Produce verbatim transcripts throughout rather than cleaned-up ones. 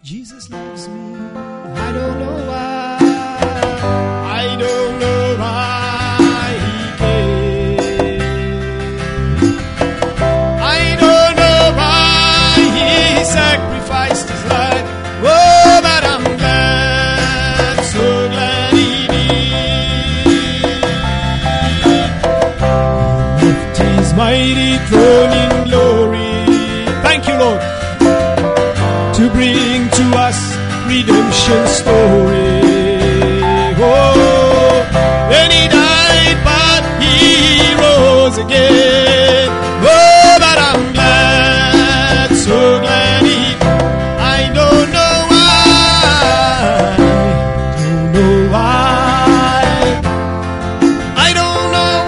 Jesus loves me. I don't know why. I don't know why he came. I don't know why he sacrificed his life. Oh, but I'm glad, so glad he did. He left his mighty throne in glory. Thank you, Lord. To bring to us redemption story. Oh, then he died, but he rose again. Oh, but I'm glad, so glad he. I don't know why. Don't know why. I don't know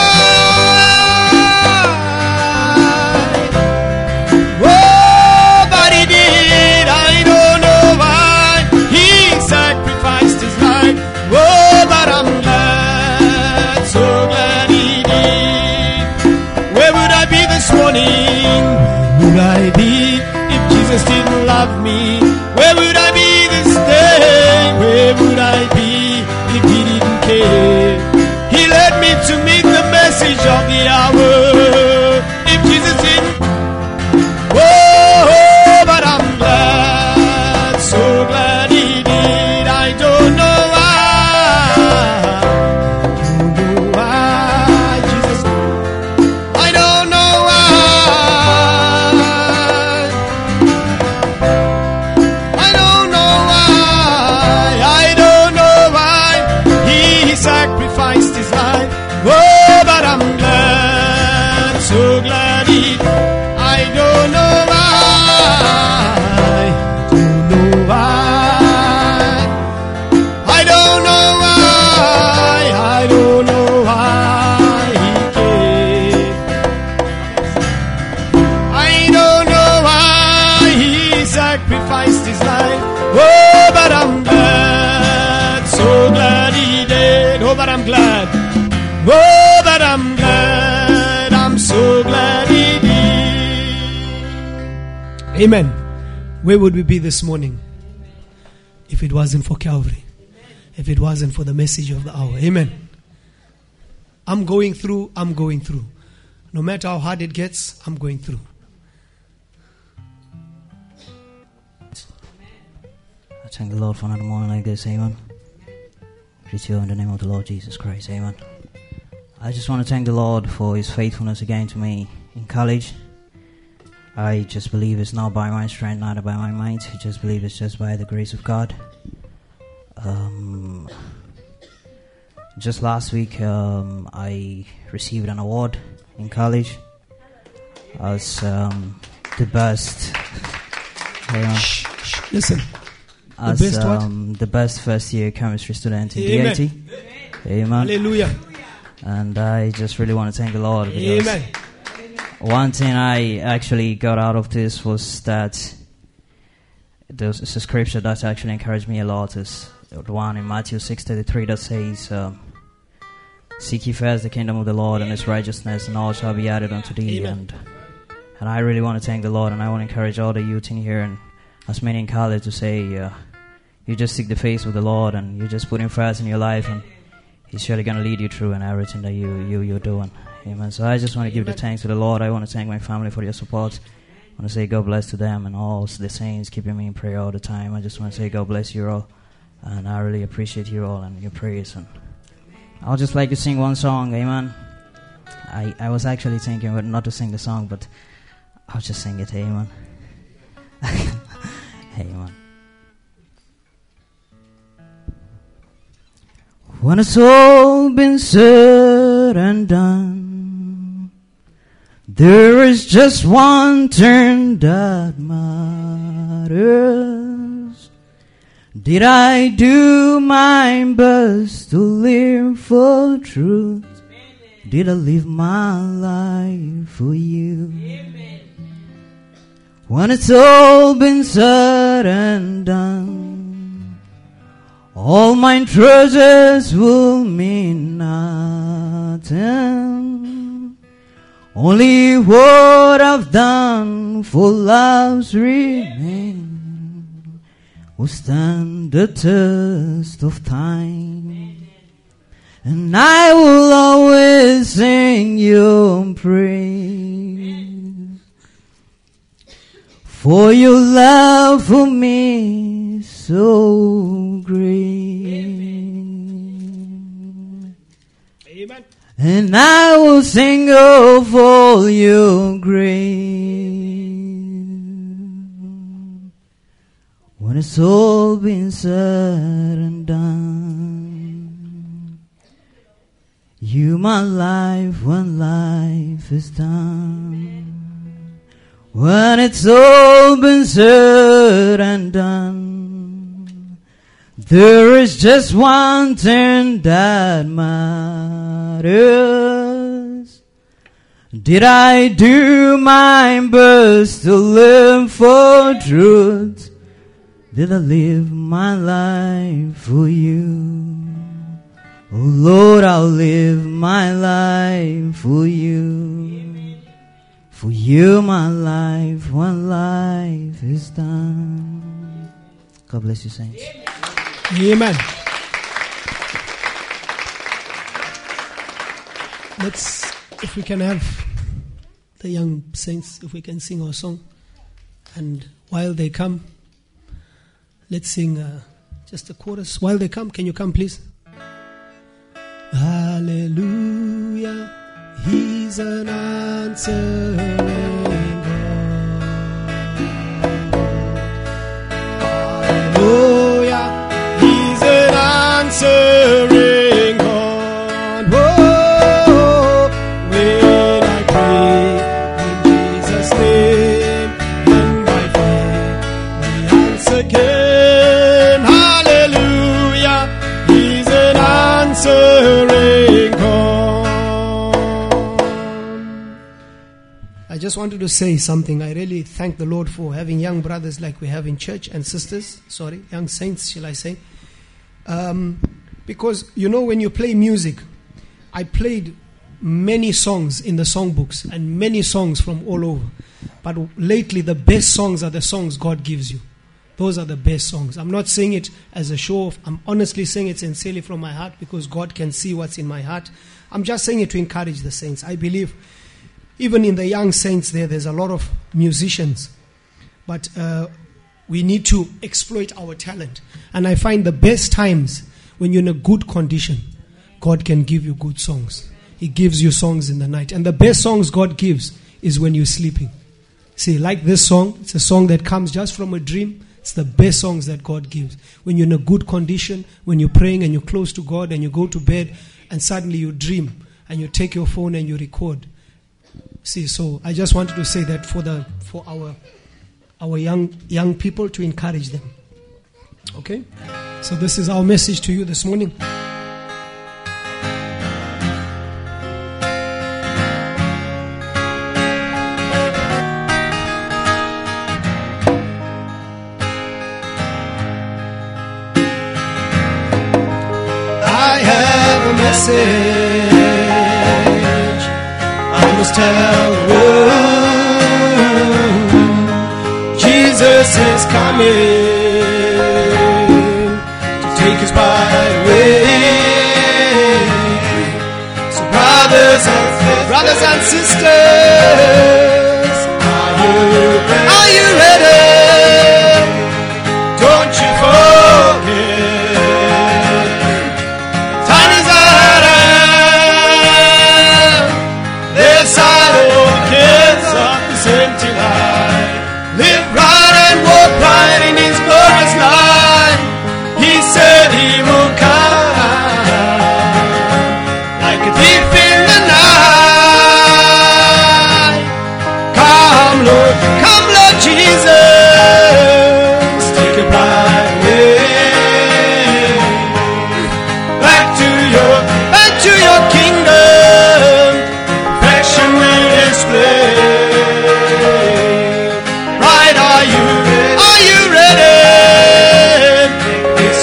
why. Oh, but he did. I don't know why he sacrificed his life. Oh, but I'm glad, so glad he did. Where would I be this morning? Where would I be if Jesus didn't love me? Where would I be this day? Where would I be if he didn't care? He led me to meet the message of the hour. If Jesus didn't, oh, but I'm glad, so glad he did. I don't know why. I don't know why, Jesus. I don't know why. I don't know why. I don't know why he sacrificed his life. Oh, but I'm glad, so glad he. I don't know why. Don't know why. I don't know why. I don't know why he came. I don't know why he sacrificed his life. Oh, but I'm glad, so glad he did. Oh, but I'm glad. Oh, but I'm glad. I'm so glad he did. Amen. Where would we be this morning if it wasn't for Calvary? If it wasn't for the message of the hour? Amen. I'm going through, I'm going through. No matter how hard it gets, I'm going through. I thank the Lord for another morning like this, amen. Greet you in the name of the Lord Jesus Christ, amen. I just want to thank the Lord for his faithfulness again to me in college. I just believe it's not by my strength, not by my might. I just believe it's just by the grace of God. Um, just last week, um, I received an award in college as um, the best. Uh, Shh, shh, listen. as the best what? Um, the best first year chemistry student in Amen. D I T. Amen. Hallelujah. And I just really want to thank the Lord because Amen. one thing I actually got out of this was that there's a scripture that actually encouraged me a lot. Is the one in Matthew six thirty-three that says, um, "Seek ye first the kingdom of the Lord and his righteousness, and all shall be added unto thee." Amen. And and I really want to thank the Lord, and I want to encourage all the youth in here and as many in college to say, uh, you just seek the face of the Lord, and you just put him first in your life, and he's surely going to lead you through in everything that you, you, you're doing. Amen. So I just want to give the thanks to the Lord. I want to thank my family for their support. I want to say God bless to them and all the saints keeping me in prayer all the time. I just want to say God bless you all. And I really appreciate you all and your prayers. And I'll just like to sing one song. Amen. I, I was actually thinking but not to sing the song, but I'll just sing it. Amen. Amen. When it's all been said and done, there is just one thing that matters. Did I do my best to live for truth? Did I live my life for you? Amen. When it's all been said and done, all my treasures will mean nothing. Only what I've done for love's remain. will stand the test of time. And I will always sing your praise. For your love for me is so great. Amen. And I will sing of all your grace. When it's all been said and done, you my life when life is done. When it's all been said and done, there is just one thing that matters. Did I do my best to live for truth? Did I live my life for you? Oh Lord, I'll live my life for you. For you my life when life is done. God bless you, saints. Amen. Let's, if we can have the young saints, if we can sing our song. And while they come, let's sing uh, just a chorus. While they come, can you come please? Hallelujah, He's an answering God. Hallelujah, He's an answering God. Oh, when I pray in Jesus' name, and by faith the answer came. Hallelujah, He's an answering God. I just wanted to say something. I really thank the Lord for having young brothers like we have in church, and sisters, sorry, young saints, shall I say. Um, because, you know, when you play music, I played many songs in the songbooks and many songs from all over. But lately, the best songs are the songs God gives you. Those are the best songs. I'm not saying it as a show off. I'm honestly saying it sincerely from my heart because God can see what's in my heart. I'm just saying it to encourage the saints. I believe even in the young saints there, there's a lot of musicians. But uh, we need to exploit our talent. And I find the best times when you're in a good condition, God can give you good songs. He gives you songs in the night. And the best songs God gives is when you're sleeping. See, like this song, it's a song that comes just from a dream. It's the best songs that God gives. When you're in a good condition, when you're praying and you're close to God and you go to bed and suddenly you dream and you take your phone and you record. See, so I just wanted to say that for the for our our young young people, to encourage them. Okay? So this is our message to you this morning. I have a message I must tell the world. Jesus is coming to take us by the way. So brothers and brothers and sisters, are you ready? Are you ready? Don't you forget, time is at hand. This side of kids of this empty life, live right and walk right in His glorious light. He said He will come like a thief in the night. Come, Lord, come, Lord Jesus, take a bright way back to your, back to your kingdom. Perfection will display. Right, are you ready? Are you ready? It's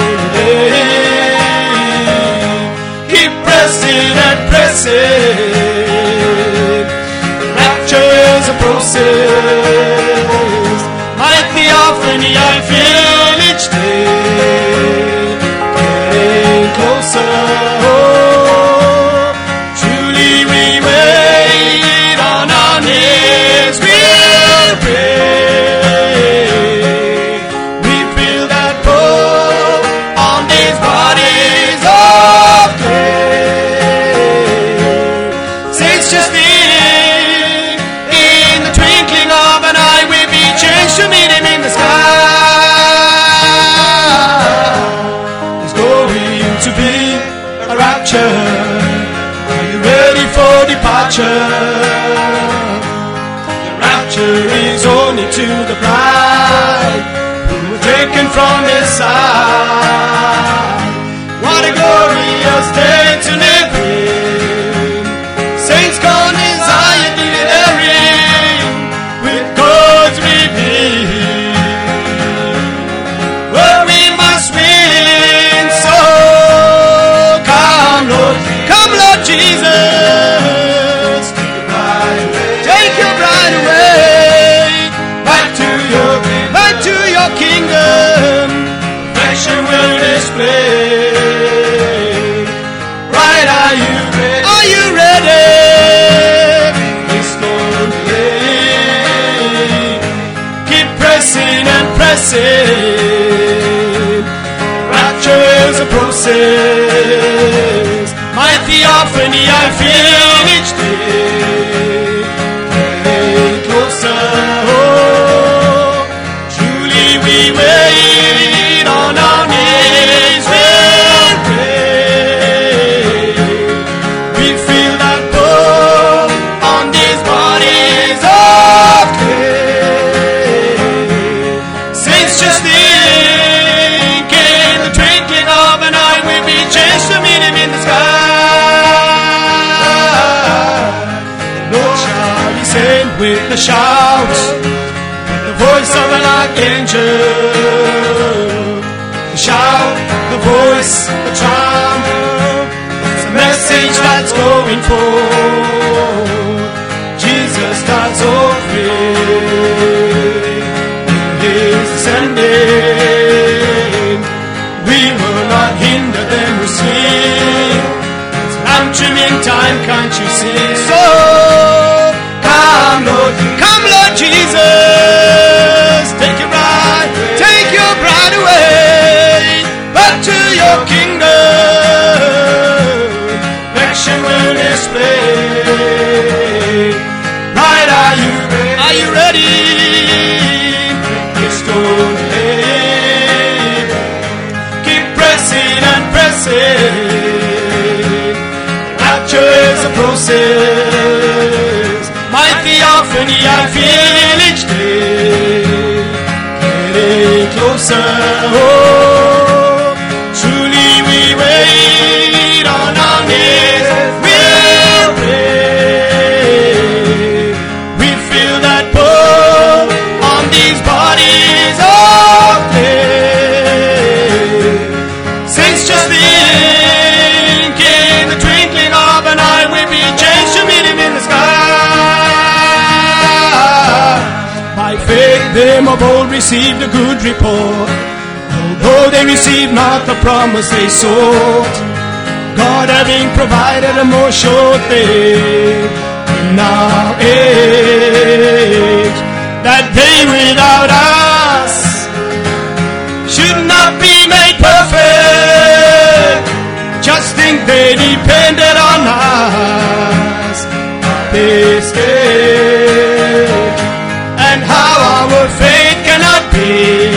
today. Keep pressing and pressing. Rapture is a process. Might be often I feel it. journey to the bride who were taken from his side. What a glorious day to live in. Saints gone in Zion declaring, with God's revealed. Well, we must win, so come Lord, come Lord Jesus. Take your bride away, back to your, back to your kingdom. Perfection will display. Right, are you ready? Are you ready? It's going to lay. Keep pressing and pressing. Rapture is a process. My theophany I feel each day. Getting closer. Oh, truly we wait on our knees. We'll pray. We feel that pull on these bodies of clay. Saints just think in the twinkling of an eye we'll be changed to meet him in the sky. Lord shall be sent with the shout, with the voice of an archangel. The shout, the voice, the trumpet, it's a message that's going forth. Jesus starts offering, He is ascending. We will not hinder them who sleep. It's lamb trimming time, can't you see? So come Lord, come Lord Jesus. Take your bride, take your bride away, back to your kingdom. Perfection will display. Bride, are you ready? Are you ready? It's going to lay. Keep pressing and pressing. Rapture is a process. My theophany I feel each day. Getting closer. Oh, truly we wait on our knees. We'll pray. We feel that pull on these bodies of clay. Saints just think in the twinkling of an eye we'll be changed to meet him in the sky. By faith them of old received a good report, although they received not the promise they sought. God having provided a more sure thing in our age, that they without us should not be made perfect. Just think they depended on us at this stage, and how our faith cannot be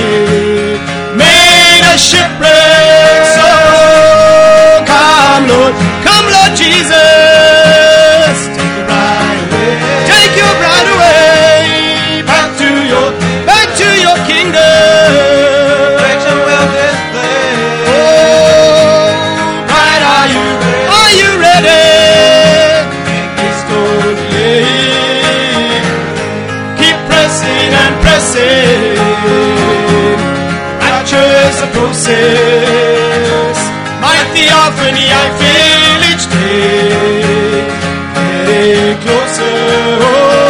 made a shipwreck. So come Lord, come Lord Jesus. Take your bride away, take your bride away, back to your, back to your kingdom. Perfection will display. Oh, bride, are you ready? Are you ready? It's going to lay. Keep pressing and pressing. Rapture is a process. My theophany I feel each day. Getting closer. Oh,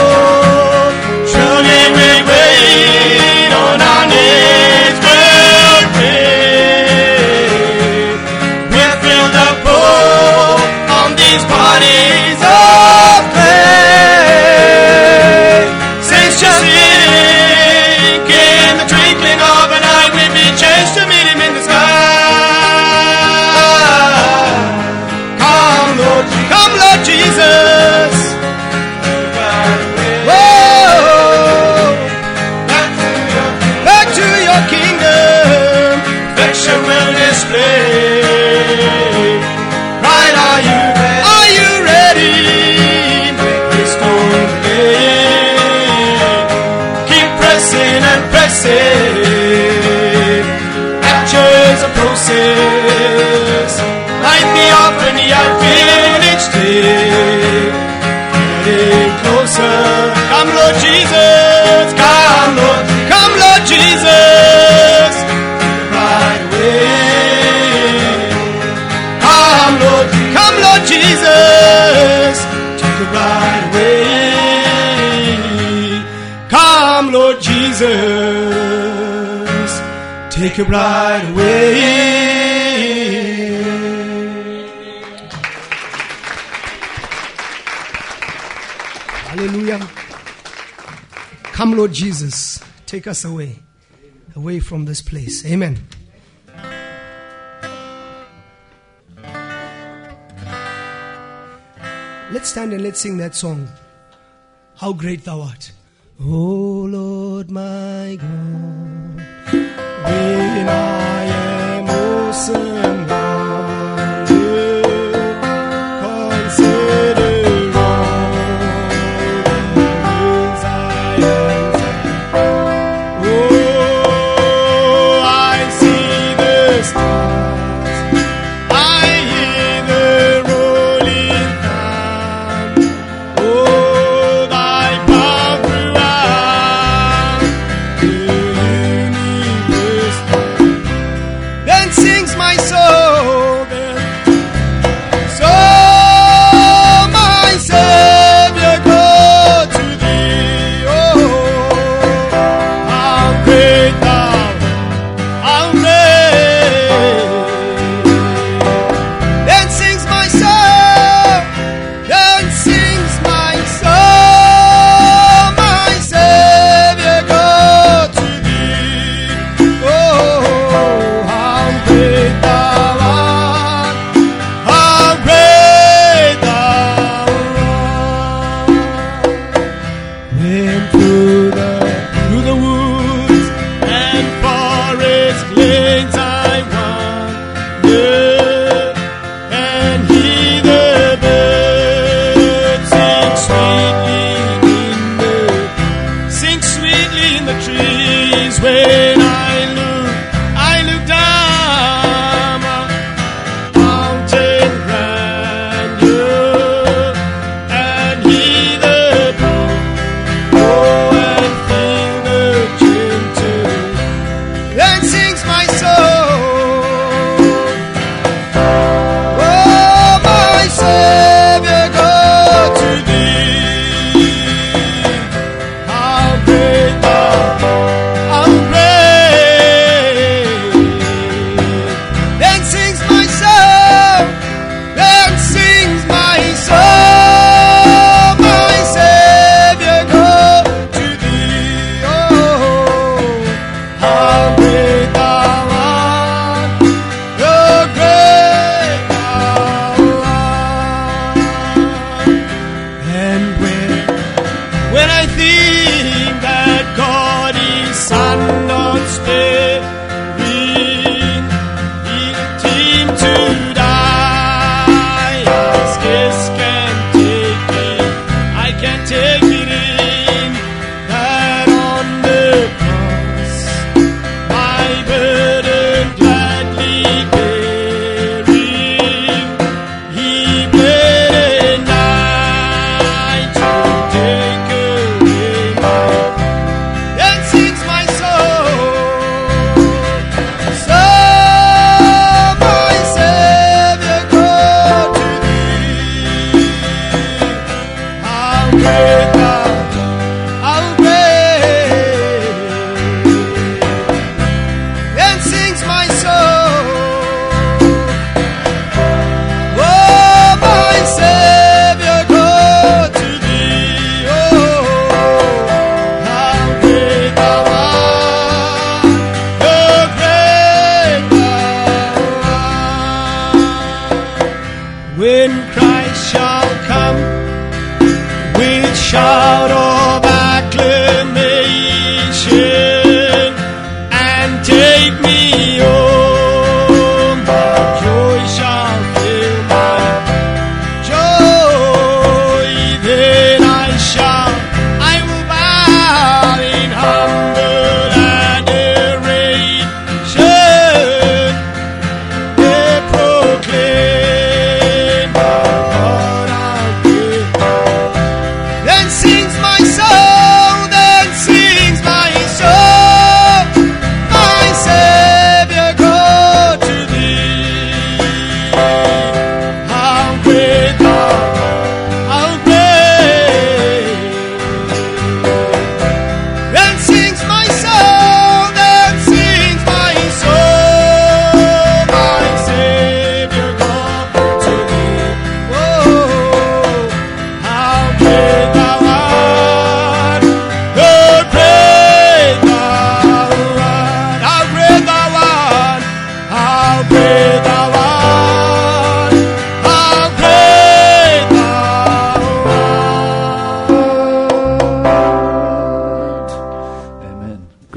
truly we wait on our knees. We'll pray. We'll feel the pull on these bodies of clay. Saints just think in the twinkling of an eye we'll be changed to meet him in the sky. Come Lord, come Lord Jesus. Whoa, back to your, back to your kingdom. Perfection will display. Right, are you ready? Are you ready? It's going to lay. Keep pressing. pressing and pressing. Capture's a process, like the offering he had filled each day. Getting closer, come Lord Jesus, come Lord, come Lord Jesus, right away. Come Lord, come Lord Jesus, take it right away. Come Lord Jesus, take it right away. Hallelujah. Come, Lord Jesus, take us away, away from this place. Amen. Let's stand and let's sing that song, How Great Thou Art. Oh Lord my God, when I am awesome, consider great thou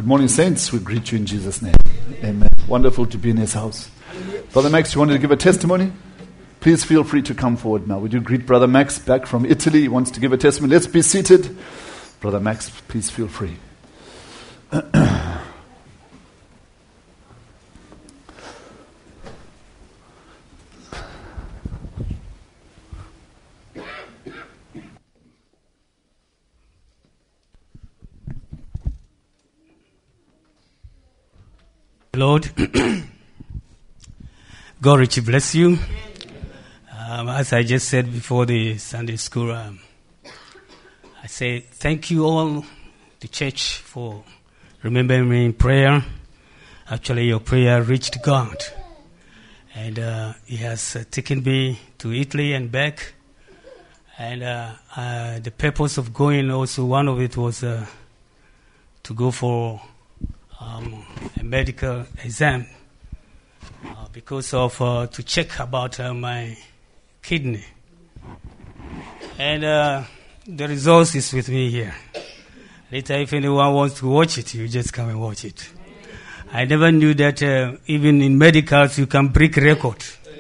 Good morning, saints. We greet you in Jesus' name. Amen. Wonderful to be in his house. Brother Max, you wanted to give a testimony? Please feel free to come forward now. Would you greet Brother Max back from Italy? He wants to give a testimony. Let's be seated. Brother Max, please feel free. Lord, God richly bless you. Um, as I just said before the Sunday school, um, I say thank you all, the church, for remembering me in prayer. Actually, your prayer reached God, and uh, He has uh, taken me to Italy and back. And uh, uh, the purpose of going also, one of it was uh, to go for Um, a medical exam uh, because of uh, to check about uh, my kidney, and uh, the results is with me here. Later, if anyone wants to watch it, you just come and watch it. I never knew that uh, even in medicals you can break record.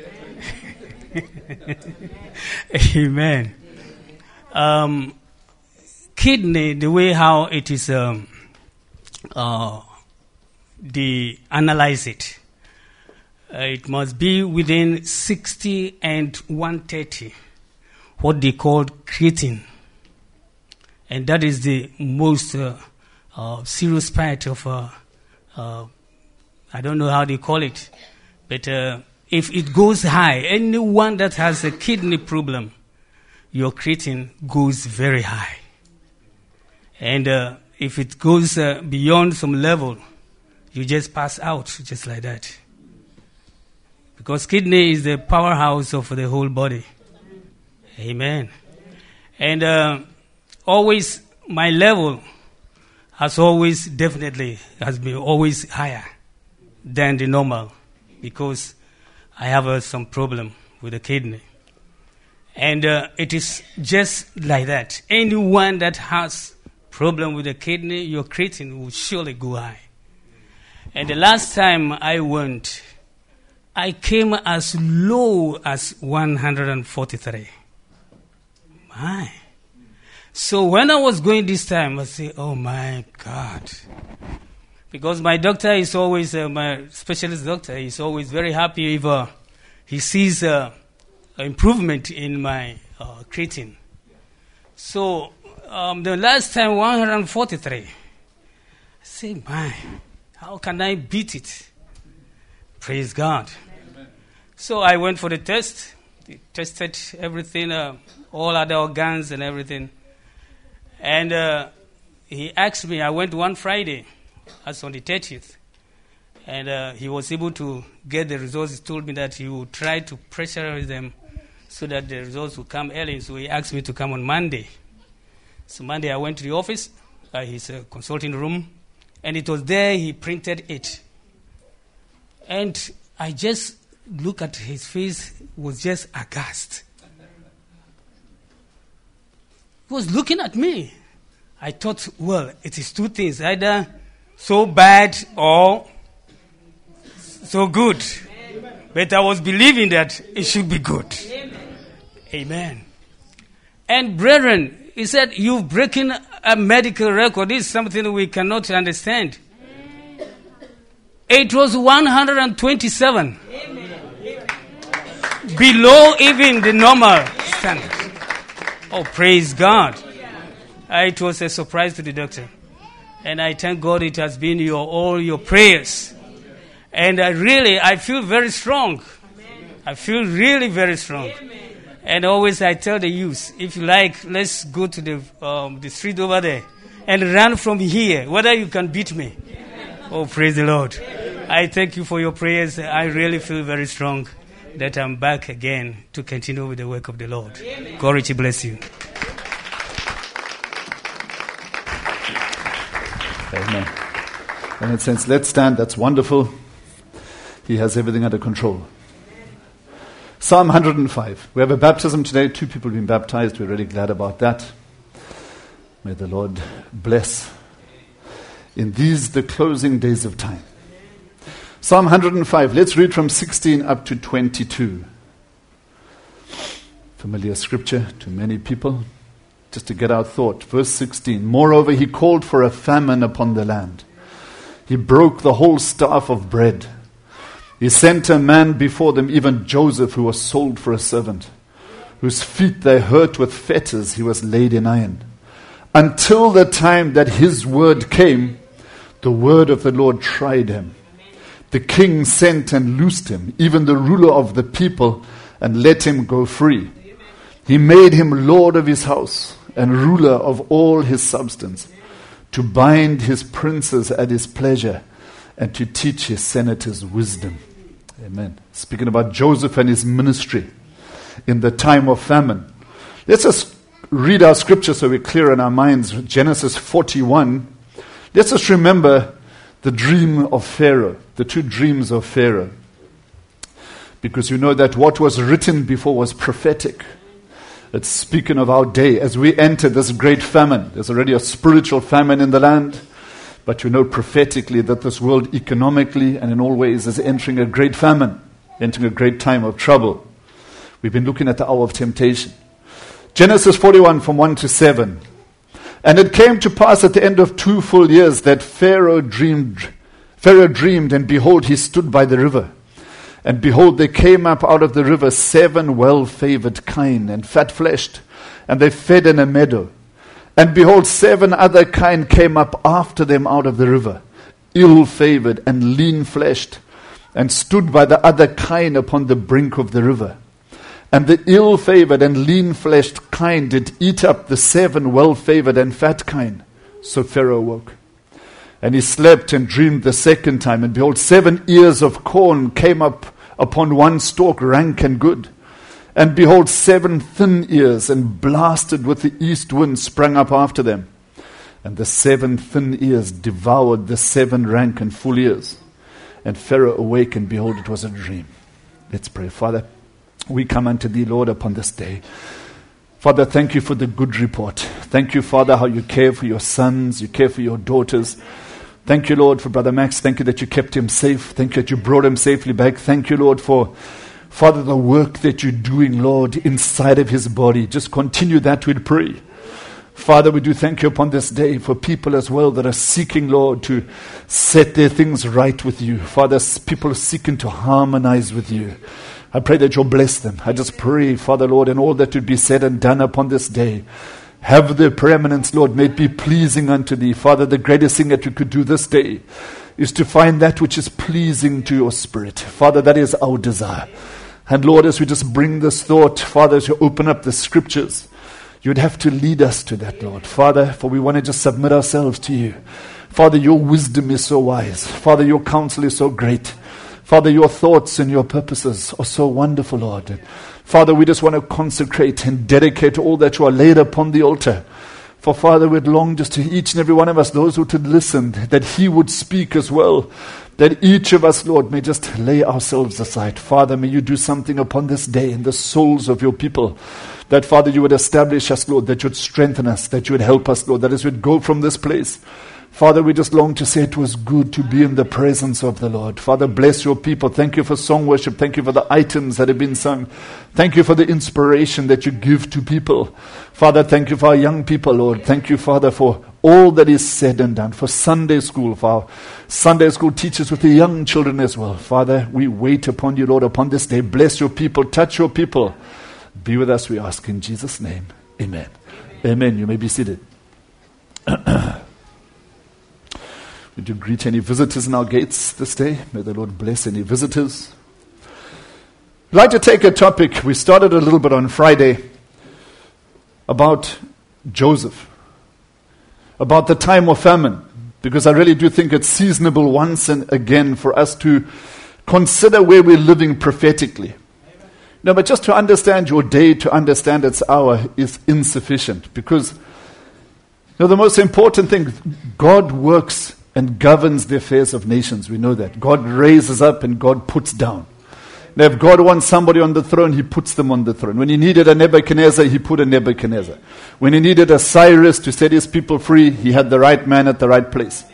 Amen. Um, kidney, the way how it is. Um, uh, They analyze it. Uh, it must be within sixty and one thirty, what they call creatine. And that is the most uh, uh, serious part of, uh, uh, I don't know how they call it, but uh, if it goes high, anyone that has a kidney problem, your creatine goes very high. And uh, if it goes uh, beyond some level, you just pass out, just like that. Because kidney is the powerhouse of the whole body. Amen. And uh, always, my level has always, definitely, has been always higher than the normal. Because I have uh, some problem with the kidney. And uh, it is just like that. Anyone that has problem with the kidney, your creatine will surely go high. And the last time I went, I came as low as one hundred forty-three. My. So when I was going this time, I said, oh my God. Because my doctor is always, uh, my specialist doctor is always very happy if uh, he sees uh, improvement in my uh, creatine. So um, the last time, one hundred forty-three. I said, my. How can I beat it? Praise God. Amen. So I went for the test. They tested everything, uh, all other organs and everything. And uh, he asked me, I went one Friday, that's on the thirtieth. And uh, he was able to get the results. He told me that he would try to pressurize them so that the results would come early. So he asked me to come on Monday. So Monday I went to the office, uh, his uh, consulting room. And it was there he printed it. And I just looked at his face, was just aghast. He was looking at me. I thought, well, it is two things, either so bad or so good. Amen. But I was believing that it should be good. Amen. Amen. And brethren, he said, you've broken a medical record. This is something we cannot understand. It was one hundred twenty-seven. Amen. Below even the normal standard. Oh, praise God. Uh, it was a surprise to the doctor. And I thank God it has been your all your prayers. And I really, I feel very strong. I feel really very strong. And always I tell the youth, if you like, let's go to the um, the street over there and run from here, whether you can beat me. Amen. Oh, praise the Lord. Amen. I thank you for your prayers. I really feel very strong that I'm back again to continue with the work of the Lord. Amen. God richly bless you. Amen. And it says, let's stand. That's wonderful. He has everything under control. Psalm one hundred five. We have a baptism today. Two people have been baptized. We're really glad about that. May the Lord bless in these, the closing days of time. Psalm one hundred five, let's read from sixteen up to twenty-two. Familiar scripture to many people, just to get our thought. Verse sixteen, moreover, he called for a famine upon the land. He broke the whole staff of bread. He sent a man before them, even Joseph, who was sold for a servant, whose feet they hurt with fetters, he was laid in iron. Until the time that his word came, the word of the Lord tried him. The king sent and loosed him, even the ruler of the people, and let him go free. He made him lord of his house and ruler of all his substance, to bind his princes at his pleasure and to teach his senators wisdom. Amen. Speaking about Joseph and his ministry in the time of famine. Let's just read our scripture so we're clear in our minds. Genesis forty-one. Let's just remember the dream of Pharaoh, the two dreams of Pharaoh. Because you know that what was written before was prophetic. It's speaking of our day. As we enter this great famine, there's already a spiritual famine in the land. But you know prophetically that this world economically and in all ways is entering a great famine, entering a great time of trouble. We've been looking at the hour of temptation. Genesis forty-one from one to seven. And it came to pass at the end of two full years that Pharaoh dreamed, Pharaoh dreamed, and behold, he stood by the river. And behold, there came up out of the river seven well-favored kine and fat-fleshed, and they fed in a meadow. And behold, seven other kine came up after them out of the river, ill-favored and lean-fleshed, and stood by the other kine upon the brink of the river. And the ill-favored and lean-fleshed kine did eat up the seven well-favored and fat kine. So Pharaoh awoke. And he slept and dreamed the second time. And behold, seven ears of corn came up upon one stalk, rank and good. And behold, seven thin ears, and blasted with the east wind, sprang up after them. And the seven thin ears devoured the seven rank and full ears. And Pharaoh awake, and behold, it was a dream. Let's pray. Father, we come unto thee, Lord, upon this day. Father, thank you for the good report. Thank you, Father, how you care for your sons, you care for your daughters. Thank you, Lord, for Brother Max. Thank you that you kept him safe. Thank you that you brought him safely back. Thank you, Lord, for, Father, the work that you're doing, Lord, inside of his body. Just continue that, we'd pray. Father, we do thank you upon this day for people as well that are seeking, Lord, to set their things right with you. Father, people are seeking to harmonize with you. I pray that you'll bless them. I just pray, Father, Lord, and all that would be said and done upon this day, have the preeminence, Lord, may it be pleasing unto thee. Father, the greatest thing that you could do this day is to find that which is pleasing to your spirit. Father, that is our desire. And Lord, as we just bring this thought, Father, as you open up the scriptures, you'd have to lead us to that, Lord. Father, for we want to just submit ourselves to you. Father, your wisdom is so wise. Father, your counsel is so great. Father, your thoughts and your purposes are so wonderful, Lord. Father, we just want to consecrate and dedicate all that you are laid upon the altar. For Father, we'd long just to each and every one of us, those who would listen, that he would speak as well. That each of us, Lord, may just lay ourselves aside. Father, may you do something upon this day in the souls of your people. That, Father, you would establish us, Lord, that you would strengthen us, that you would help us, Lord, that as we'd go from this place, Father, we just long to say it was good to be in the presence of the Lord. Father, bless your people. Thank you for song worship. Thank you for the items that have been sung. Thank you for the inspiration that you give to people. Father, thank you for our young people, Lord. Thank you, Father, for all that is said and done. For Sunday school, for our Sunday school teachers with the young children as well. Father, we wait upon you, Lord, upon this day. Bless your people. Touch your people. Be with us, we ask in Jesus' name. Amen. Amen. You may be seated. Would you greet any visitors in our gates this day? May the Lord bless any visitors. I'd like to take a topic. We started a little bit on Friday about Joseph, about the time of famine, because I really do think it's seasonable once and again for us to consider where we're living prophetically. No, but just to understand your day, to understand its hour is insufficient, because you know, the most important thing, God works and governs the affairs of nations. We know that. God raises up and God puts down. Now, if God wants somebody on the throne, he puts them on the throne. When he needed a Nebuchadnezzar, he put a Nebuchadnezzar. When he needed a Cyrus to set his people free, he had the right man at the right place.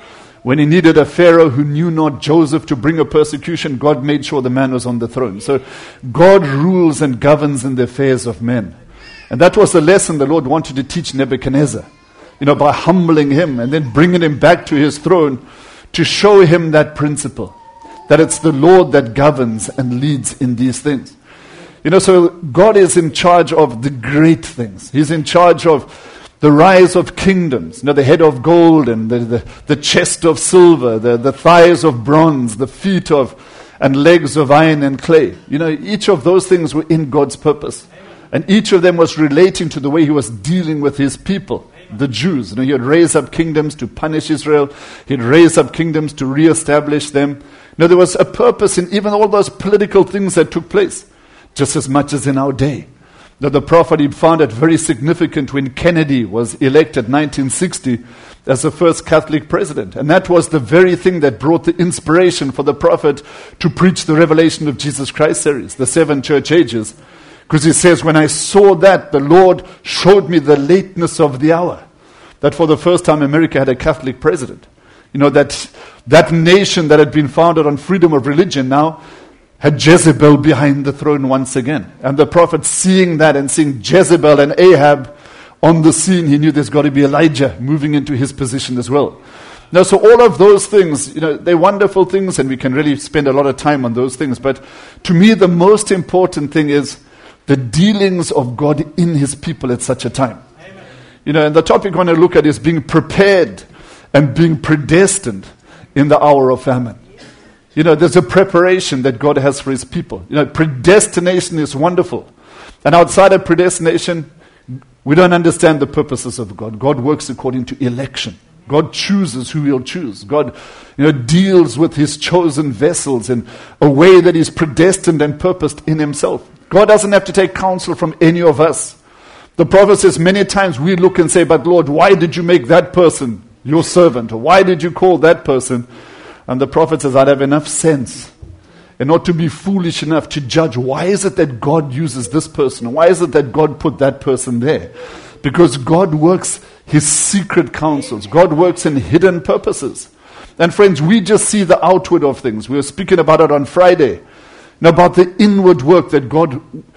When he needed a Pharaoh who knew not Joseph to bring a persecution, God made sure the man was on the throne. So God rules and governs in the affairs of men. And that was the lesson the Lord wanted to teach Nebuchadnezzar. You know, by humbling him and then bringing him back to his throne to show him that principle. That it's the Lord that governs and leads in these things. You know, so God is in charge of the great things. He's in charge of the rise of kingdoms, you know, the head of gold and the, the, the chest of silver, the, the thighs of bronze, the feet of and legs of iron and clay. You know, each of those things were in God's purpose. And each of them was relating to the way he was dealing with his people, the Jews. You know, he would raise up kingdoms to punish Israel. He'd raise up kingdoms to reestablish them. You know, there was a purpose in even all those political things that took place, just as much as in our day. Now, the prophet, he found it very significant when Kennedy was elected in nineteen sixty as the first Catholic president. And that was the very thing that brought the inspiration for the prophet to preach the Revelation of Jesus Christ series, the seven church ages. Because he says, when I saw that, the Lord showed me the lateness of the hour. That for the first time America had a Catholic president. You know, that that nation that had been founded on freedom of religion now had Jezebel behind the throne once again. And the prophet, seeing that and seeing Jezebel and Ahab on the scene, he knew there's got to be Elijah moving into his position as well. Now, so all of those things, you know, they're wonderful things, and we can really spend a lot of time on those things. But to me, the most important thing is the dealings of God in his people at such a time. Amen. You know, and the topic I want to look at is being prepared and being predestined in the hour of famine. You know, there's a preparation that God has for his people. You know, predestination is wonderful. And outside of predestination, we don't understand the purposes of God. God works according to election. God chooses who he'll choose. God, you know, deals with his chosen vessels in a way that is predestined and purposed in himself. God doesn't have to take counsel from any of us. The prophet says many times we look and say, but Lord, why did you make that person your servant? Or why did you call that person? And the prophet says, I'd have enough sense and not to be foolish enough to judge why is it that God uses this person? Why is it that God put that person there? Because God works his secret counsels. God works in hidden purposes. And friends, we just see the outward of things. We were speaking about it on Friday. Now, about the inward work that God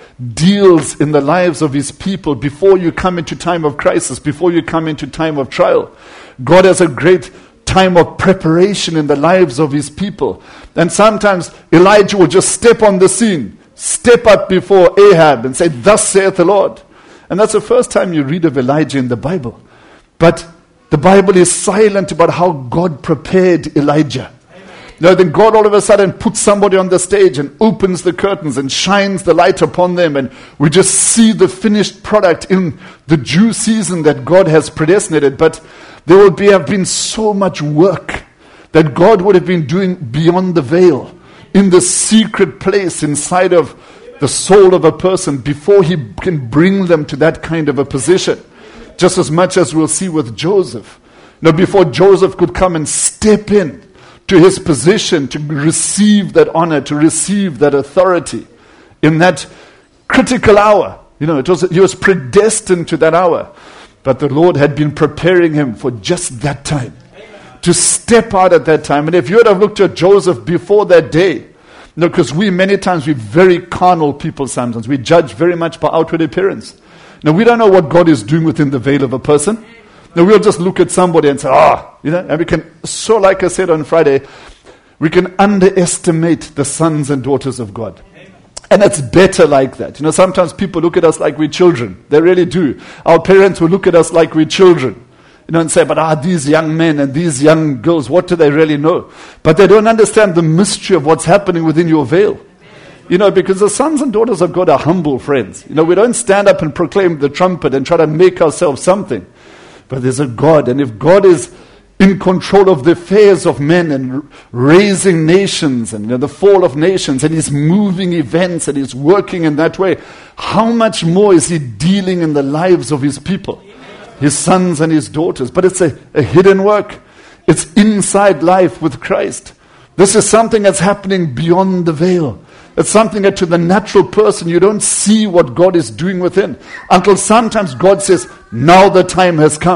deals in the lives of his people before you come into time of crisis, before you come into time of trial. God has a great time of preparation in the lives of his people. And sometimes Elijah will just step on the scene, step up before Ahab and say, thus saith the Lord. And that's the first time you read of Elijah in the Bible. But the Bible is silent about how God prepared Elijah. Now, then God all of a sudden puts somebody on the stage and opens the curtains and shines the light upon them, and we just see the finished product in the due season that God has predestinated. But there would be, have been so much work that God would have been doing beyond the veil, in the secret place inside of the soul of a person before he can bring them to that kind of a position. Just as much as we'll see with Joseph. Now, before Joseph could come and step in to his position, to receive that honor, to receive that authority in that critical hour. You know, it was, he was predestined to that hour. But the Lord had been preparing him for just that time. Amen. To step out at that time. And if you would have looked at Joseph before that day, you know, because we many times, we're very carnal people sometimes. We judge very much by outward appearance. Now, we don't know what God is doing within the veil of a person. Now, we'll just look at somebody and say, ah, oh, you know, and we can, so like I said on Friday, we can underestimate the sons and daughters of God. Amen. And it's better like that. You know, sometimes people look at us like we're children. They really do. Our parents will look at us like we're children. You know, and say, but ah, these young men and these young girls, what do they really know? But they don't understand the mystery of what's happening within your veil. You know, because the sons and daughters of God are humble friends. You know, we don't stand up and proclaim the trumpet and try to make ourselves something. But there's a God, and if God is in control of the affairs of men and raising nations and, you know, the fall of nations, and he's moving events and he's working in that way, how much more is he dealing in the lives of his people, his sons and his daughters? But it's a, a hidden work. It's inside life with Christ. This is something that's happening beyond the veil. It's something that to the natural person, you don't see what God is doing within. Until sometimes God says, now the time has come.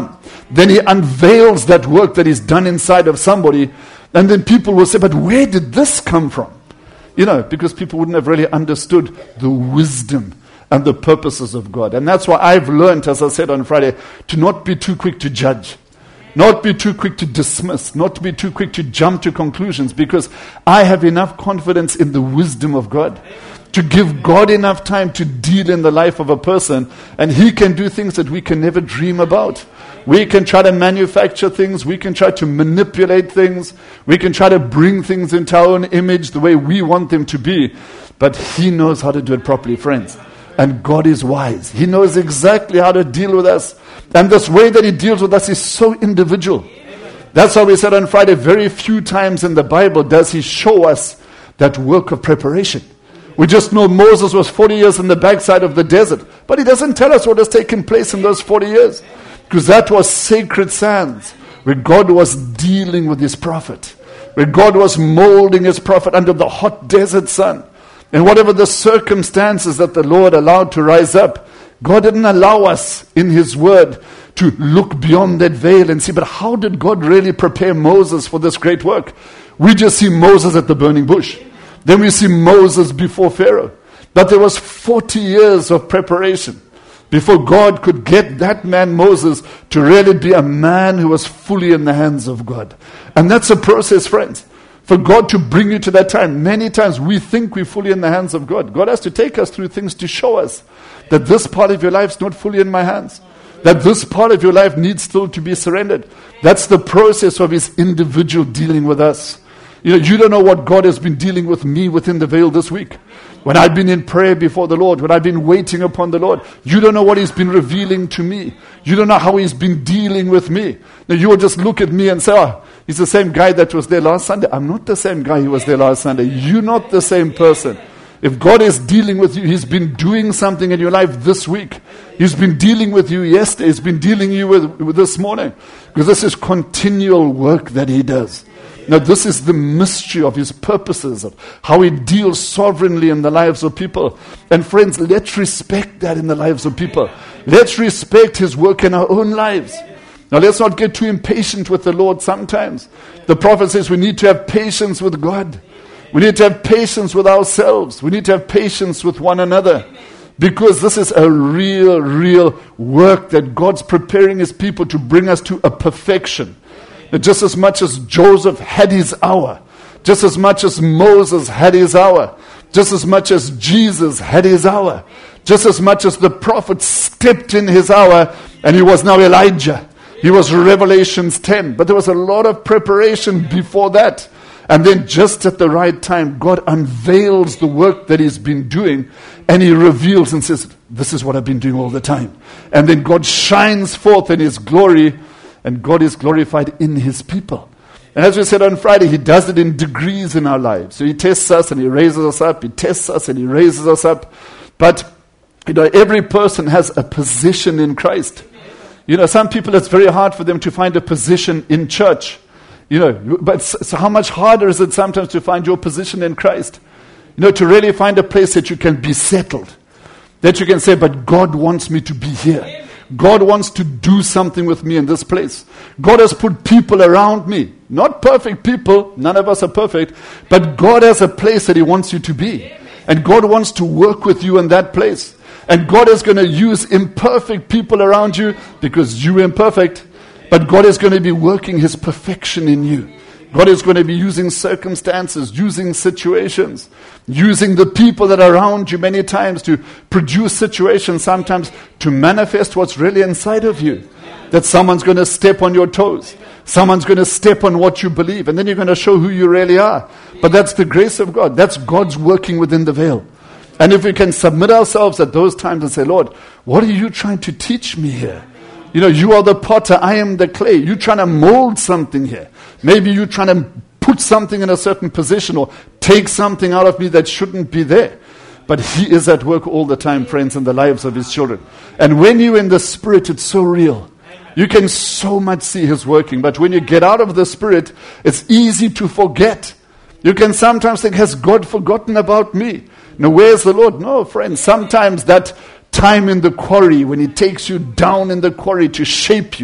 Then he unveils that work that he's done inside of somebody. And then people will say, but where did this come from? You know, because people wouldn't have really understood the wisdom and the purposes of God. And that's why I've learned, as I said on Friday, to not be too quick to judge. Not be too quick to dismiss. Not to be too quick to jump to conclusions. Because I have enough confidence in the wisdom of God. To give God enough time to deal in the life of a person. And He can do things that we can never dream about. We can try to manufacture things. We can try to manipulate things. We can try to bring things into our own image the way we want them to be. But He knows how to do it properly, friends. And God is wise. He knows exactly how to deal with us. And this way that He deals with us is so individual. That's why we said on Friday, very few times in the Bible does He show us that work of preparation. We just know Moses was forty years in the backside of the desert. But He doesn't tell us what has taken place in those forty years. Because that was sacred sands, where God was dealing with His prophet. Where God was molding His prophet under the hot desert sun. And whatever the circumstances that the Lord allowed to rise up, God didn't allow us in His word to look beyond that veil and see, but how did God really prepare Moses for this great work? We just see Moses at the burning bush. Then we see Moses before Pharaoh. But there was forty years of preparation before God could get that man Moses to really be a man who was fully in the hands of God. And that's a process, friends. For God to bring you to that time. Many times we think we're fully in the hands of God. God has to take us through things to show us that this part of your life is not fully in my hands. That this part of your life needs still to be surrendered. That's the process of His individual dealing with us. You know, you don't know what God has been dealing with me within the veil this week. When I've been in prayer before the Lord, when I've been waiting upon the Lord, you don't know what He's been revealing to me. You don't know how He's been dealing with me. Now you will just look at me and say, oh, He's the same guy that was there last Sunday. I'm not the same guy who was there last Sunday. You're not the same person. If God is dealing with you, He's been doing something in your life this week. He's been dealing with you yesterday. He's been dealing you with, with this morning. Because this is continual work that He does. Now this is the mystery of His purposes, of how He deals sovereignly in the lives of people. And friends, let's respect that in the lives of people. Let's respect His work in our own lives. Now let's not get too impatient with the Lord sometimes. The prophet says we need to have patience with God. We need to have patience with ourselves. We need to have patience with one another. Because this is a real, real work that God's preparing His people to bring us to a perfection. Just as much as Joseph had his hour, just as much as Moses had his hour, just as much as Jesus had his hour, just as much as the prophet stepped in his hour, and he was now Elijah. He was Revelations ten. But there was a lot of preparation before that. And then just at the right time, God unveils the work that He's been doing, and He reveals and says, this is what I've been doing all the time. And then God shines forth in His glory, and God is glorified in His people. And as we said on Friday, He does it in degrees in our lives. So He tests us and He raises us up. He tests us and He raises us up. But, you know, every person has a position in Christ. You know, some people, it's very hard for them to find a position in church. You know, but so how much harder is it sometimes to find your position in Christ? You know, to really find a place that you can be settled. That you can say, but God wants me to be here. God wants to do something with me in this place. God has put people around me. Not perfect people. None of us are perfect. But God has a place that He wants you to be. And God wants to work with you in that place. And God is going to use imperfect people around you because you're imperfect. But God is going to be working His perfection in you. God is going to be using circumstances, using situations, using the people that are around you many times to produce situations, sometimes to manifest what's really inside of you. That someone's going to step on your toes. Someone's going to step on what you believe. And then you're going to show who you really are. But that's the grace of God. That's God's working within the veil. And if we can submit ourselves at those times and say, Lord, what are you trying to teach me here? You know, you are the potter, I am the clay. You're trying to mold something here. Maybe you're trying to put something in a certain position or take something out of me that shouldn't be there. But He is at work all the time, friends, in the lives of His children. And when you're in the Spirit, it's so real. You can so much see His working. But when you get out of the Spirit, it's easy to forget. You can sometimes think, has God forgotten about me? No, where's the Lord? No, friends, sometimes that time in the quarry, when He takes you down in the quarry to shape you,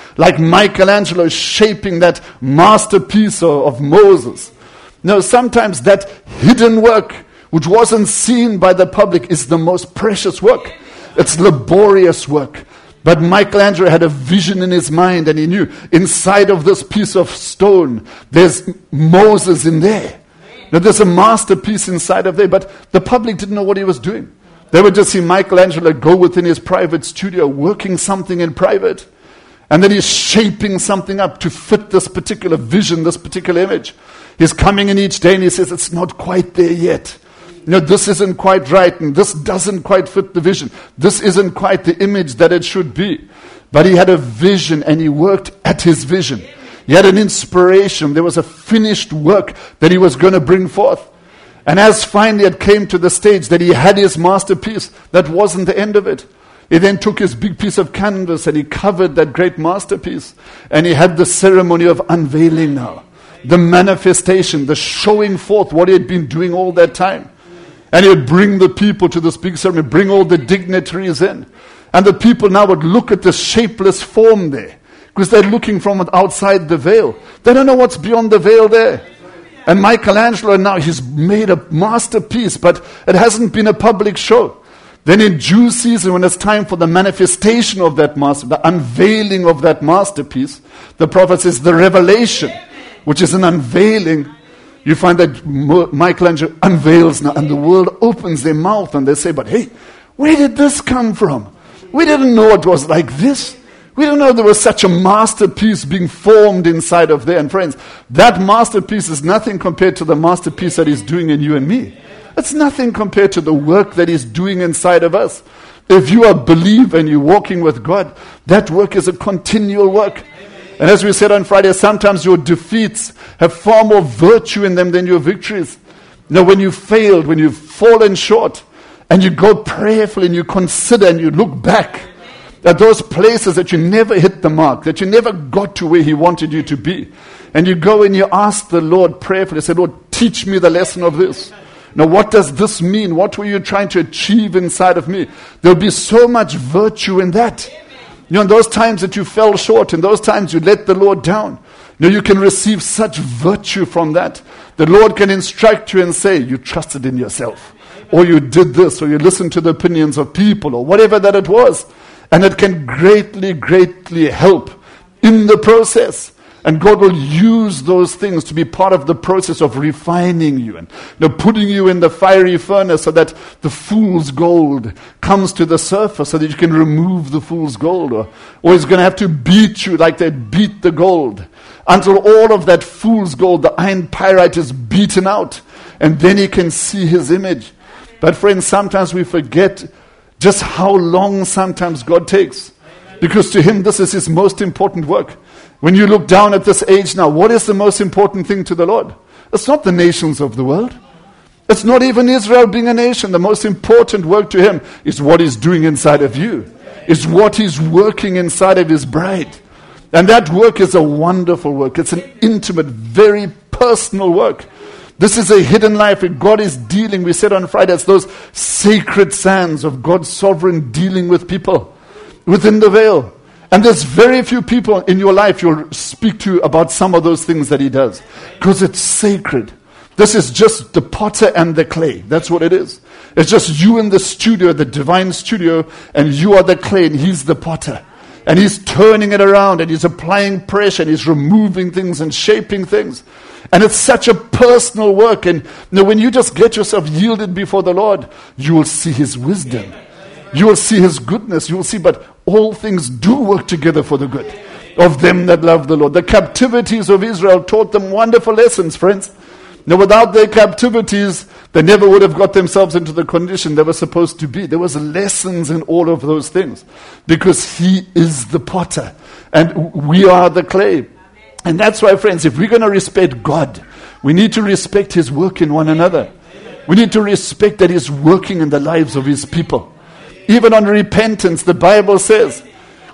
like Michelangelo shaping that masterpiece of, of Moses. No, sometimes that hidden work, which wasn't seen by the public, is the most precious work. It's laborious work. But Michelangelo had a vision in his mind, and he knew inside of this piece of stone, there's Moses in there. Now, there's a masterpiece inside of there, but the public didn't know what he was doing. They would just see Michelangelo go within his private studio, working something in private. And then he's shaping something up to fit this particular vision, this particular image. He's coming in each day and he says, it's not quite there yet. You know, this isn't quite right, and this doesn't quite fit the vision. This isn't quite the image that it should be. But he had a vision, and he worked at his vision. He had an inspiration. There was a finished work that he was going to bring forth. And as finally it came to the stage that he had his masterpiece, that wasn't the end of it. He then took his big piece of canvas and he covered that great masterpiece. And he had the ceremony of unveiling now. The manifestation, the showing forth what he had been doing all that time. And he would bring the people to this big ceremony, bring all the dignitaries in. And the people now would look at the shapeless form there, because they're looking from outside the veil. They don't know what's beyond the veil there. And Michelangelo now, he's made a masterpiece, but it hasn't been a public show. Then in due season, when it's time for the manifestation of that master, the unveiling of that masterpiece, the prophet says the revelation, which is an unveiling. You find that Michelangelo unveils now, and the world opens their mouth and they say, but hey, where did this come from? We didn't know it was like this. We didn't know there was such a masterpiece being formed inside of there. And friends, that masterpiece is nothing compared to the masterpiece that he's doing in you and me. It's nothing compared to the work that he's doing inside of us. If you are a believer and you're walking with God, that work is a continual work. And as we said on Friday, sometimes your defeats have far more virtue in them than your victories. Now, when you failed, when you've fallen short, and you go prayerfully and you consider and you look back at those places that you never hit the mark, that you never got to where he wanted you to be, and you go and you ask the Lord prayerfully, say, Lord, teach me the lesson of this. Now, what does this mean? What were you trying to achieve inside of me? There'll be so much virtue in that. You know, in those times that you fell short, in those times you let the Lord down, you know, you can receive such virtue from that. The Lord can instruct you and say, you trusted in yourself, or you did this, or you listened to the opinions of people, or whatever that it was. And it can greatly, greatly help in the process. And God will use those things to be part of the process of refining you and you know, putting you in the fiery furnace so that the fool's gold comes to the surface so that you can remove the fool's gold. Or, or he's going to have to beat you like they beat the gold until all of that fool's gold, the iron pyrite, is beaten out. And then he can see his image. But friends, sometimes we forget just how long sometimes God takes. Because to him, this is his most important work. When you look down at this age now, what is the most important thing to the Lord? It's not the nations of the world. It's not even Israel being a nation. The most important work to him is what he's doing inside of you. Is what he's working inside of his bride. And that work is a wonderful work. It's an intimate, very personal work. This is a hidden life that God is dealing. We said on Friday, it's those sacred sands of God's sovereign dealing with people within the veil. And there's very few people in your life you'll speak to about some of those things that he does. Because it's sacred. This is just the potter and the clay. That's what it is. It's just you in the studio, the divine studio, and you are the clay and he's the potter. And he's turning it around and he's applying pressure and he's removing things and shaping things. And it's such a personal work. And you know, when you just get yourself yielded before the Lord, you will see his wisdom. You will see his goodness. You will see, but all things do work together for the good of them that love the Lord. The captivities of Israel taught them wonderful lessons, friends. Now, without their captivities, they never would have got themselves into the condition they were supposed to be. There was lessons in all of those things. Because he is the potter. And we are the clay. And that's why, friends, if we're going to respect God, we need to respect his work in one another. We need to respect that he's working in the lives of his people. Even on repentance, the Bible says,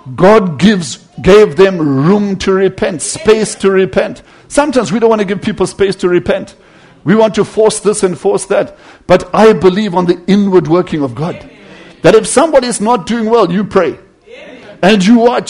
God gives gave them room to repent, space to repent. Sometimes we don't want to give people space to repent. We want to force this and force that. But I believe on the inward working of God. That if somebody is not doing well, you pray. And you watch.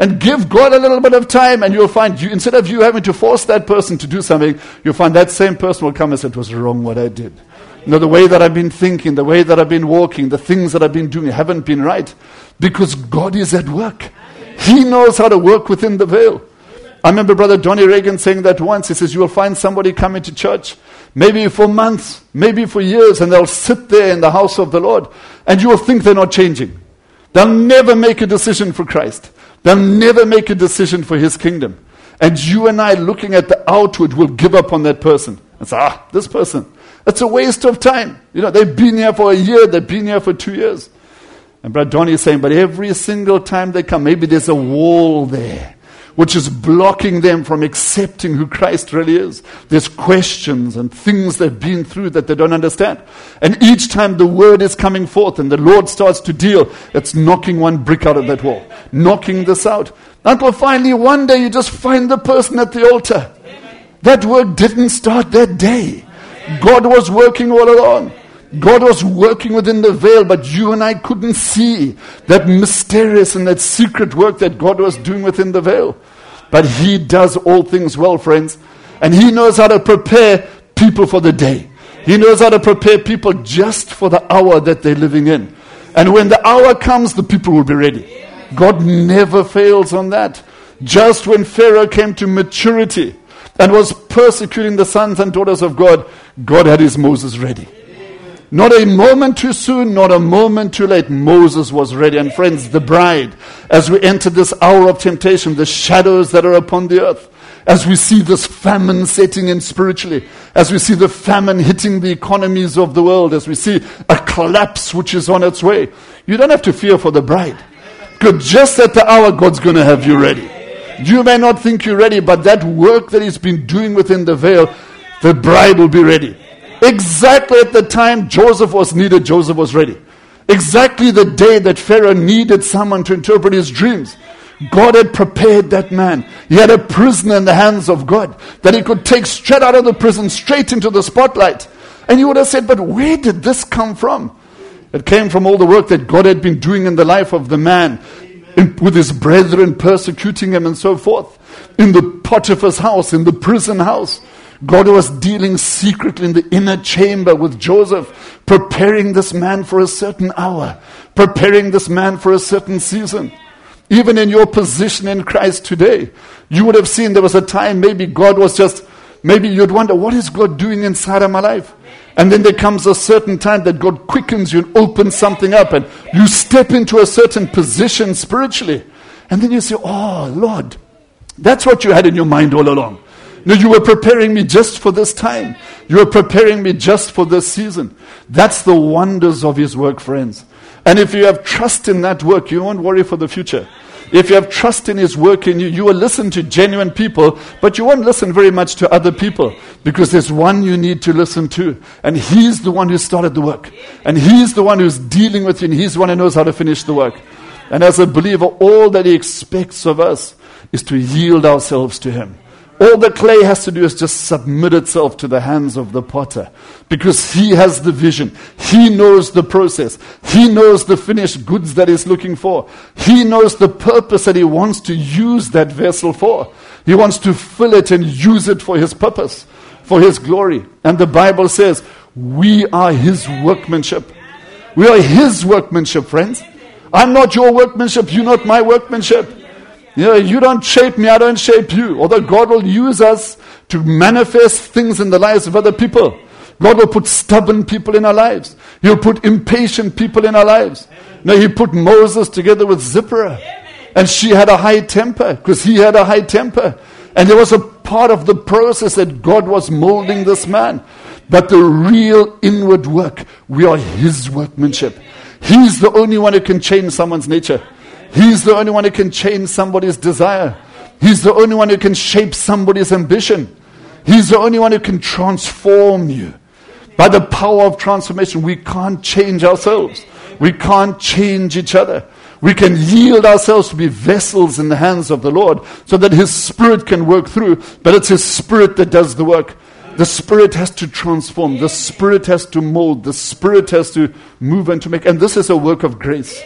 And give God a little bit of time, and you'll find, you, instead of you having to force that person to do something, you'll find that same person will come and say, it was wrong what I did. You know, the way that I've been thinking, the way that I've been walking, the things that I've been doing haven't been right. Because God is at work. He knows how to work within the veil. I remember Brother Donnie Reagan saying that once. He says, you will find somebody coming to church, maybe for months, maybe for years, and they'll sit there in the house of the Lord, and you will think they're not changing. They'll never make a decision for Christ. They'll never make a decision for His kingdom. And you and I, looking at the outward, will give up on that person. And say, ah, this person, it's a waste of time. You know, they've been here for a year, they've been here for two years. And Brother Donnie is saying, but every single time they come, maybe there's a wall there, which is blocking them from accepting who Christ really is. There's questions and things they've been through that they don't understand. And each time the word is coming forth and the Lord starts to deal, it's knocking one brick out of that wall, knocking this out. Until finally one day you just find the person at the altar. That work didn't start that day. God was working all along. God was working within the veil, but you and I couldn't see that mysterious and that secret work that God was doing within the veil. But He does all things well, friends. And He knows how to prepare people for the day. He knows how to prepare people just for the hour that they're living in. And when the hour comes, the people will be ready. God never fails on that. Just when Pharaoh came to maturity and was persecuting the sons and daughters of God, God had His Moses ready. Not a moment too soon, not a moment too late. Moses was ready. And friends, the bride, as we enter this hour of temptation, the shadows that are upon the earth, as we see this famine setting in spiritually, as we see the famine hitting the economies of the world, as we see a collapse which is on its way, you don't have to fear for the bride. Because just at the hour, God's going to have you ready. You may not think you're ready, but that work that He's been doing within the veil, the bride will be ready. Exactly at the time Joseph was needed, Joseph was ready. Exactly the day that Pharaoh needed someone to interpret his dreams, God had prepared that man. He had a prisoner in the hands of God that He could take straight out of the prison, straight into the spotlight. And you would have said, but where did this come from? It came from all the work that God had been doing in the life of the man, in, with his brethren persecuting him and so forth. In the Potiphar's house, in the prison house. God was dealing secretly in the inner chamber with Joseph, preparing this man for a certain hour, preparing this man for a certain season. Even in your position in Christ today, you would have seen there was a time maybe God was just, maybe you'd wonder, what is God doing inside of my life? And then there comes a certain time that God quickens you and opens something up, and you step into a certain position spiritually. And then you say, oh, Lord, that's what you had in your mind all along. No, you were preparing me just for this time. You were preparing me just for this season. That's the wonders of His work, friends. And if you have trust in that work, you won't worry for the future. If you have trust in His work in you, you will listen to genuine people, but you won't listen very much to other people, because there's one you need to listen to. And He's the one who started the work. And He's the one who's dealing with you, and He's the one who knows how to finish the work. And as a believer, all that He expects of us is to yield ourselves to Him. All the clay has to do is just submit itself to the hands of the potter, because He has the vision. He knows the process. He knows the finished goods that He's looking for. He knows the purpose that He wants to use that vessel for. He wants to fill it and use it for His purpose, for His glory. And the Bible says, we are His workmanship. We are His workmanship, friends. I'm not your workmanship. You're not my workmanship. You know, you don't shape me, I don't shape you. Although God will use us to manifest things in the lives of other people. God will put stubborn people in our lives. He'll put impatient people in our lives. Now, He put Moses together with Zipporah. And she had a high temper because he had a high temper. And there was a part of the process that God was molding this man. But the real inward work, we are His workmanship. He's the only one who can change someone's nature. He's the only one who can change somebody's desire. He's the only one who can shape somebody's ambition. He's the only one who can transform you. By the power of transformation, we can't change ourselves. We can't change each other. We can yield ourselves to be vessels in the hands of the Lord so that His Spirit can work through, but it's His Spirit that does the work. The Spirit has to transform. The Spirit has to mold. The Spirit has to move and to make. And this is a work of grace.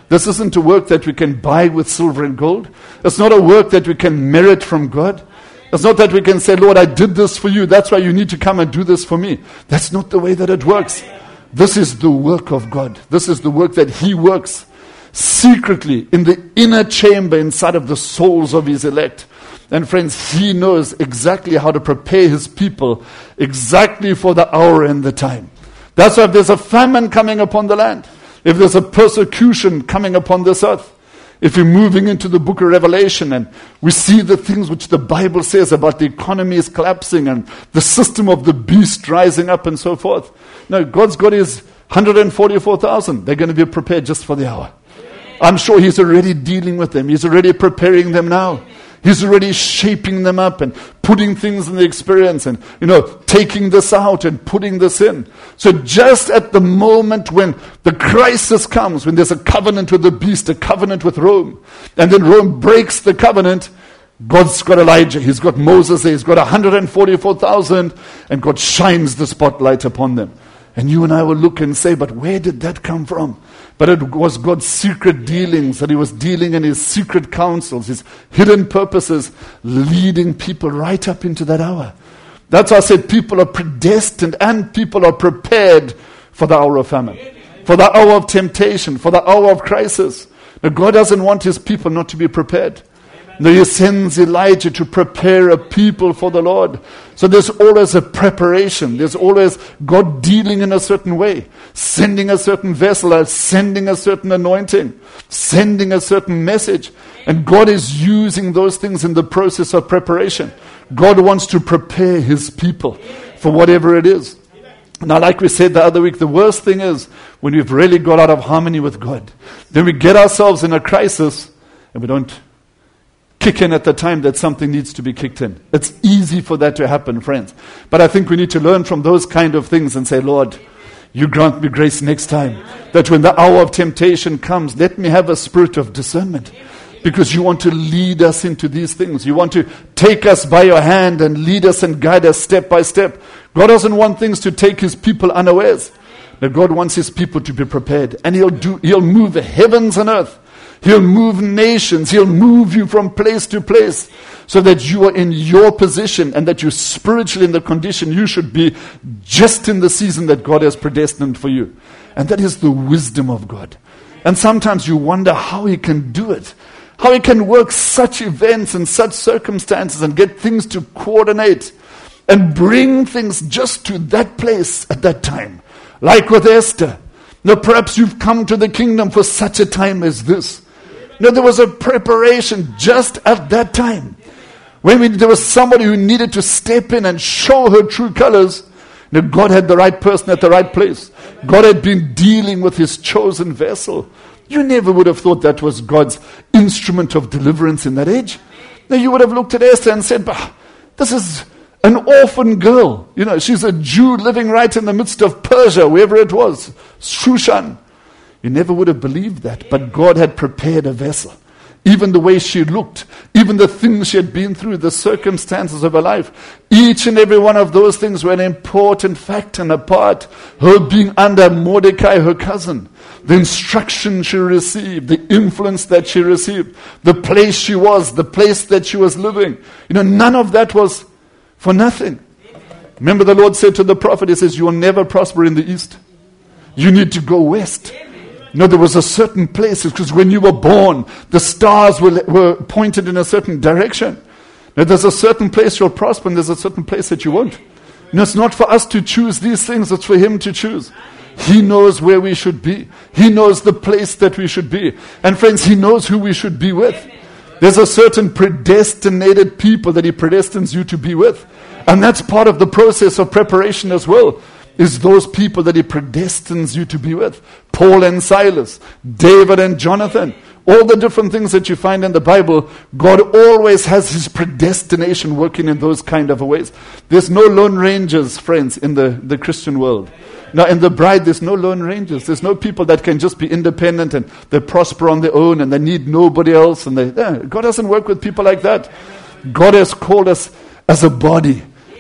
This isn't a work that we can buy with silver and gold. It's not a work that we can merit from God. It's not that we can say, Lord, I did this for you. That's why you need to come and do this for me. That's not the way that it works. This is the work of God. This is the work that He works secretly in the inner chamber inside of the souls of His elect. And friends, He knows exactly how to prepare His people exactly for the hour and the time. That's why if there's a famine coming upon the land, if there's a persecution coming upon this earth, if we're moving into the book of Revelation and we see the things which the Bible says about the economy is collapsing and the system of the beast rising up and so forth. No, God's got His one hundred forty-four thousand. They're going to be prepared just for the hour. I'm sure He's already dealing with them. He's already preparing them now. He's already shaping them up and putting things in the experience and, you know, taking this out and putting this in. So just at the moment when the crisis comes, when there's a covenant with the beast, a covenant with Rome, and then Rome breaks the covenant, God's got Elijah, He's got Moses, He's got one hundred forty-four thousand, and God shines the spotlight upon them. And you and I will look and say, but where did that come from? But it was God's secret dealings, that He was dealing in His secret counsels, His hidden purposes, leading people right up into that hour. That's why I said people are predestined and people are prepared for the hour of famine, for the hour of temptation, for the hour of crisis. Now, God doesn't want His people not to be prepared. No, He sends Elijah to prepare a people for the Lord. So there's always a preparation. There's always God dealing in a certain way, sending a certain vessel, sending a certain anointing, sending a certain message. And God is using those things in the process of preparation. God wants to prepare His people for whatever it is. Now, like we said the other week, the worst thing is when we've really got out of harmony with God. Then we get ourselves in a crisis and we don't kick in at the time that something needs to be kicked in. It's easy for that to happen, friends. But I think we need to learn from those kind of things and say, Lord, you grant me grace next time, that when the hour of temptation comes, let me have a spirit of discernment. Because you want to lead us into these things. You want to take us by your hand and lead us and guide us step by step. God doesn't want things to take His people unawares. But God wants His people to be prepared. And He'll do, He'll move the heavens and earth. He'll move nations. He'll move you from place to place so that you are in your position and that you're spiritually in the condition you should be just in the season that God has predestined for you. And that is the wisdom of God. And sometimes you wonder how He can do it. How He can work such events and such circumstances and get things to coordinate and bring things just to that place at that time. Like with Esther. Now perhaps you've come to the kingdom for such a time as this. No, there was a preparation just at that time. When we, there was somebody who needed to step in and show her true colors, now God had the right person at the right place. God had been dealing with His chosen vessel. You never would have thought that was God's instrument of deliverance in that age. Now you would have looked at Esther and said, bah, this is an orphan girl. You know, she's a Jew living right in the midst of Persia, wherever it was, Shushan. You never would have believed that, but God had prepared a vessel. Even the way she looked, even the things she had been through, the circumstances of her life, each and every one of those things were an important fact and a part. Her being under Mordecai, her cousin, the instruction she received, the influence that she received, the place she was, the place that she was living. You know, none of that was for nothing. Remember the Lord said to the prophet, He says, you will never prosper in the east. You need to go west. No, there was a certain place, because when you were born, the stars were, were pointed in a certain direction. Now, there's a certain place you'll prosper, and there's a certain place that you won't. No, it's not for us to choose these things, it's for Him to choose. He knows where we should be. He knows the place that we should be. And friends, He knows who we should be with. There's a certain predestinated people that He predestines you to be with. And that's part of the process of preparation as well. Is those people that He predestines you to be with. Paul and Silas, David and Jonathan, all the different things that you find in the Bible, God always has His predestination working in those kind of ways. There's no lone rangers, friends, in the, the Christian world. Now, in the bride, there's no lone rangers. There's no people that can just be independent and they prosper on their own and they need nobody else. And they, yeah, God doesn't work with people like that. God has called us as a body.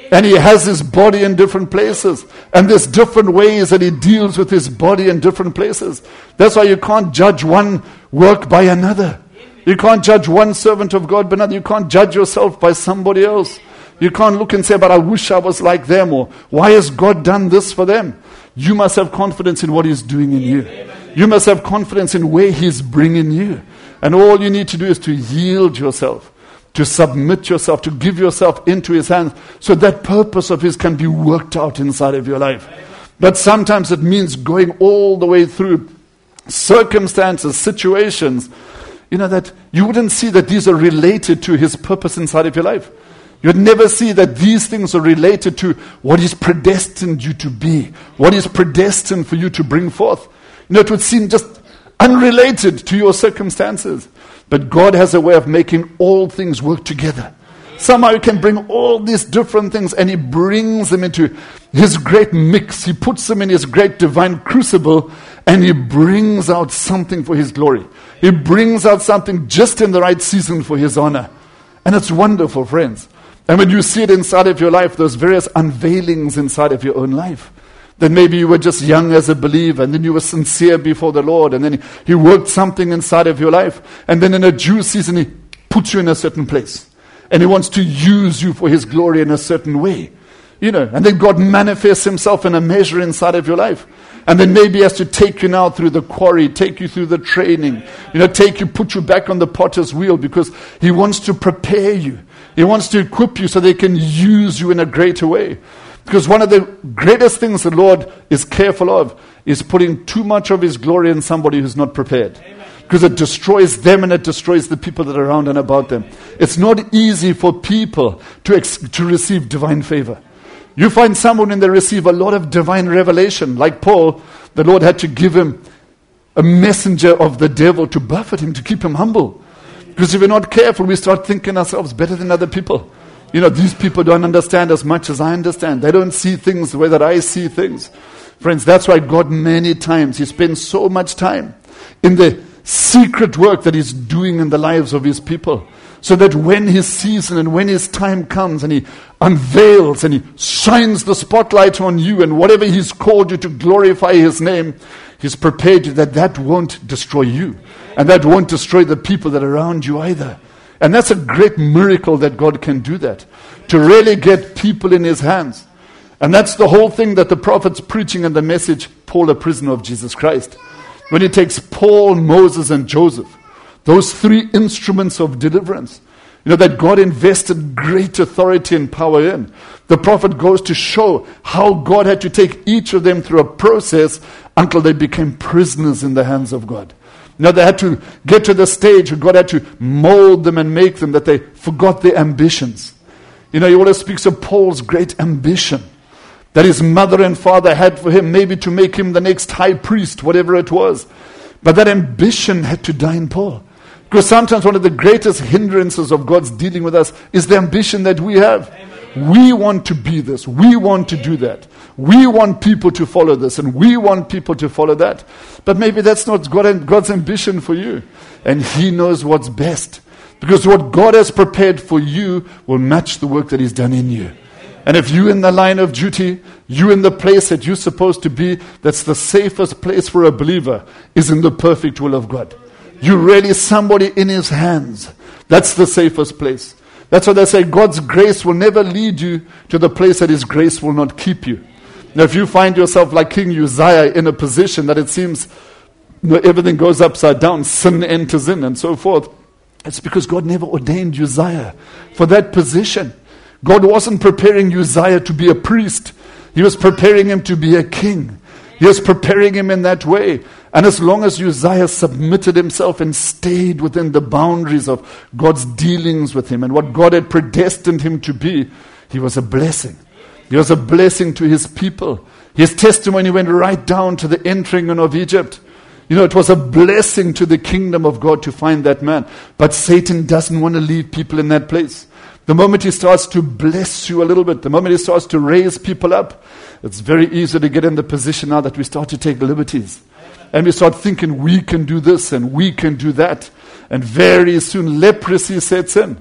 And he has his body in different places. And there's different ways that he deals with his body in different places. That's why you can't judge one work by another. You can't judge one servant of God by another. You can't judge yourself by somebody else. You can't look and say, but I wish I was like them, or why has God done this for them? You must have confidence in what he's doing in you. You must have confidence in where he's bringing you. And all you need to do is to yield yourself, to submit yourself, to give yourself into his hands, so that purpose of his can be worked out inside of your life. But sometimes it means going all the way through circumstances, situations, you know, that you wouldn't see that these are related to his purpose inside of your life. You'd never see that these things are related to what he's predestined you to be, what he's predestined for you to bring forth. You know, it would seem just unrelated to your circumstances. But God has a way of making all things work together. Somehow he can bring all these different things and he brings them into his great mix. He puts them in his great divine crucible and he brings out something for his glory. He brings out something just in the right season for his honor. And it's wonderful, friends. And when you see it inside of your life, those various unveilings inside of your own life, then maybe you were just young as a believer, and then you were sincere before the Lord, and then he worked something inside of your life, and then in a due season he puts you in a certain place, and he wants to use you for his glory in a certain way. You know, and then God manifests himself in a measure inside of your life. And then maybe he has to take you now through the quarry, take you through the training, you know, take you, put you back on the potter's wheel, because he wants to prepare you. He wants to equip you so they can use you in a greater way. Because one of the greatest things the Lord is careful of is putting too much of his glory in somebody who's not prepared. Because it destroys them and it destroys the people that are around and about them. It's not easy for people to ex- to receive divine favor. You find someone and they receive a lot of divine revelation. Like Paul, the Lord had to give him a messenger of the devil to buffet him, to keep him humble. Because if we're not careful, we start thinking ourselves better than other people. You know, these people don't understand as much as I understand. They don't see things the way that I see things. Friends, that's why God many times, he spends so much time in the secret work that he's doing in the lives of his people. So that when his season and when his time comes and he unveils and he shines the spotlight on you and whatever he's called you to glorify his name, he's prepared you that that won't destroy you. And that won't destroy the people that are around you either. And that's a great miracle that God can do that. To really get people in his hands. And that's the whole thing that the prophet's preaching in the message, Paul, a prisoner of Jesus Christ. When he takes Paul, Moses, and Joseph, those three instruments of deliverance, you know, that God invested great authority and power in. The prophet goes to show how God had to take each of them through a process until they became prisoners in the hands of God. You know, they had to get to the stage where God had to mold them and make them that they forgot their ambitions. You know, he always speaks of Paul's great ambition that his mother and father had for him, maybe to make him the next high priest, whatever it was. But that ambition had to die in Paul. Because sometimes one of the greatest hindrances of God's dealing with us is the ambition that we have. Amen. We want to be this. We want to do that. We want people to follow this. And we want people to follow that. But maybe that's not God, God's ambition for you. And he knows what's best. Because what God has prepared for you will match the work that he's done in you. And if you're in the line of duty, you're in the place that you're supposed to be, that's the safest place for a believer, is in the perfect will of God. You're really somebody in his hands. That's the safest place. That's why they say God's grace will never lead you to the place that his grace will not keep you. Now, if you find yourself like King Uzziah in a position that it seems, you know, everything goes upside down, sin enters in and so forth, it's because God never ordained Uzziah for that position. God wasn't preparing Uzziah to be a priest. He was preparing him to be a king. He was preparing him in that way. And as long as Uzziah submitted himself and stayed within the boundaries of God's dealings with him and what God had predestined him to be, he was a blessing. He was a blessing to his people. His testimony went right down to the entering in of Egypt. You know, it was a blessing to the kingdom of God to find that man. But Satan doesn't want to leave people in that place. The moment he starts to bless you a little bit, the moment he starts to raise people up, it's very easy to get in the position now that we start to take liberties. And we start thinking we can do this and we can do that. And very soon leprosy sets in.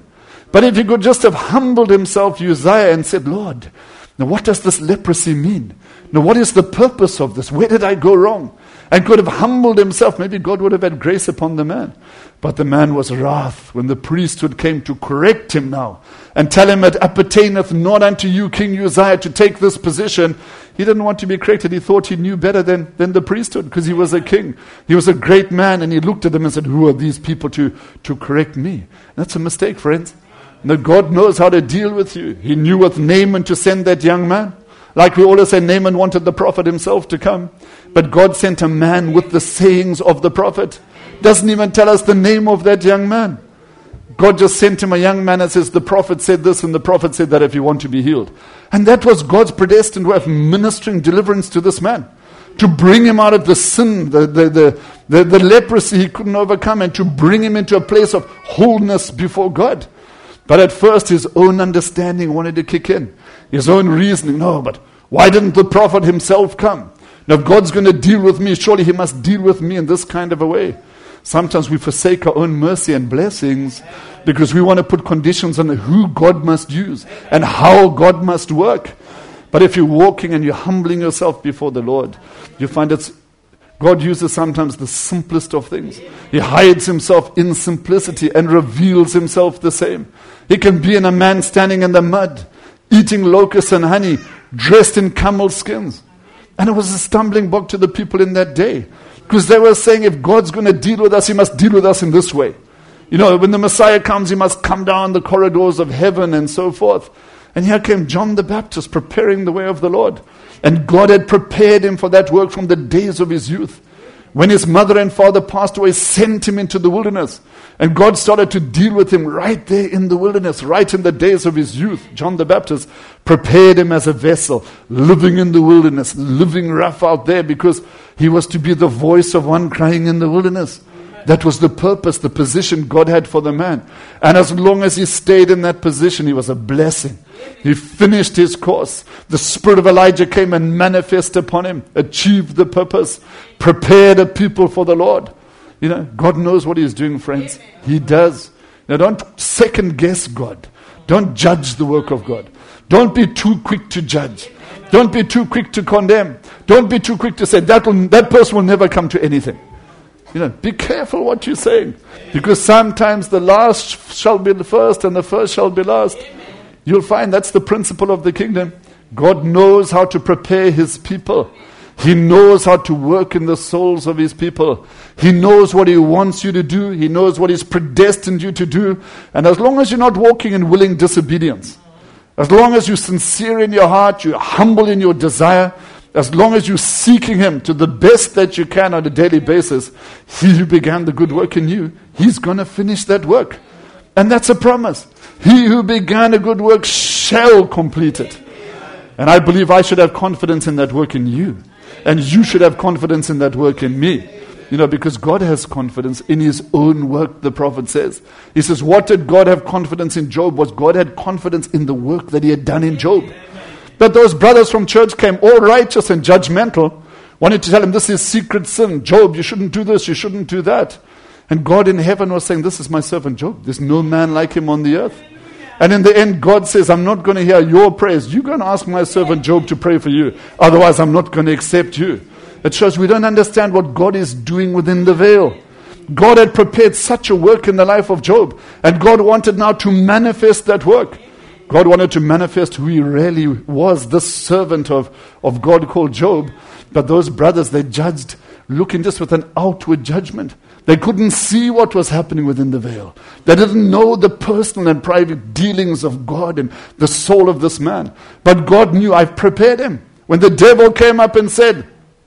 But if he could just have humbled himself, Uzziah, and said, Lord, now what does this leprosy mean? Now what is the purpose of this? Where did I go wrong? And could have humbled himself, maybe God would have had grace upon the man. But the man was wrath when the priesthood came to correct him now and tell him, it appertaineth not unto you, King Uzziah, to take this position. He didn't want to be corrected. He thought he knew better than, than the priesthood because he was a king. He was a great man, and he looked at them and said, who are these people to, to correct me? That's a mistake, friends. Now God knows how to deal with you. He knew with Naaman to send that young man. Like we always say, Naaman wanted the prophet himself to come. But God sent a man with the sayings of the prophet. Doesn't even tell us the name of that young man. God just sent him a young man and says, the prophet said this and the prophet said that if you want to be healed. And that was God's predestined way of ministering deliverance to this man. To bring him out of the sin, the, the, the, the, the leprosy he couldn't overcome, and to bring him into a place of wholeness before God. But at first his own understanding wanted to kick in. His own reasoning, no, but why didn't the prophet himself come? Now if God's going to deal with me, surely he must deal with me in this kind of a way. Sometimes we forsake our own mercy and blessings because we want to put conditions on who God must use and how God must work. But if you're walking and you're humbling yourself before the Lord, you find it's God uses sometimes the simplest of things. He hides himself in simplicity and reveals himself the same. He can be in a man standing in the mud, eating locusts and honey, dressed in camel skins. And it was a stumbling block to the people in that day. Because they were saying, if God's going to deal with us, he must deal with us in this way. You know, when the Messiah comes, he must come down the corridors of heaven and so forth. And here came John the Baptist preparing the way of the Lord. And God had prepared him for that work from the days of his youth. When his mother and father passed away, sent him into the wilderness. And God started to deal with him right there in the wilderness, right in the days of his youth. John the Baptist prepared him as a vessel, living in the wilderness, living rough out there because he was to be the voice of one crying in the wilderness. That was the purpose, the position God had for the man. And as long as he stayed in that position, he was a blessing. He finished his course. The spirit of Elijah came and manifested upon him, achieved the purpose, prepared a people for the Lord. You know, God knows what he's doing, friends. He does. Now don't second guess God. Don't judge the work of God. Don't be too quick to judge. Don't be too quick to condemn. Don't be too quick to say that will, that person will never come to anything. You know, be careful what you're saying. Because sometimes the last shall be the first and the first shall be last. You'll find that's the principle of the kingdom. God knows how to prepare his people. He knows how to work in the souls of his people. He knows what he wants you to do. He knows what he's predestined you to do. And as long as you're not walking in willing disobedience, as long as you're sincere in your heart, you're humble in your desire, as long as you're seeking him to the best that you can on a daily basis, he who began the good work in you, he's going to finish that work. And that's a promise. He who began a good work shall complete it. And I believe I should have confidence in that work in you. And you should have confidence in that work in me. You know, because God has confidence in his own work, the prophet says. He says, what did God have confidence in Job? Was God had confidence in the work that he had done in Job. But those brothers from church came all righteous and judgmental, wanted to tell him, this is secret sin. Job, you shouldn't do this, you shouldn't do that. And God in heaven was saying, this is my servant Job. There's no man like him on the earth. And in the end, God says, I'm not going to hear your prayers. You're going to ask my servant Job to pray for you. Otherwise, I'm not going to accept you. It shows we don't understand what God is doing within the veil. God had prepared such a work in the life of Job. And God wanted now to manifest that work. God wanted to manifest who he really was, this servant of, of God called Job. But those brothers, they judged, looking just with an outward judgment. They couldn't see what was happening within the veil. They didn't know the personal and private dealings of God and the soul of this man. But God knew, I've prepared him. When the devil came up and said,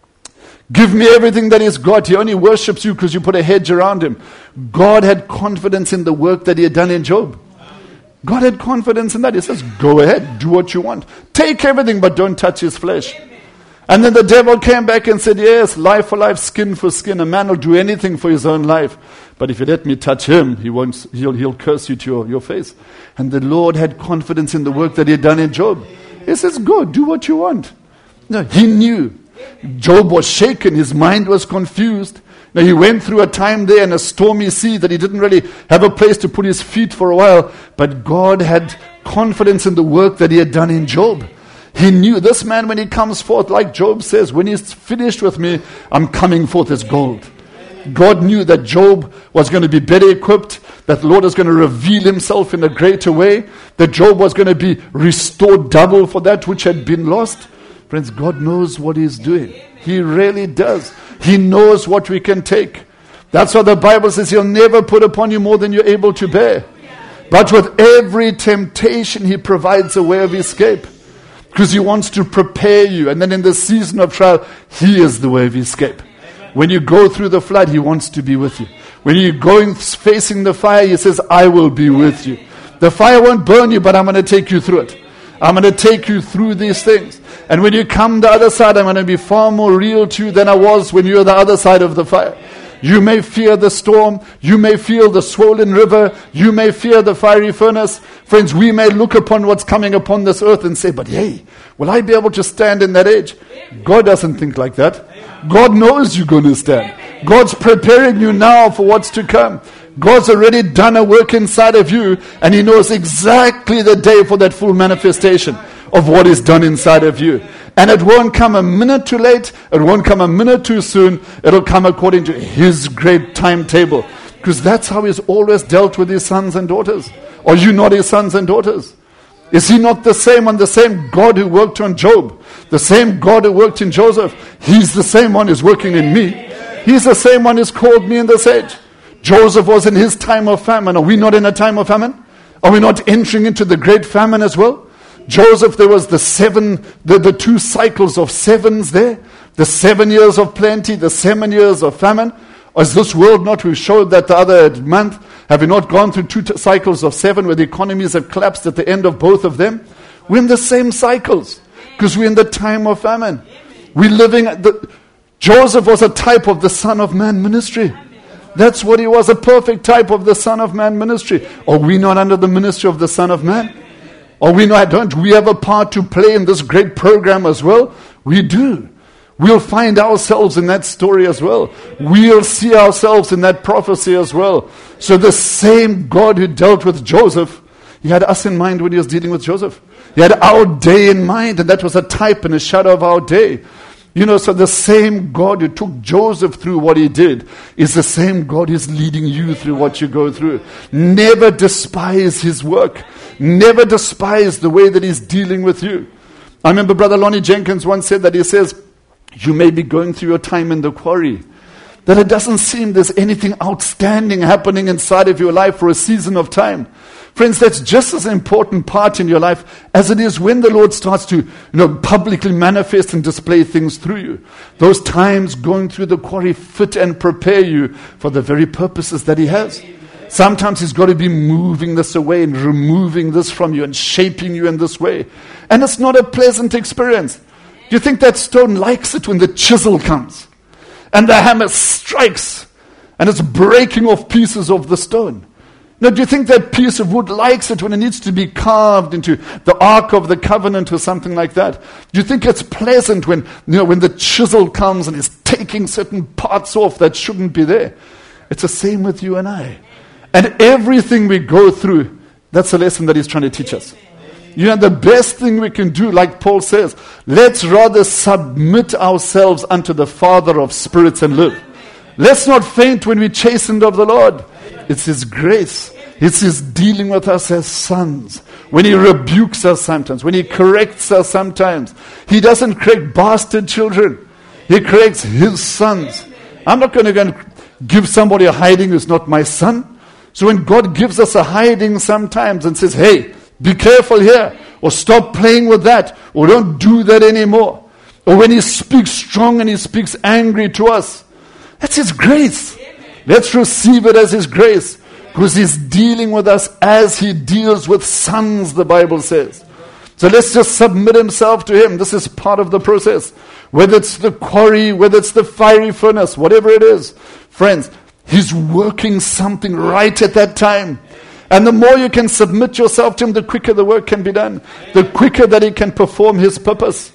give me everything that he's got, he only worships you because you put a hedge around him. God had confidence in the work that he had done in Job. God had confidence in that. He says, go ahead, do what you want. Take everything, but don't touch his flesh. And then the devil came back and said, yes, life for life, skin for skin. A man will do anything for his own life. But if you let me touch him, he won't, he'll, he'll curse you to your, your face. And the Lord had confidence in the work that he had done in Job. He says, go, do what you want. No, he knew. Job was shaken. His mind was confused. Now, he went through a time there in a stormy sea that he didn't really have a place to put his feet for a while, but God had confidence in the work that he had done in Job. He knew this man, when he comes forth, like Job says, when he's finished with me, I'm coming forth as gold. God knew that Job was going to be better equipped, that the Lord is going to reveal himself in a greater way, that Job was going to be restored double for that which had been lost. Friends, God knows what he's doing. He really does. He knows what we can take. That's what the Bible says. He'll never put upon you more than you're able to bear. But with every temptation, he provides a way of escape. Because he wants to prepare you. And then in the season of trial, he is the way of escape. When you go through the flood, he wants to be with you. When you're going facing the fire, he says, I will be with you. The fire won't burn you, but I'm going to take you through it. I'm going to take you through these things. And when you come the other side, I'm going to be far more real to you than I was when you were the other side of the fire. You may fear the storm. You may feel the swollen river. You may fear the fiery furnace. Friends, we may look upon what's coming upon this earth and say, but hey, will I be able to stand in that age? God doesn't think like that. God knows you're going to stand. God's preparing you now for what's to come. God's already done a work inside of you, and he knows exactly the day for that full manifestation of what is done inside of you. And it won't come a minute too late. It won't come a minute too soon. It'll come according to his great timetable. Because that's how he's always dealt with his sons and daughters. Are you not his sons and daughters? Is he not the same one, the same God who worked on Job? The same God who worked in Joseph? He's the same one who's working in me. He's the same one who's called me in this age. Joseph was in his time of famine. Are we not in a time of famine? Are we not entering into the great famine as well? Joseph, there was the seven, the, the two cycles of sevens there. The seven years of plenty, the seven years of famine. Is this world not? We showed that the other month. Have we not gone through two t- cycles of seven where the economies have collapsed at the end of both of them? We're in the same cycles because we're in the time of famine. We're living at the... Joseph was a type of the Son of Man ministry. That's what he was, a perfect type of the Son of Man ministry. Are we not under the ministry of the Son of Man? Are we not? Don't we have a part to play in this great program as well? We do. We'll find ourselves in that story as well. We'll see ourselves in that prophecy as well. So the same God who dealt with Joseph, he had us in mind when he was dealing with Joseph. He had our day in mind, and that was a type and a shadow of our day. You know, so the same God who took Joseph through what he did is the same God who's leading you through what you go through. Never despise his work. Never despise the way that he's dealing with you. I remember Brother Lonnie Jenkins once said that he says, you may be going through your time in the quarry, that it doesn't seem there's anything outstanding happening inside of your life for a season of time. Friends, that's just as important part in your life as it is when the Lord starts to, you know, publicly manifest and display things through you. Those times going through the quarry fit and prepare you for the very purposes that he has. Sometimes he's got to be moving this away and removing this from you and shaping you in this way. And it's not a pleasant experience. Do you think that stone likes it when the chisel comes and the hammer strikes and it's breaking off pieces of the stone? Now, do you think that piece of wood likes it when it needs to be carved into the Ark of the Covenant or something like that? Do you think it's pleasant when, you know, when the chisel comes and is taking certain parts off that shouldn't be there? It's the same with you and I. And everything we go through, that's a lesson that he's trying to teach us. You know, the best thing we can do, like Paul says, let's rather submit ourselves unto the Father of spirits and live. Let's not faint when we're chastened of the Lord. It's his grace. It's his dealing with us as sons. When he rebukes us sometimes, when he corrects us sometimes. He doesn't correct bastard children. He corrects his sons. I'm not going to go and give somebody a hiding who's not my son. So when God gives us a hiding sometimes and says, hey, be careful here, or stop playing with that, or don't do that anymore. Or when he speaks strong and he speaks angry to us, that's his grace. Let's receive it as his grace, because he's dealing with us as he deals with sons, the Bible says. So let's just submit himself to him. This is part of the process. Whether it's the quarry, whether it's the fiery furnace, whatever it is. Friends, he's working something right at that time. And the more you can submit yourself to him, the quicker the work can be done. The quicker that he can perform his purpose.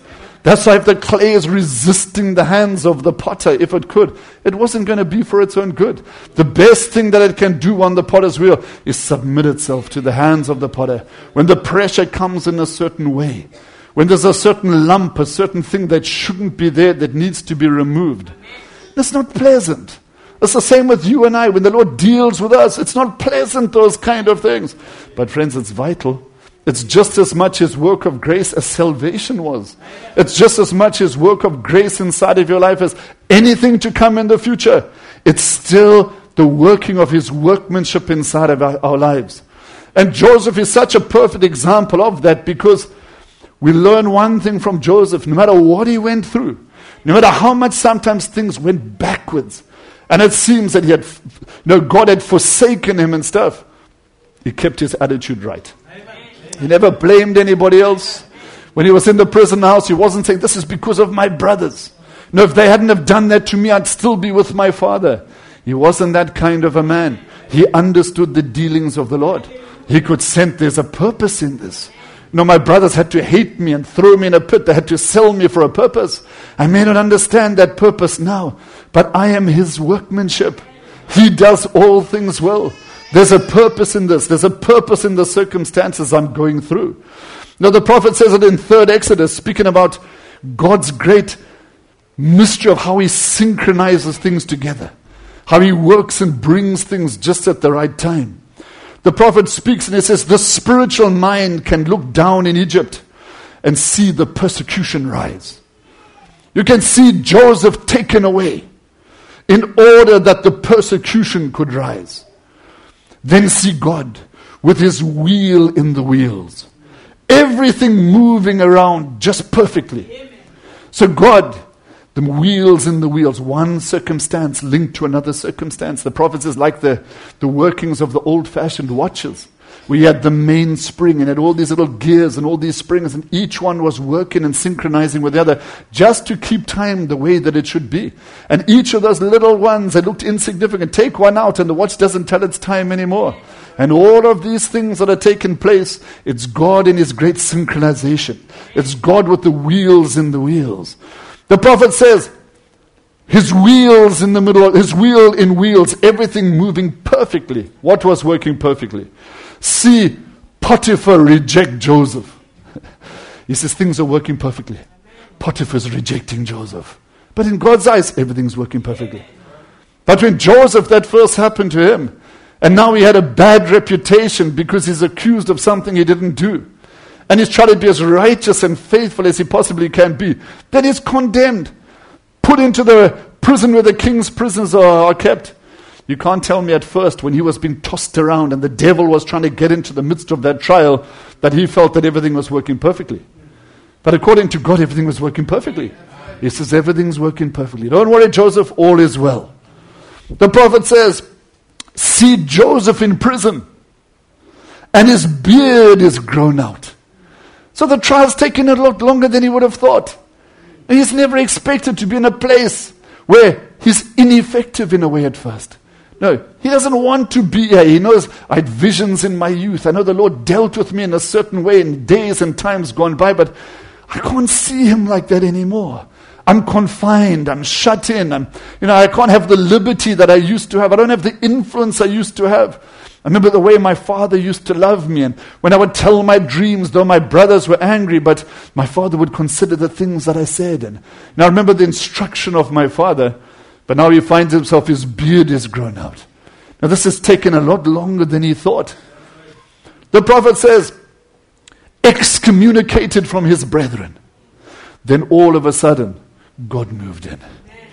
That's why if the clay is resisting the hands of the potter, if it could, it wasn't going to be for its own good. The best thing that it can do on the potter's wheel is submit itself to the hands of the potter. When the pressure comes in a certain way, when there's a certain lump, a certain thing that shouldn't be there, that needs to be removed, it's not pleasant. It's the same with you and I. When the Lord deals with us, it's not pleasant, those kind of things. But friends, it's vital. It's just as much His work of grace as salvation was. It's just as much His work of grace inside of your life as anything to come in the future. It's still the working of His workmanship inside of our, our lives. And Joseph is such a perfect example of that, because we learn one thing from Joseph. No matter what he went through, no matter how much sometimes things went backwards, and it seems that he had, you know, God had forsaken him and stuff, he kept his attitude right. He never blamed anybody else. When he was in the prison house, he wasn't saying, this is because of my brothers. No, if they hadn't have done that to me, I'd still be with my father. He wasn't that kind of a man. He understood the dealings of the Lord. He could sense there's a purpose in this. No, my brothers had to hate me and throw me in a pit. They had to sell me for a purpose. I may not understand that purpose now, but I am His workmanship. He does all things well. There's a purpose in this. There's a purpose in the circumstances I'm going through. Now, the prophet says it in third Exodus, speaking about God's great mystery of how He synchronizes things together, how He works and brings things just at the right time. The prophet speaks and he says, the spiritual mind can look down in Egypt and see the persecution rise. You can see Joseph taken away in order that the persecution could rise. Then see God with His wheel in the wheels. Everything moving around just perfectly. So God, the wheels in the wheels, one circumstance linked to another circumstance. The prophet says, like the, the workings of the old-fashioned watches. We had the mainspring and had all these little gears and all these springs, and each one was working and synchronizing with the other just to keep time the way that it should be. And each of those little ones that looked insignificant, take one out and the watch doesn't tell its time anymore. And all of these things that are taking place, it's God in His great synchronization. It's God with the wheels in the wheels. The prophet says, His wheels in the middle, His wheel in wheels, everything moving perfectly. What was working perfectly? See Potiphar reject Joseph. He says things are working perfectly. Potiphar's rejecting Joseph. But in God's eyes, everything's working perfectly. But when Joseph, that first happened to him, and now he had a bad reputation because he's accused of something he didn't do, and he's trying to be as righteous and faithful as he possibly can be, then he's condemned, put into the prison where the king's prisoners are, are kept. You can't tell me at first, when he was being tossed around and the devil was trying to get into the midst of that trial, that he felt that everything was working perfectly. But according to God, everything was working perfectly. He says everything's working perfectly. Don't worry, Joseph, all is well. The prophet says, see Joseph in prison, and his beard is grown out. So the trial's taken a lot longer than he would have thought. And he's never expected to be in a place where he's ineffective in a way at first. No, he doesn't want to be here. He knows, I had visions in my youth. I know the Lord dealt with me in a certain way in days and times gone by, but I can't see Him like that anymore. I'm confined. I'm shut in. I'm, you know, I can't have the liberty that I used to have. I don't have the influence I used to have. I remember the way my father used to love me, and when I would tell my dreams, though my brothers were angry, but my father would consider the things that I said. And, and I remember the instruction of my father, but now he finds himself, his beard is grown out. Now this has taken a lot longer than he thought. The prophet says, excommunicated from his brethren. Then all of a sudden, God moved in.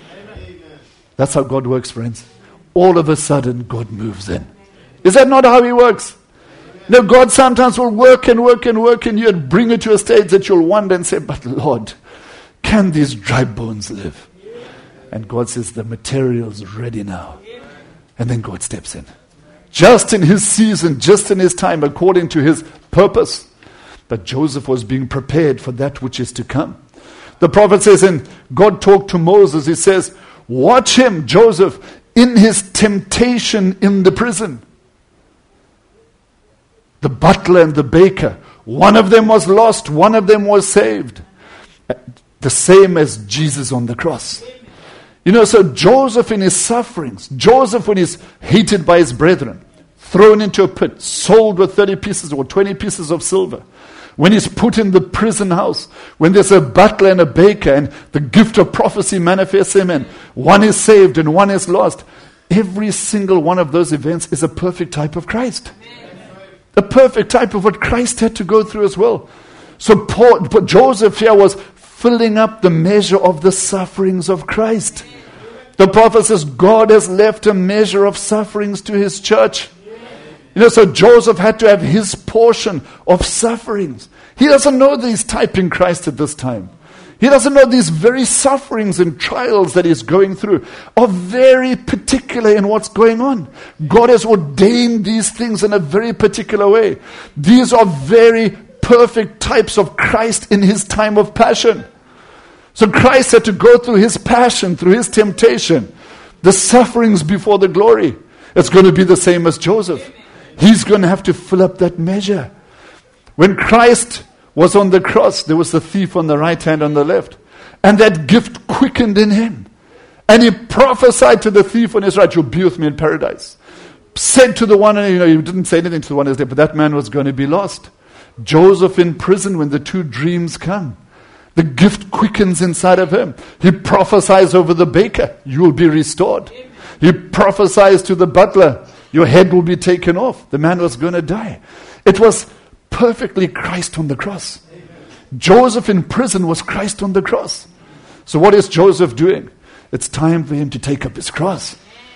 That's how God works, friends. All of a sudden, God moves in. Is that not how He works? No, God sometimes will work and work and work in you and bring you to a stage that you'll wonder and say, but Lord, can these dry bones live? And God says, the material's ready now. And then God steps in. Just in His season, just in His time, according to His purpose. But Joseph was being prepared for that which is to come. The prophet says, and God talked to Moses, He says, watch him, Joseph, in his temptation in the prison. The butler and the baker, one of them was lost, one of them was saved. The same as Jesus on the cross. You know, so Joseph in his sufferings, Joseph when he's hated by his brethren, thrown into a pit, sold with thirty pieces or twenty pieces of silver, when he's put in the prison house, when there's a butler and a baker and the gift of prophecy manifests him and one is saved and one is lost, every single one of those events is a perfect type of Christ. A perfect type of what Christ had to go through as well. So Paul, but Joseph here was filling up the measure of the sufferings of Christ. The prophet says God has left a measure of sufferings to his church. You know, so Joseph had to have his portion of sufferings. He doesn't know that he's typing Christ at this time. He doesn't know these very sufferings and trials that he's going through are very particular in what's going on. God has ordained these things in a very particular way. These are very perfect types of Christ in his time of passion. So Christ had to go through his passion, through his temptation, the sufferings before the glory. It's going to be the same as Joseph. He's going to have to fill up that measure. When Christ was on the cross, there was the thief on the right hand, on the left. And that gift quickened in him. And he prophesied to the thief on his right, you'll be with me in paradise. Said to the one, you know, he didn't say anything to the one who's there, but that man was going to be lost. Joseph in prison when the two dreams come. The gift quickens inside of him. He prophesies over the baker, you will be restored. He prophesies to the butler, your head will be taken off. The man was going to die. It was perfectly Christ on the cross. Joseph in prison was Christ on the cross. So what is Joseph doing? It's time for him to take up his cross.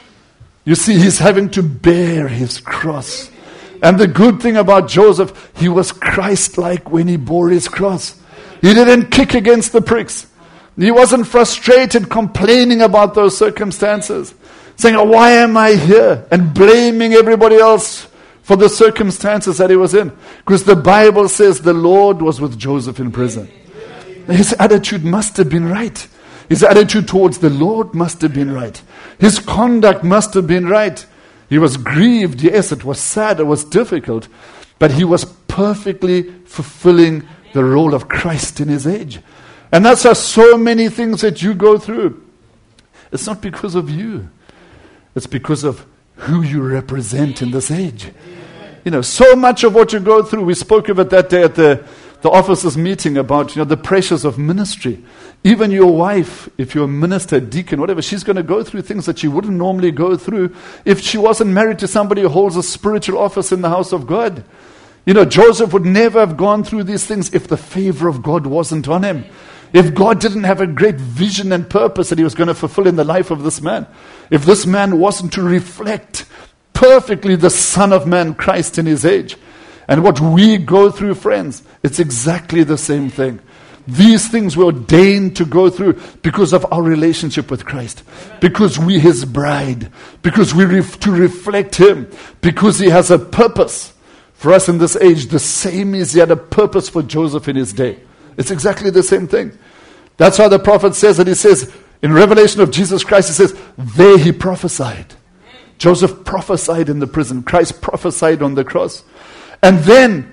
You see, he's having to bear his cross. And the good thing about Joseph, he was Christ-like when he bore his cross. He didn't kick against the pricks. He wasn't frustrated, complaining about those circumstances. Saying, oh, why am I here? And blaming everybody else for the circumstances that he was in. Because the Bible says the Lord was with Joseph in prison. His attitude must have been right. His attitude towards the Lord must have been right. His conduct must have been right. He was grieved. Yes, it was sad. It was difficult. But he was perfectly fulfilling the role of Christ in his age. And that's how so many things that you go through. It's not because of you. It's because of who you represent in this age. You know, so much of what you go through, we spoke of it that day at the, the officers' meeting about, you know, the pressures of ministry. Even your wife, if you're a minister, deacon, whatever, she's going to go through things that she wouldn't normally go through if she wasn't married to somebody who holds a spiritual office in the house of God. You know, Joseph would never have gone through these things if the favor of God wasn't on him. If God didn't have a great vision and purpose that he was going to fulfill in the life of this man. If this man wasn't to reflect perfectly the Son of Man, Christ in his age. And what we go through, friends, it's exactly the same thing. These things were ordained to go through because of our relationship with Christ. Because we his bride. Because we ref- to reflect him. Because he has a purpose for us in this age. The same as he had a purpose for Joseph in his day. It's exactly the same thing. That's how the prophet says it. He says, in Revelation of Jesus Christ, he says, there he prophesied. Joseph prophesied in the prison. Christ prophesied on the cross. And then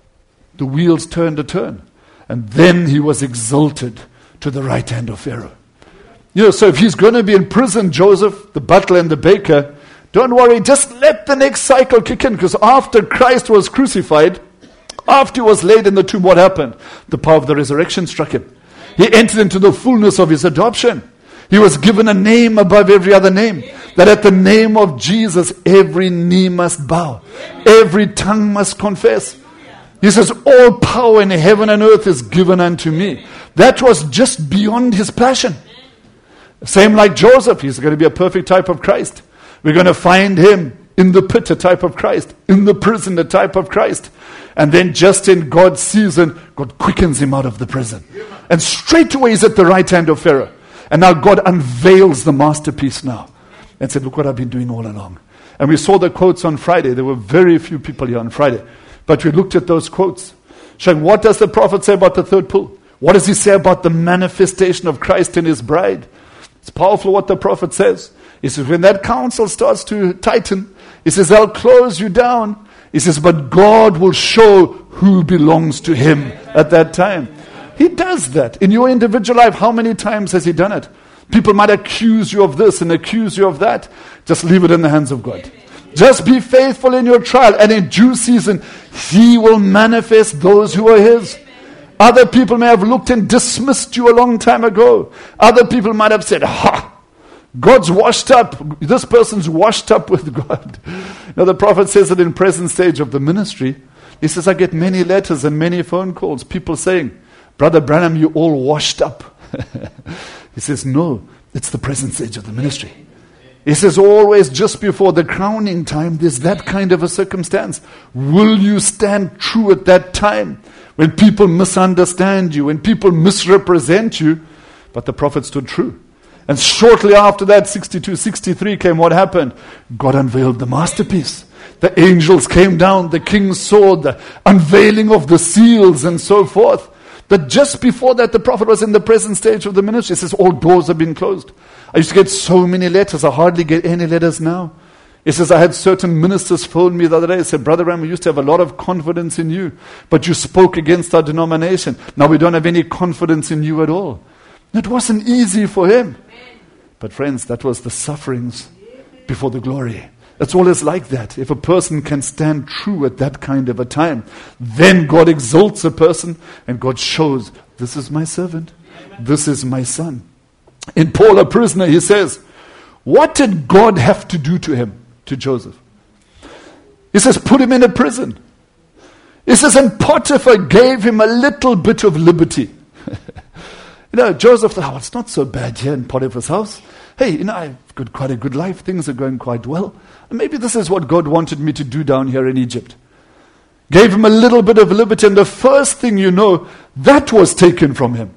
the wheels turned a turn. And then he was exalted to the right hand of Pharaoh. You know, so if he's going to be in prison, Joseph, the butler and the baker, don't worry, just let the next cycle kick in. Because after Christ was crucified, after he was laid in the tomb, what happened? The power of the resurrection struck him. He entered into the fullness of his adoption. He was given a name above every other name. That at the name of Jesus, every knee must bow. Every tongue must confess. He says, all power in heaven and earth is given unto me. That was just beyond his passion. Same like Joseph. He's going to be a perfect type of Christ. We're going to find him in the pit, a type of Christ. In the prison, a type of Christ. And then just in God's season, God quickens him out of the prison. And straight away he's at the right hand of Pharaoh. And now God unveils the masterpiece now. And said, look what I've been doing all along. And we saw the quotes on Friday. There were very few people here on Friday. But we looked at those quotes. Showing what does the prophet say about the third pull? What does he say about the manifestation of Christ in his bride? It's powerful what the prophet says. He says, when that counsel starts to tighten, he says, I'll close you down. He says, but God will show who belongs to him at that time. He does that. In your individual life, how many times has He done it? People might accuse you of this and accuse you of that. Just leave it in the hands of God. Just be faithful in your trial, and in due season, He will manifest those who are His. Other people may have looked and dismissed you a long time ago. Other people might have said, ha! God's washed up. This person's washed up with God. Now the prophet says it in present stage of the ministry. He says, I get many letters and many phone calls. People saying, Brother Branham, you all washed up. He says, no, it's the present stage of the ministry. He says, always just before the crowning time, there's that kind of a circumstance. Will you stand true at that time? When people misunderstand you, when people misrepresent you. But the prophet stood true. And shortly after that, sixty-two, sixty-three came. What happened? God unveiled the masterpiece. The angels came down. The king saw the unveiling of the seals and so forth. But just before that, the prophet was in the present stage of the ministry. He says, all doors have been closed. I used to get so many letters. I hardly get any letters now. He says, I had certain ministers phone me the other day. They said, Brother Ram, we used to have a lot of confidence in you, but you spoke against our denomination. Now we don't have any confidence in you at all. It wasn't easy for him. But friends, that was the sufferings before the glory. It's always like that. If a person can stand true at that kind of a time, then God exalts a person and God shows, this is my servant. This is my son. In Paul, a prisoner, he says, what did God have to do to him, to Joseph? He says, put him in a prison. He says, and Potiphar gave him a little bit of liberty. You know, Joseph thought, oh, it's not so bad here in Potiphar's house. Hey, you know, I've got quite a good life. Things are going quite well. And maybe this is what God wanted me to do down here in Egypt. Gave him a little bit of liberty, and the first thing you know, that was taken from him.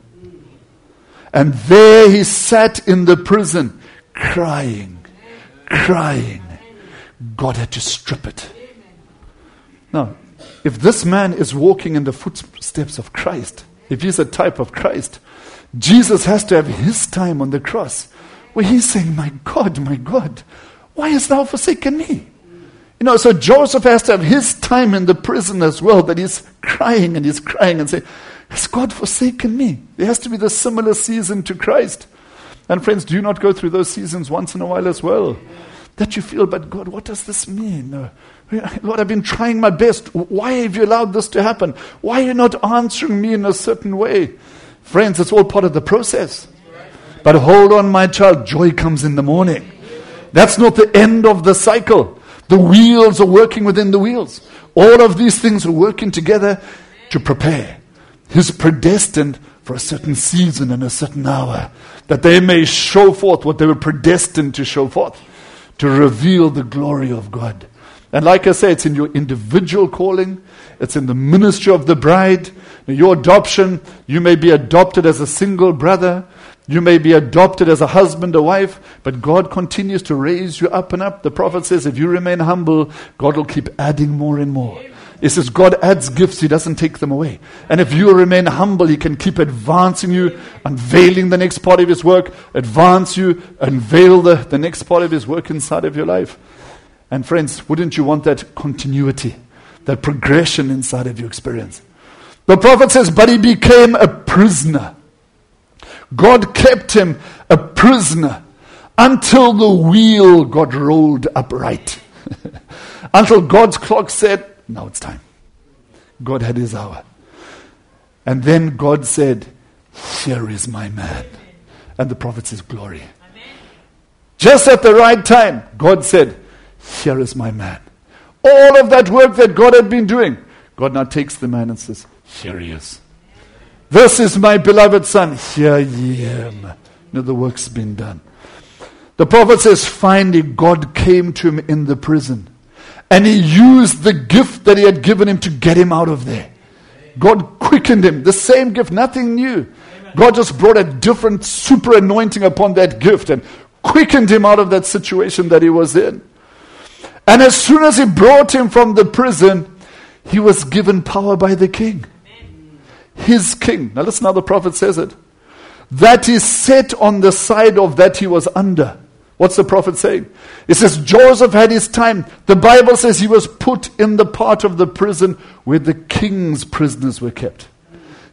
And there he sat in the prison, crying, crying. God had to strip it. Now, if this man is walking in the footsteps of Christ, if he's a type of Christ, Jesus has to have his time on the cross where he's saying, my God, my God, why hast thou forsaken me? You know, so Joseph has to have his time in the prison as well, that he's crying and he's crying and saying, has God forsaken me? There has to be the similar season to Christ. And friends, do you not go through those seasons once in a while as well? That you feel, but God, what does this mean? Uh, Lord, I've been trying my best. Why have you allowed this to happen? Why are you not answering me in a certain way? Friends, it's all part of the process. But hold on, my child, joy comes in the morning. That's not the end of the cycle. The wheels are working within the wheels. All of these things are working together to prepare. He's predestined for a certain season and a certain hour, that they may show forth what they were predestined to show forth, to reveal the glory of God. And like I say, it's in your individual calling. It's in the ministry of the bride. Your adoption, you may be adopted as a single brother. You may be adopted as a husband or wife. But God continues to raise you up and up. The prophet says, if you remain humble, God will keep adding more and more. He says, God adds gifts, He doesn't take them away. And if you remain humble, He can keep advancing you, unveiling the next part of His work, advance you, unveil the, the next part of His work inside of your life. And friends, wouldn't you want that continuity, that progression inside of your experience? The prophet says, but he became a prisoner. God kept him a prisoner until the wheel got rolled upright. Until God's clock said, now it's time. God had His hour. And then God said, here is my man. And the prophet says, glory. Just at the right time, God said, here is my man. All of that work that God had been doing, God now takes the man and says, here he is. This is my beloved son. Here ye am. Now the work's been done. The prophet says, finally God came to him in the prison. And He used the gift that He had given him to get him out of there. God quickened him. The same gift, nothing new. God just brought a different super anointing upon that gift and quickened him out of that situation that he was in. And as soon as He brought him from the prison, he was given power by the king. His king. Now listen how the prophet says it. That He set on the side of that he was under. What's the prophet saying? It says Joseph had his time. The Bible says he was put in the part of the prison where the king's prisoners were kept.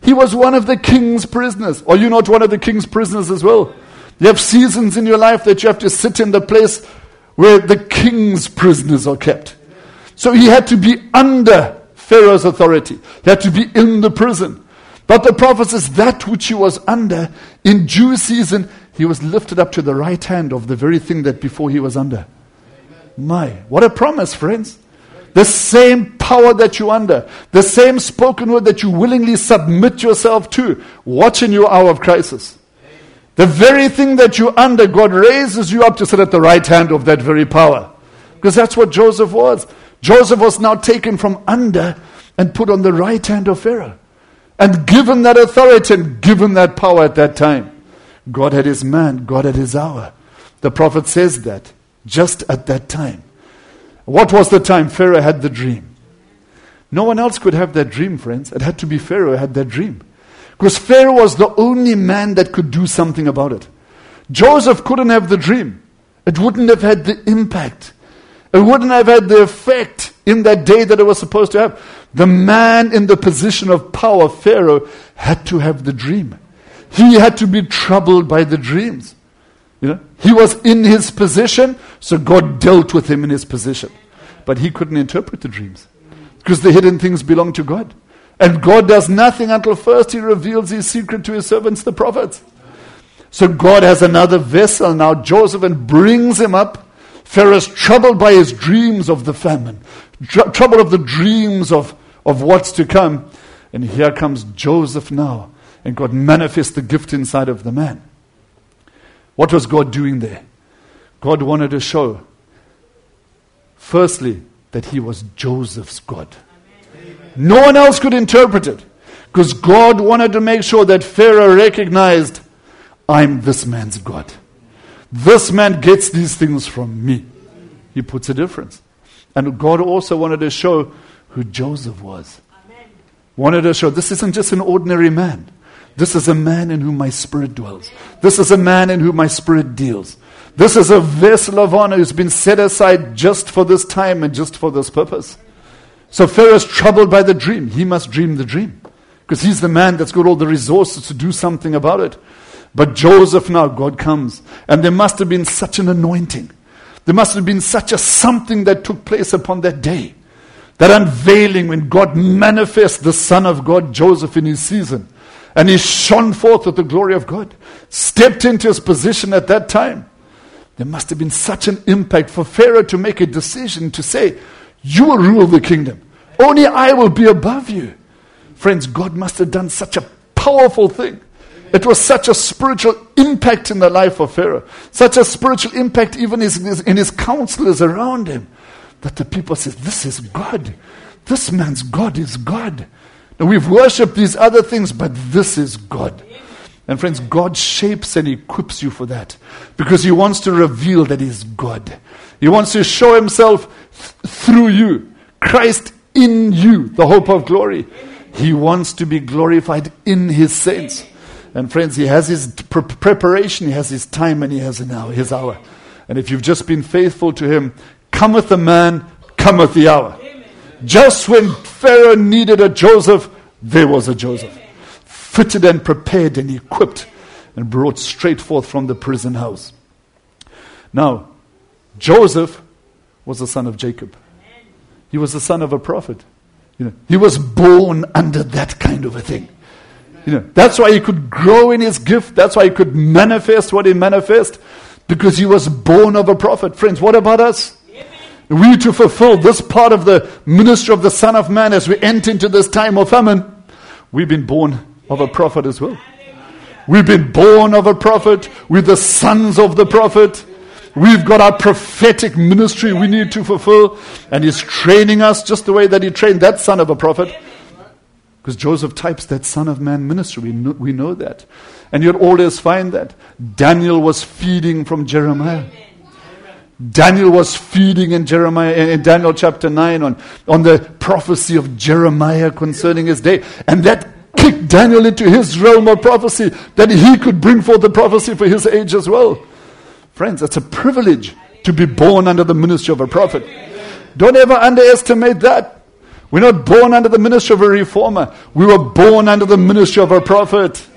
He was one of the king's prisoners. Are you not one of the king's prisoners as well? You have seasons in your life that you have to sit in the place where the king's prisoners are kept. So he had to be under Pharaoh's authority. He had to be in the prison. But the prophet says that which he was under, in due season, he was lifted up to the right hand of the very thing that before he was under. My, what a promise, friends. The same power that you're under, the same spoken word that you willingly submit yourself to, watch in your hour of crisis. The very thing that you're under, God raises you up to sit at the right hand of that very power. Because that's what Joseph was. Joseph was now taken from under and put on the right hand of Pharaoh. And given that authority and given that power at that time. God had his man, God had his hour. The prophet says that just at that time. What was the time? Pharaoh had the dream. No one else could have that dream, friends. It had to be Pharaoh who had that dream. Because Pharaoh was the only man that could do something about it. Joseph couldn't have the dream. It wouldn't have had the impact. It wouldn't have had the effect in that day that it was supposed to have. The man in the position of power, Pharaoh, had to have the dream. He had to be troubled by the dreams. You know, he was in his position, so God dealt with him in his position. But he couldn't interpret the dreams because the hidden things belong to God. And God does nothing until first he reveals his secret to his servants, the prophets. So God has another vessel now, Joseph, and brings him up. Pharaoh is troubled by his dreams of the famine, tr- troubled of the dreams of, of what's to come. And here comes Joseph now, and God manifests the gift inside of the man. What was God doing there? God wanted to show, firstly, that he was Joseph's God. Amen. No one else could interpret it, because God wanted to make sure that Pharaoh recognized, I'm this man's God. This man gets these things from me. He puts a difference. And God also wanted to show who Joseph was. Amen. Wanted to show this isn't just an ordinary man. This is a man in whom my spirit dwells. This is a man in whom my spirit deals. This is a vessel of honor who's been set aside just for this time and just for this purpose. So Pharaoh is troubled by the dream. He must dream the dream, because he's the man that's got all the resources to do something about it. But Joseph now, God comes. And there must have been such an anointing. There must have been such a something that took place upon that day. That unveiling when God manifests the Son of God, Joseph, in his season. And he shone forth with the glory of God. Stepped into his position at that time. There must have been such an impact for Pharaoh to make a decision to say, you will rule the kingdom. Only I will be above you. Friends, God must have done such a powerful thing. It was such a spiritual impact in the life of Pharaoh. Such a spiritual impact even in his counselors around him. That the people said, this is God. This man's God is God. Now we've worshipped these other things, but this is God. And friends, God shapes and equips you for that. Because he wants to reveal that he's God. He wants to show himself th- through you. Christ in you, the hope of glory. He wants to be glorified in his saints. And friends, he has his pre- preparation, he has his time, and he has an hour, his hour. And if you've just been faithful to him, cometh the man, cometh the hour. Just when Pharaoh needed a Joseph, there was a Joseph. Amen. Fitted and prepared and equipped and brought straight forth from the prison house. Now, Joseph was the son of Jacob. Amen. He was the son of a prophet. You know, he was born under that kind of a thing. You know, that's why he could grow in his gift. That's why he could manifest what he manifested, because he was born of a prophet. Friends, what about us? We to fulfill this part of the ministry of the Son of Man as we enter into this time of famine, we've been born of a prophet as well. We've been born of a prophet. We're the sons of the prophet. We've got our prophetic ministry we need to fulfill. And he's training us just the way that he trained that son of a prophet. Because Joseph types that Son of Man ministry. We know, we know that. And you'll always find that. Daniel was feeding from Jeremiah. Daniel was feeding in Jeremiah, in Daniel chapter nine on, on the prophecy of Jeremiah concerning his day. And that kicked Daniel into his realm of prophecy, that he could bring forth the prophecy for his age as well. Friends, it's a privilege to be born under the ministry of a prophet. Don't ever underestimate that. We're not born under the ministry of a reformer. We were born under the ministry of a prophet.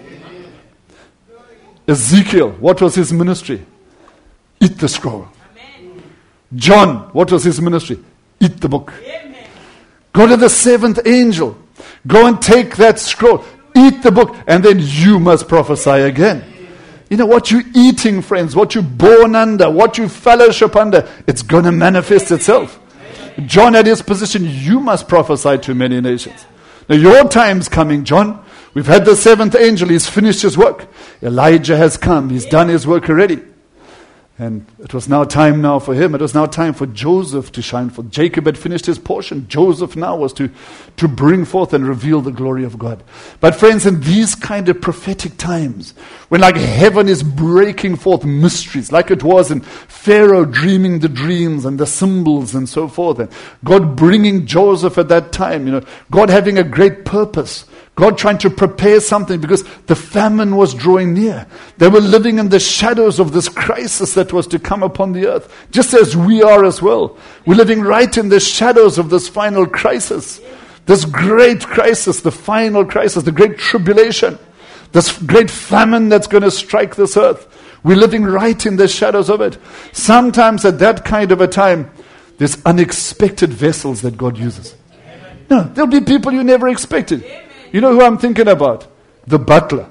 Ezekiel, what was his ministry? Eat the scroll. John, what was his ministry? Eat the book. Go to the seventh angel. Go and take that scroll. Eat the book. And then you must prophesy again. You know, what you're eating, friends, what you're born under, what you fellowship under, it's going to manifest itself. John had his position, you must prophesy to many nations. Now your time's coming, John. We've had the seventh angel, he's finished his work. Elijah has come, he's done his work already. And it was now time now for him. It was now time for Joseph to shine forth. Jacob had finished his portion. Joseph now was to, to bring forth and reveal the glory of God. But friends, in these kind of prophetic times, when like heaven is breaking forth mysteries, like it was in Pharaoh dreaming the dreams and the symbols and so forth, and God bringing Joseph at that time, you know, God having a great purpose, God trying to prepare something because the famine was drawing near. They were living in the shadows of this crisis that was to come upon the earth, just as we are as well. We're living right in the shadows of this final crisis, this great crisis, the final crisis, the great tribulation, this great famine that's going to strike this earth. We're living right in the shadows of it. Sometimes at that kind of a time, there's unexpected vessels that God uses. No, there'll be people you never expected. You know who I'm thinking about? The butler.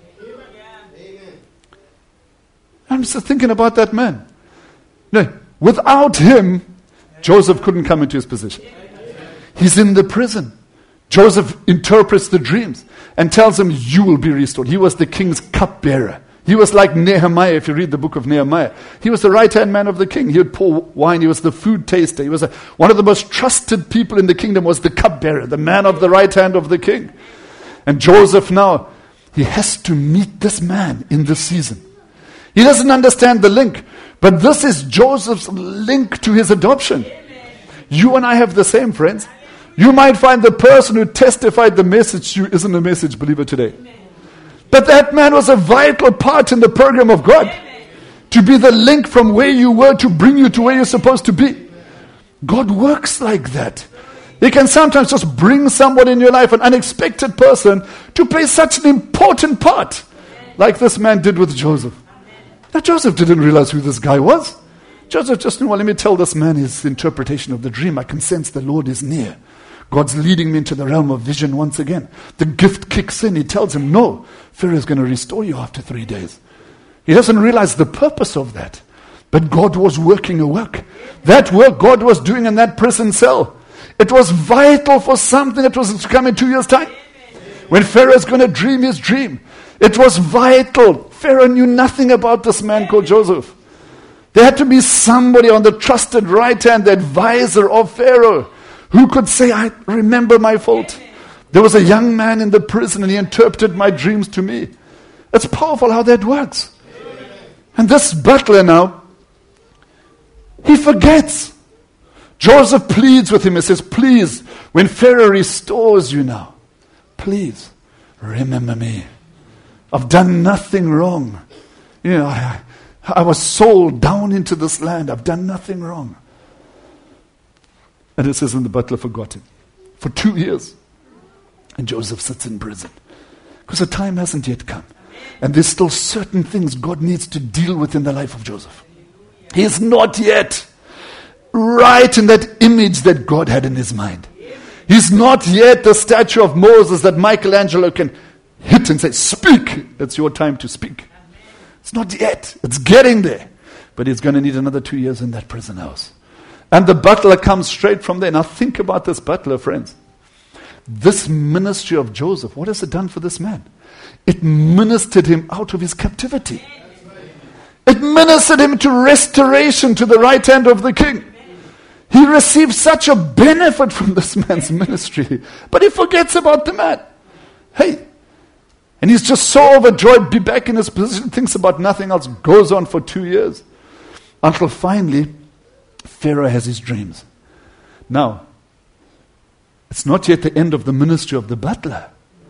I'm just thinking about that man. No, without him, Joseph couldn't come into his position. He's in the prison. Joseph interprets the dreams and tells him, you will be restored. He was the king's cupbearer. He was like Nehemiah, if you read the book of Nehemiah. He was the right-hand man of the king. He would pour wine. He was the food taster. He was a, one of the most trusted people in the kingdom was the cupbearer, the man of the right hand of the king. And Joseph now, he has to meet this man in this season. He doesn't understand the link, but this is Joseph's link to his adoption. You and I have the same, friends. You might find the person who testified the message to you isn't a message believer today. But that man was a vital part in the program of God. Amen. To be the link from where you were to bring you to where you're supposed to be. God works like that. He can sometimes just bring someone in your life, an unexpected person, to play such an important part. Amen. Like this man did with Joseph. Amen. Now Joseph didn't realize who this guy was. Joseph just knew, well, let me tell this man his interpretation of the dream. I can sense the Lord is near. God's leading me into the realm of vision once again. The gift kicks in. He tells him, no, Pharaoh is going to restore you after three days. He doesn't realize the purpose of that. But God was working a work. That work God was doing in that prison cell. It was vital for something that was to come in two years' time. When Pharaoh is going to dream his dream. It was vital. Pharaoh knew nothing about this man called Joseph. There had to be somebody on the trusted right hand, the advisor of Pharaoh, who could say, I remember my fault. There was a young man in the prison and he interpreted my dreams to me. It's powerful how that works. And this butler now, he forgets. Joseph pleads with him. He says, please, when Pharaoh restores you now, please remember me. I've done nothing wrong. You know, I, I was sold down into this land. I've done nothing wrong. And it says, and the butler forgot him for two years. And Joseph sits in prison. Because the time hasn't yet come. And there's still certain things God needs to deal with in the life of Joseph. He is not yet right in that image that God had in his mind. He's not yet the statue of Moses that Michelangelo can hit and say, speak. It's your time to speak. It's not yet. It's getting there. But he's going to need another two years in that prison house. And the butler comes straight from there. Now think about this butler, friends. This ministry of Joseph, what has it done for this man? It ministered him out of his captivity. It ministered him to restoration to the right hand of the king. He received such a benefit from this man's ministry. But he forgets about the man. Hey. And he's just so overjoyed, be back in his position, thinks about nothing else, goes on for two years. Until finally, Pharaoh has his dreams. Now, it's not yet the end of the ministry of the butler.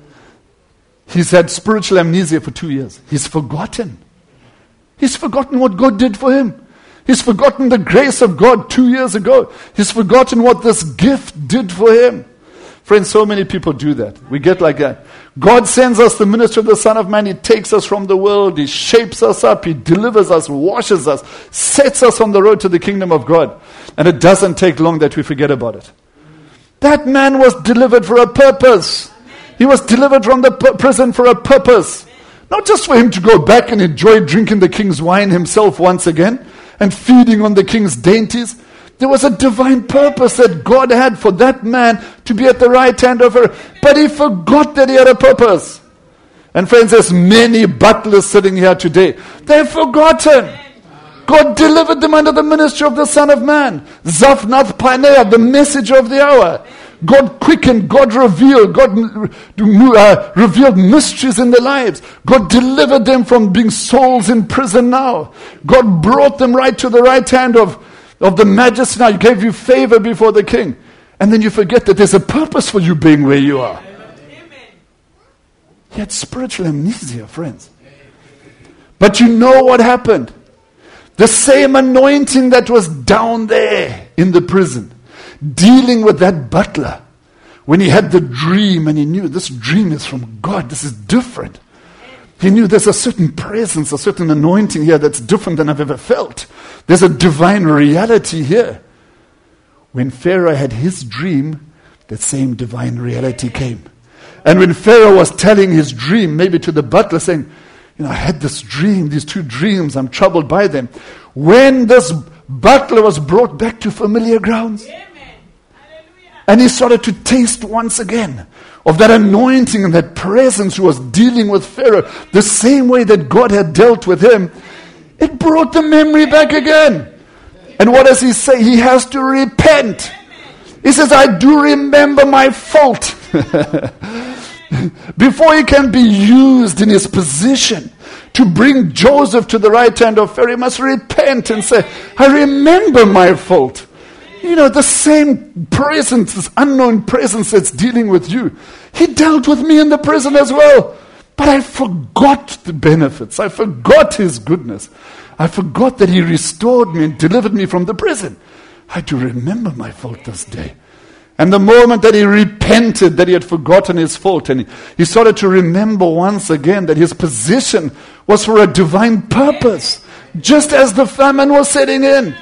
He's had spiritual amnesia for two years. He's forgotten. He's forgotten what God did for him. He's forgotten the grace of God two years ago. He's forgotten what this gift did for him. Friends, so many people do that. We get like that. God sends us the ministry of the Son of Man. He takes us from the world. He shapes us up. He delivers us, washes us, sets us on the road to the kingdom of God. And it doesn't take long that we forget about it. That man was delivered for a purpose. He was delivered from the p- prison for a purpose. Not just for him to go back and enjoy drinking the king's wine himself once again and feeding on the king's dainties. There was a divine purpose that God had for that man to be at the right hand of her. But he forgot that he had a purpose. And friends, there's many butlers sitting here today. They've forgotten. God delivered them under the ministry of the Son of Man. Zaphnath Paneah, the message of the hour. God quickened, God revealed, God uh, revealed mysteries in their lives. God delivered them from being souls in prison now. God brought them right to the right hand of, of the majesty. Now, He gave you favor before the king. And then you forget that there's a purpose for you being where you are. You had spiritual amnesia, friends. But you know what happened? The same anointing that was down there in the prison, dealing with that butler, when he had the dream and he knew this dream is from God, this is different. He knew there's a certain presence, a certain anointing here that's different than I've ever felt. There's a divine reality here. When Pharaoh had his dream, that same divine reality came. And when Pharaoh was telling his dream, maybe to the butler, saying, you know, I had this dream, these two dreams, I'm troubled by them. When this butler was brought back to familiar grounds, and he started to taste once again of that anointing and that presence who was dealing with Pharaoh, the same way that God had dealt with him, it brought the memory back again. And what does he say? He has to repent. He says, I do remember my fault. Before he can be used in his position to bring Joseph to the right hand of Pharaoh, he must repent and say, I remember my fault. You know, the same presence, this unknown presence that's dealing with you, he dealt with me in the prison as well. But I forgot the benefits. I forgot his goodness. I forgot that he restored me and delivered me from the prison. I do remember my fault this day. And the moment that he repented, that he had forgotten his fault, and he, he started to remember once again that his position was for a divine purpose, just as the famine was setting in.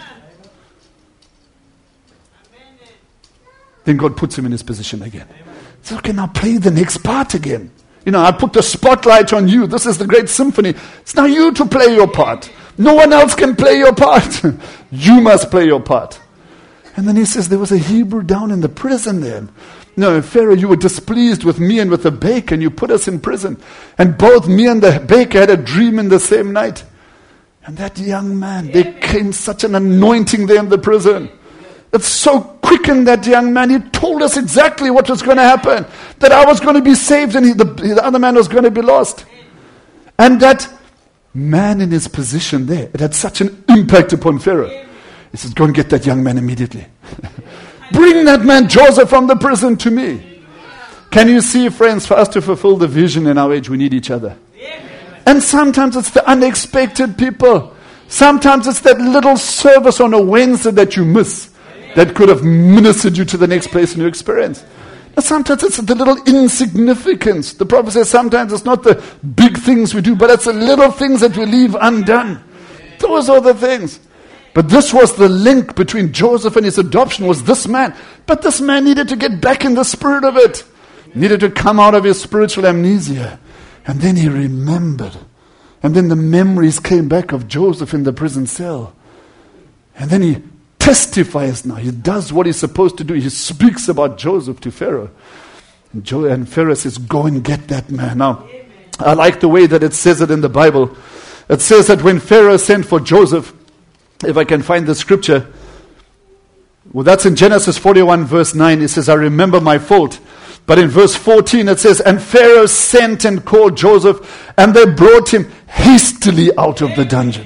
Then God puts him in his position again. He says, okay, now play the next part again. You know, I put the spotlight on you. This is the great symphony. It's now you to play your part. No one else can play your part. You must play your part. And then he says, there was a Hebrew down in the prison there. No, Pharaoh, you were displeased with me and with the baker, and you put us in prison. And both me and the baker had a dream in the same night. And that young man, there came such an anointing there in the prison. It so quickened that young man. He told us exactly what was going to happen. That I was going to be saved and he, the, the other man was going to be lost. And that man in his position there, it had such an impact upon Pharaoh. He says, go and get that young man immediately. Bring that man Joseph from the prison to me. Can you see, friends, for us to fulfill the vision in our age, we need each other. And sometimes it's the unexpected people. Sometimes it's that little service on a Wednesday that you miss that could have ministered you to the next place in your experience. And sometimes it's the little insignificance. The prophet says sometimes it's not the big things we do, but it's the little things that we leave undone. Those are the things. But this was the link between Joseph and his adoption, was this man. But this man needed to get back in the spirit of it. Needed to come out of his spiritual amnesia. And then he remembered. And then the memories came back of Joseph in the prison cell. And then he testifies now. He does what he's supposed to do. He speaks about Joseph to Pharaoh. And, Jo- and Pharaoh says, go and get that man. Now, I like the way that it says it in the Bible. It says that when Pharaoh sent for Joseph, if I can find the scripture, well, that's in Genesis forty-one verse nine. It says, I remember my fault. But in verse fourteen it says, and Pharaoh sent and called Joseph, and they brought him hastily out of the dungeon.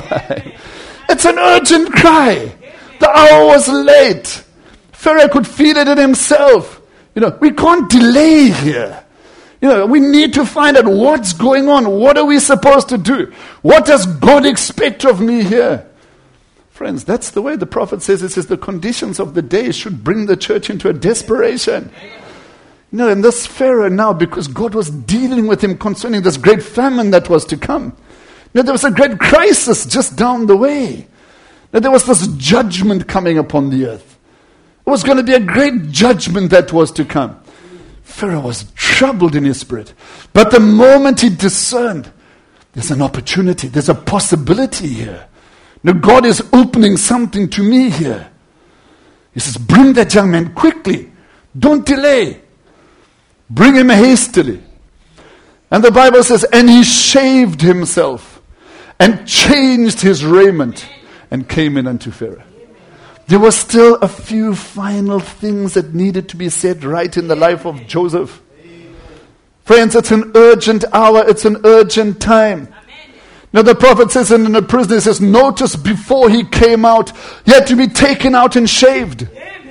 It's an urgent cry. The hour was late. Pharaoh could feel it in himself. You know, we can't delay here. You know, we need to find out what's going on. What are we supposed to do? What does God expect of me here? Friends, that's the way the prophet says. It says the conditions of the day should bring the church into a desperation. No, and this Pharaoh now, because God was dealing with him concerning this great famine that was to come. Now, there was a great crisis just down the way. Now, there was this judgment coming upon the earth. It was going to be a great judgment that was to come. Pharaoh was troubled in his spirit. But the moment he discerned, there's an opportunity, there's a possibility here. Now, God is opening something to me here. He says, bring that young man quickly. Don't delay. Bring him hastily. And the Bible says, and he shaved himself and changed his raiment and came in unto Pharaoh. There were still a few final things that needed to be said right in the life of Joseph. Friends, it's an urgent hour. It's an urgent time. Now the prophet says in the prison, he says, notice before he came out, he had to be taken out and shaved.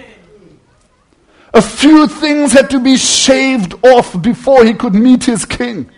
A few things had to be shaved off before he could meet his king.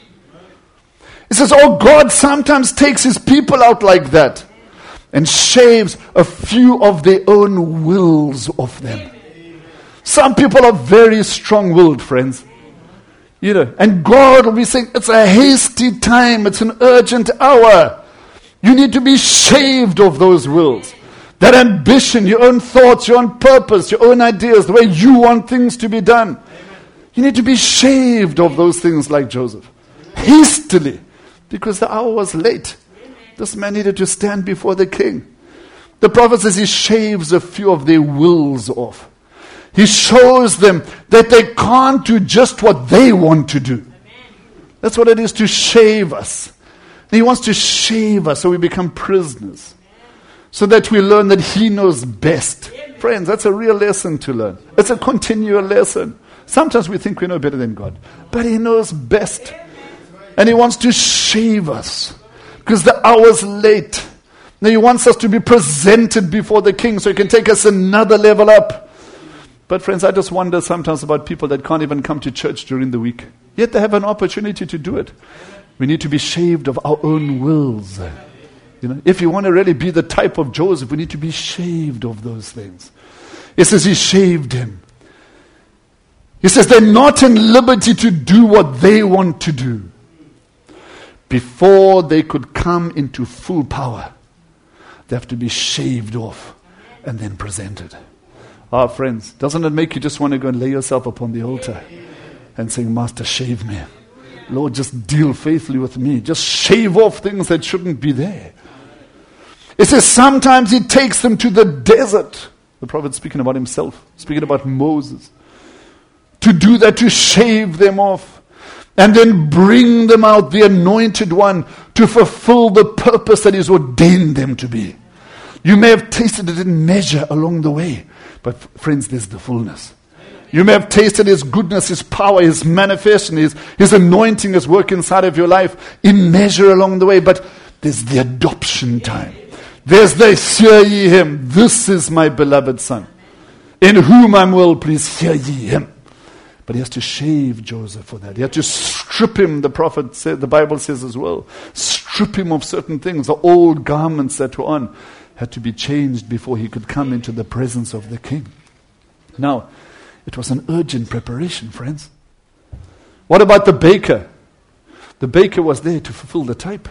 He says, oh, God sometimes takes his people out like that and shaves a few of their own wills off them. Some people are very strong-willed, friends. You know, and God will be saying, it's a hasty time, it's an urgent hour. You need to be shaved of those wills. That ambition, your own thoughts, your own purpose, your own ideas, the way you want things to be done. You need to be shaved of those things like Joseph. Hastily. Because the hour was late. This man needed to stand before the king. The prophet says he shaves a few of their wills off. He shows them that they can't do just what they want to do. That's what it is to shave us. And he wants to shave us so we become prisoners. So that we learn that he knows best. Friends, that's a real lesson to learn. It's a continual lesson. Sometimes we think we know better than God. But he knows best. And he wants to shave us. Because the hour's late. Now he wants us to be presented before the king so he can take us another level up. But friends, I just wonder sometimes about people that can't even come to church during the week. Yet they have an opportunity to do it. We need to be shaved of our own wills. You know, if you want to really be the type of Joseph, we need to be shaved of those things. It says he shaved him. He says they're not in liberty to do what they want to do. Before they could come into full power, they have to be shaved off and then presented. Ah, friends, doesn't it make you just want to go and lay yourself upon the altar and say, Master, shave me. Lord, just deal faithfully with me. Just shave off things that shouldn't be there. It says sometimes he takes them to the desert. The prophet's speaking about himself, speaking about Moses. To do that, to shave them off. And then bring them out, the anointed one, to fulfill the purpose that he's ordained them to be. You may have tasted it in measure along the way. But friends, there's the fullness. You may have tasted his goodness, his power, his manifestation, his, his anointing, his work inside of your life in measure along the way. But there's the adoption time. There's the hear ye him. This is my beloved son, in whom I'm well pleased. Hear ye him. But he has to shave Joseph for that. He has to strip him, the prophet said, the Bible says as well. Strip him of certain things. The old garments that were on had to be changed before he could come into the presence of the king. Now, it was an urgent preparation, friends. What about the baker? The baker was there to fulfill the type.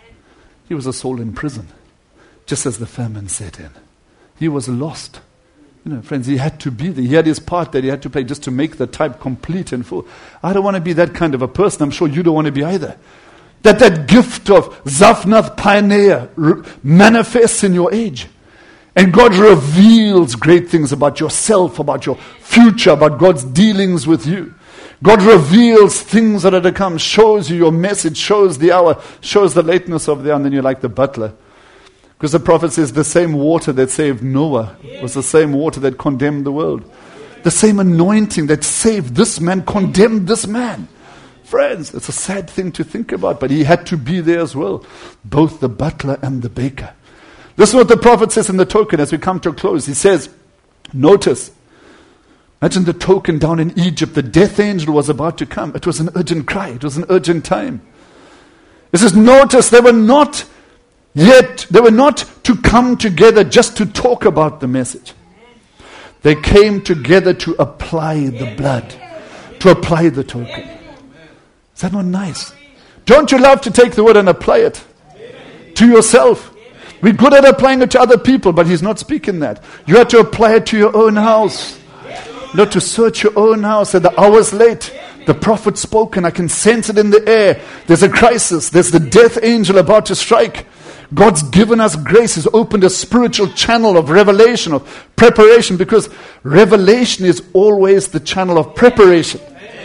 He was a soul in prison, just as the famine set in. He was lost. You know, friends, he had to be there. He had his part that he had to play just to make the type complete and full. I don't want to be that kind of a person. I'm sure you don't want to be either. That that gift of Zaphnath Pioneer re- manifests in your age. And God reveals great things about yourself, about your future, about God's dealings with you. God reveals things that are to come, shows you your message, shows the hour, shows the lateness of the hour, and then you're like the butler. Because the prophet says the same water that saved Noah was the same water that condemned the world. The same anointing that saved this man condemned this man. Friends, it's a sad thing to think about, but he had to be there as well. Both the butler and the baker. This is what the prophet says in the token as we come to a close. He says, notice, imagine the token down in Egypt. The death angel was about to come. It was an urgent cry. It was an urgent time. It says, notice they were not yet, they were not to come together just to talk about the message. They came together to apply the blood. to apply the token. Is that not nice? Don't you love to take the word and apply it to yourself? We're good at applying it to other people, but he's not speaking that. You have to apply it to your own house. Not to search your own house. At the hour's late, the prophet spoke, and I can sense it in the air. There's a crisis. There's the death angel about to strike. God's given us grace. He's opened a spiritual channel of revelation, of preparation, because revelation is always the channel of preparation.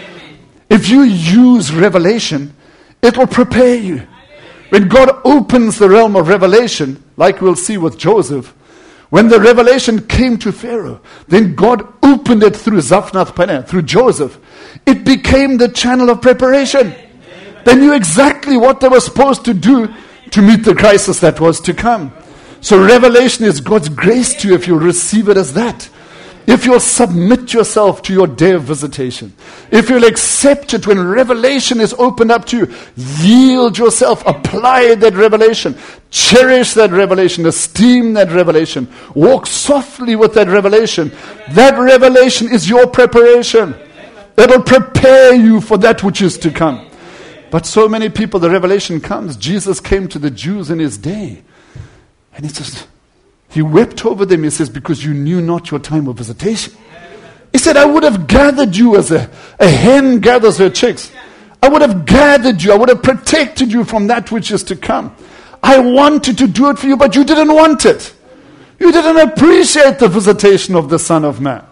If you use revelation, it will prepare you. When God opens the realm of revelation, like we'll see with Joseph, when the revelation came to Pharaoh, then God opened it through Zaphnath-Paneah, through Joseph. It became the channel of preparation. They knew exactly what they were supposed to do to meet the crisis that was to come. So revelation is God's grace to you if you'll receive it as that. If you'll submit yourself to your day of visitation. If you'll accept it when revelation is opened up to you. Yield yourself. Apply that revelation. Cherish that revelation. Esteem that revelation. Walk softly with that revelation. That revelation is your preparation. It'll prepare you for that which is to come. But so many people, the revelation comes. Jesus came to the Jews in his day. And he says, he wept over them. He says, because you knew not your time of visitation. He said, I would have gathered you as a, a hen gathers her chicks. I would have gathered you. I would have protected you from that which is to come. I wanted to do it for you, but you didn't want it. You didn't appreciate the visitation of the Son of Man.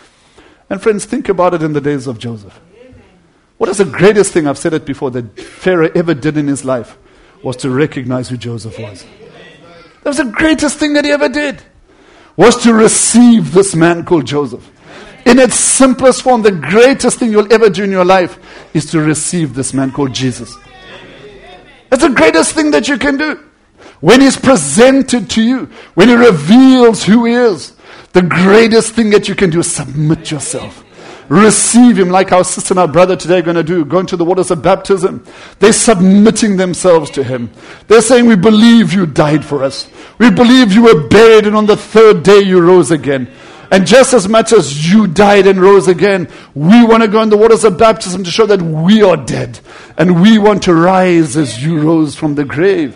And friends, think about it in the days of Joseph. What is the greatest thing, I've said it before, that Pharaoh ever did in his life was to recognize who Joseph was. That was the greatest thing that he ever did, was to receive this man called Joseph. In its simplest form, the greatest thing you'll ever do in your life is to receive this man called Jesus. That's the greatest thing that you can do. When he's presented to you, when he reveals who he is, the greatest thing that you can do is submit yourself. Receive him like our sister and our brother today are going to do. Going to the waters of baptism. They're submitting themselves to him. They're saying, we believe you died for us. We believe you were buried and on the third day you rose again. And just as much as you died and rose again, we want to go in the waters of baptism to show that we are dead. And we want to rise as you rose from the grave.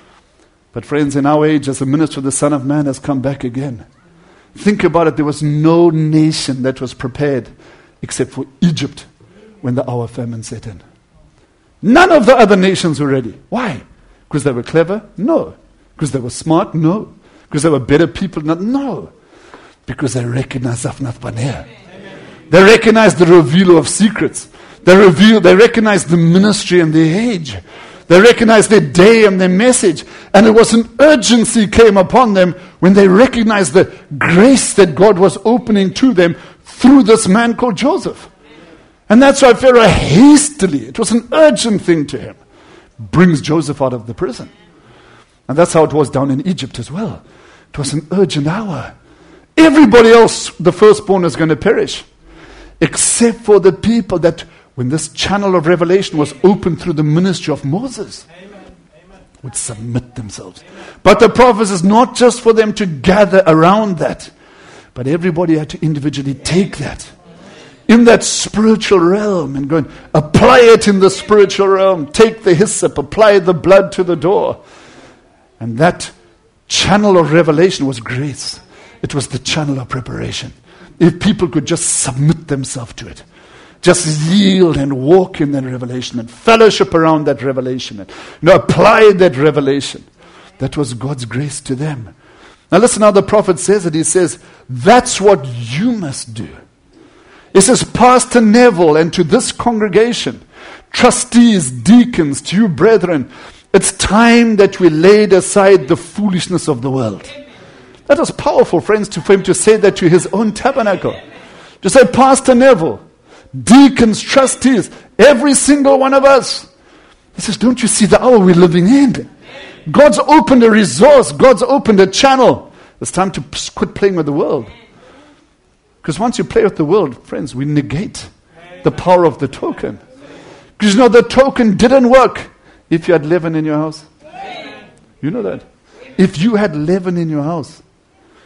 But friends, in our age, as the minister of the Son of Man has come back again, think about it. There was no nation that was prepared except for Egypt when the hour famine set in. None of the other nations were ready. Why? Because they were clever? No. Because they were smart? No. Because they were better people? No. Because they recognized Zaphnath-Paneah. They recognized the revealer of secrets. They reveal, they recognized the ministry and the age. They recognized their day and their message. And it was an urgency came upon them when they recognized the grace that God was opening to them through this man called Joseph. And that's why Pharaoh hastily, it was an urgent thing to him, brings Joseph out of the prison. And that's how it was down in Egypt as well. It was an urgent hour. Everybody else, the firstborn, is going to perish. Except for the people that, when this channel of revelation was opened through the ministry of Moses, would submit themselves. But the prophecy is not just for them to gather around that, but everybody had to individually take that in that spiritual realm and go and apply it in the spiritual realm. Take the hyssop, apply the blood to the door. And that channel of revelation was grace. It was the channel of preparation. If people could just submit themselves to it, just yield and walk in that revelation and fellowship around that revelation and, you know, apply that revelation. That was God's grace to them. Now listen how the prophet says it. He says, that's what you must do. He says, Pastor Neville, and to this congregation, trustees, deacons, to you brethren, it's time that we laid aside the foolishness of the world. That was powerful, friends, to, for him to say that to his own tabernacle. To say, Pastor Neville, deacons, trustees, every single one of us. He says, don't you see the hour we're living in? God's opened a resource. God's opened a channel. It's time to quit playing with the world. Because once you play with the world, friends, we negate the power of the token. Because you know the token didn't work if you had leaven in your house. You know that. If you had leaven in your house,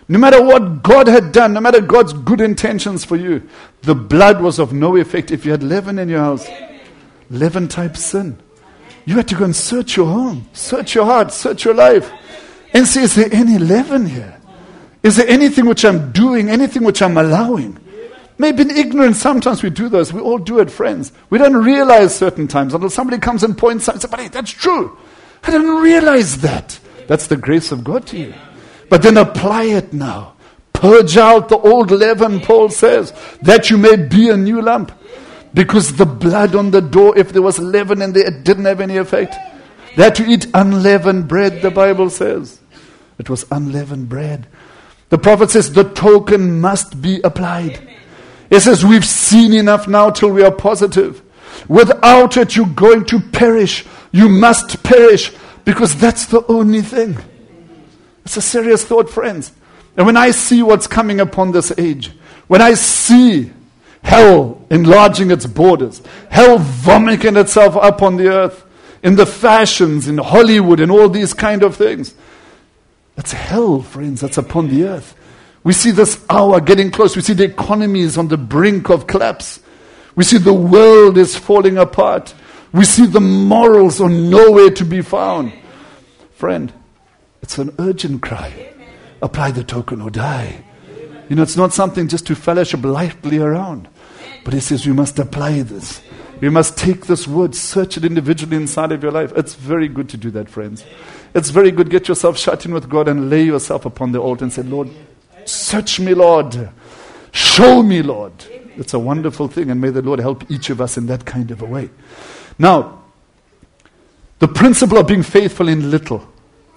No matter what God had done, no matter God's good intentions for you, the blood was of no effect if you had leaven in your house. Leaven type sin. You had to go and search your home, search your heart, search your life, and see, is there any leaven here? Is there anything which I'm doing, anything which I'm allowing? Maybe in ignorance, sometimes we do those. We all do it, friends. We don't realize certain times until somebody comes and points out and says, but hey, that's true. I didn't realize that. That's the grace of God to you. But then apply it now. Purge out the old leaven, Paul says, that you may be a new lump. Because the blood on the door, if there was leaven in there, it didn't have any effect. They had to eat unleavened bread, the Bible says. It was unleavened bread. The prophet says the token must be applied. It says we've seen enough now till we are positive. Without it, you're going to perish. You must perish because that's the only thing. It's a serious thought, friends. And when I see what's coming upon this age, when I see hell enlarging its borders, hell vomiting itself up on the earth, in the fashions, in Hollywood, and all these kind of things, that's hell, friends, that's upon the earth. We see this hour getting close. We see the economy is on the brink of collapse. We see the world is falling apart. We see the morals are nowhere to be found. Friend, it's an urgent cry. Apply the token or die. You know, it's not something just to fellowship lightly around. But he says we must apply this. We must take this word, search it individually inside of your life. It's very good to do that, friends. It's very good. Get yourself shut in with God and lay yourself upon the altar and say, Lord, search me, Lord. Show me, Lord. It's a wonderful thing, and may the Lord help each of us in that kind of a way. Now, the principle of being faithful in little.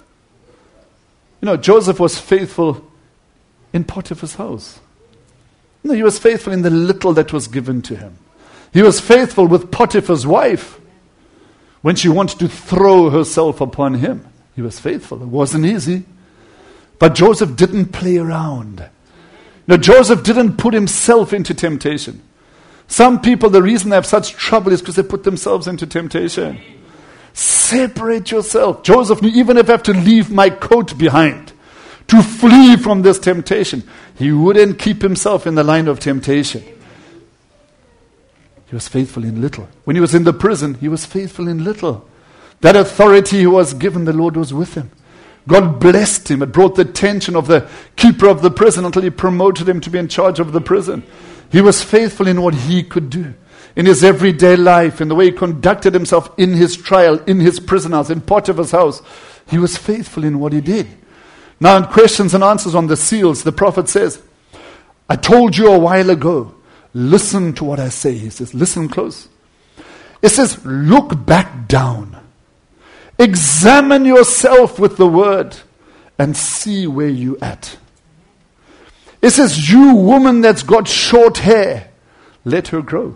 You know, Joseph was faithful in Potiphar's house. No, he was faithful in the little that was given to him. He was faithful with Potiphar's wife when she wanted to throw herself upon him. He was faithful. It wasn't easy. But Joseph didn't play around. No, Joseph didn't put himself into temptation. Some people, the reason they have such trouble is because they put themselves into temptation. Separate yourself. Joseph knew, even if I have to leave my coat behind to flee from this temptation, he wouldn't keep himself in the line of temptation. He was faithful in little. When he was in the prison, he was faithful in little. That authority he was given, the Lord was with him. God blessed him. It brought the attention of the keeper of the prison until he promoted him to be in charge of the prison. He was faithful in what he could do. In his everyday life, in the way he conducted himself in his trial, in his prison house, in Potiphar's house. He was faithful in what he did. Now in questions and answers on the seals, the prophet says, I told you a while ago, listen to what I say. He says, listen close. It says, look back down. Examine yourself with the word and see where you're at. It says, you woman that's got short hair, let her grow.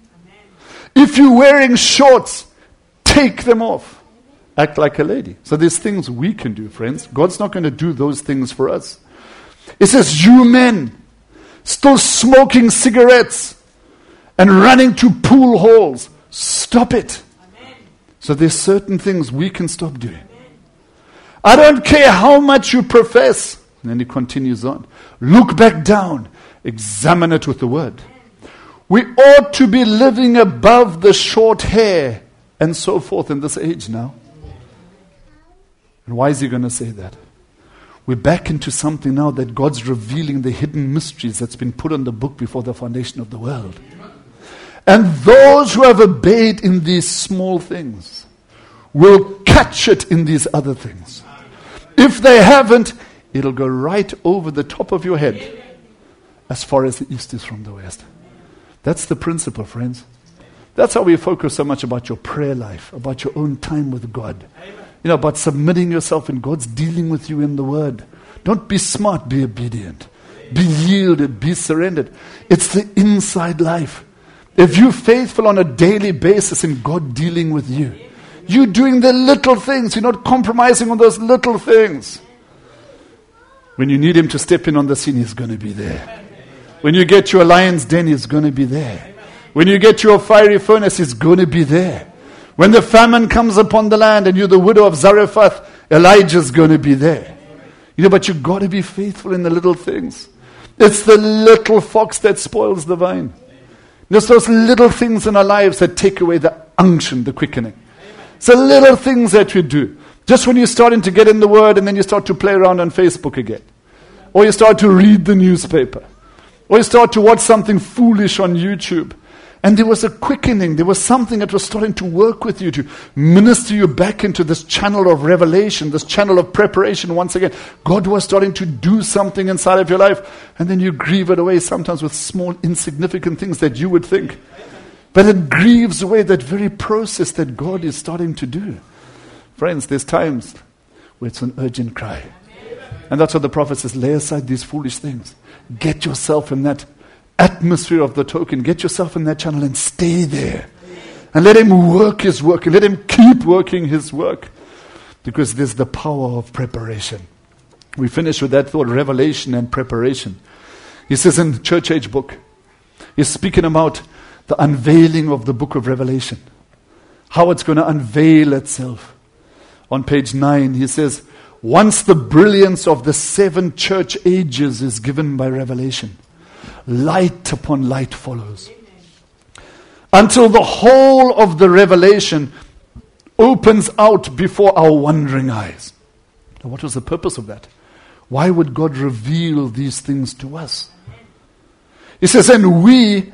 If you're wearing shorts, take them off. Act like a lady. So there's things we can do, friends. God's not going to do those things for us. It says, you men, still smoking cigarettes and running to pool halls, stop it. Amen. So there's certain things we can stop doing. Amen. I don't care how much you profess. And then he continues on. Look back down. Examine it with the word. We ought to be living above the short hair and so forth in this age now. And why is he going to say that? We're back into something now that God's revealing the hidden mysteries that's been put on the book before the foundation of the world. And those who have obeyed in these small things will catch it in these other things. If they haven't, it'll go right over the top of your head as far as the east is from the west. That's the principle, friends. That's how we focus so much about your prayer life, about your own time with God. You know, about submitting yourself and God's dealing with you in the Word. Don't be smart, be obedient. Be yielded, be surrendered. It's the inside life. If you're faithful on a daily basis in God dealing with you, you're doing the little things. You're not compromising on those little things. When you need Him to step in on the scene, He's going to be there. When you get your lion's den, He's going to be there. When you get your fiery furnace, He's going to be there. When the famine comes upon the land and you're the widow of Zarephath, Elijah's going to be there. You know, but you've got to be faithful in the little things. It's the little fox that spoils the vine. There's those little things in our lives that take away the unction, the quickening. It's the little things that we do. Just when you're starting to get in the Word and then you start to play around on Facebook again. Or you start to read the newspaper. Or you start to watch something foolish on YouTube. And there was a quickening. There was something that was starting to work with you, to minister you back into this channel of revelation, this channel of preparation once again. God was starting to do something inside of your life. And then you grieve it away sometimes with small, insignificant things that you would think. But it grieves away that very process that God is starting to do. Friends, there's times where it's an urgent cry. And that's what the prophet says, lay aside these foolish things. Get yourself in that atmosphere of the token. Get yourself in that channel and stay there. And let him work his work. And let him keep working his work. Because there's the power of preparation. We finish with that thought, revelation and preparation. He says in the Church Age book, he's speaking about the unveiling of the book of Revelation. How it's going to unveil itself. On page nine, he says, once the brilliance of the seven church ages is given by revelation, light upon light follows. Until the whole of the revelation opens out before our wondering eyes. Now, what was the purpose of that? Why would God reveal these things to us? He says, and we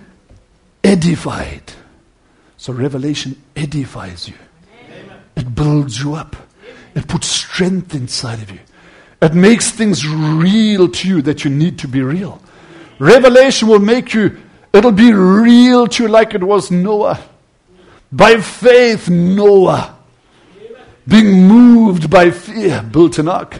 edified. So revelation edifies you. It builds you up. It puts strength inside of you. It makes things real to you that you need to be real. Revelation will make you, it'll be real to you like it was Noah. By faith, Noah, being moved by fear, built an ark.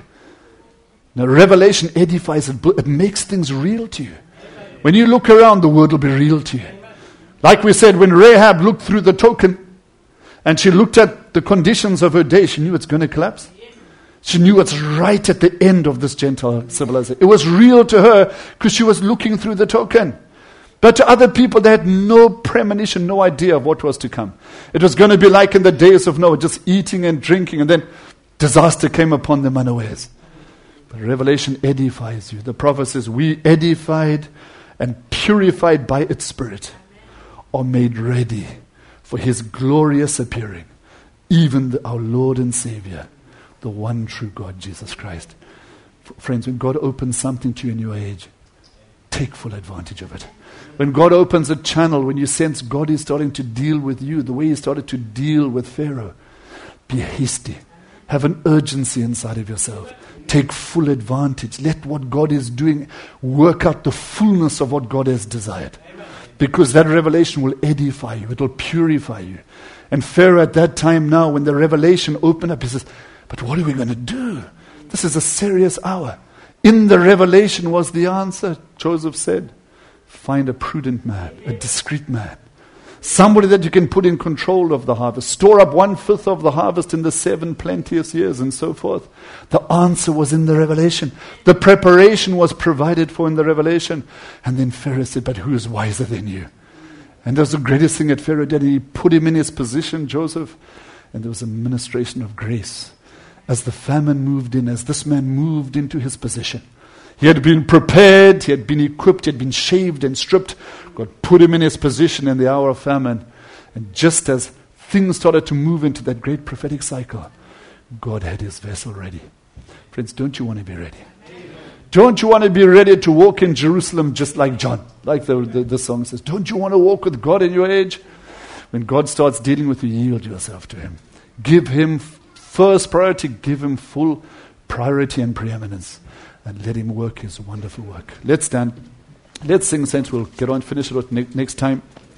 Now, revelation edifies, it, it makes things real to you. When you look around, the word will be real to you. Like we said, when Rahab looked through the token, and she looked at the conditions of her day, she knew it's going to collapse. She knew it's right at the end of this Gentile civilization. It was real to her because she was looking through the token. But to other people, they had no premonition, no idea of what was to come. It was going to be like in the days of Noah, just eating and drinking, and then disaster came upon them unawares. But Revelation edifies you. The prophet says, we edified and purified by its Spirit are made ready for his glorious appearing, even the, our Lord and Savior, the one true God, Jesus Christ. F- friends, when God opens something to you in your age, take full advantage of it. When God opens a channel, when you sense God is starting to deal with you, the way he started to deal with Pharaoh, be hasty. Have an urgency inside of yourself. Take full advantage. Let what God is doing work out the fullness of what God has desired. Because that revelation will edify you. It will purify you. And Pharaoh at that time now, when the revelation opened up, he says, but what are we going to do? This is a serious hour. In the revelation was the answer. Joseph said, find a prudent man, a discreet man. Somebody that you can put in control of the harvest. Store up one-fifth of the harvest in the seven plenteous years and so forth. The answer was in the revelation. The preparation was provided for in the revelation. And then Pharaoh said, but who is wiser than you? And that was the greatest thing that Pharaoh did. He put him in his position, Joseph. And there was a ministration of grace. As the famine moved in, as this man moved into his position. He had been prepared, he had been equipped, he had been shaved and stripped. God put him in his position in the hour of famine. And just as things started to move into that great prophetic cycle, God had his vessel ready. Friends, don't you want to be ready? Don't you want to be ready to walk in Jerusalem just like John? Like the, the, the song says, don't you want to walk with God in your age? When God starts dealing with you, yield yourself to him. Give him first priority, give him full priority and preeminence. And let him work his wonderful work. Let's stand. Let's sing, saints. We'll get on, finish it ne- next time.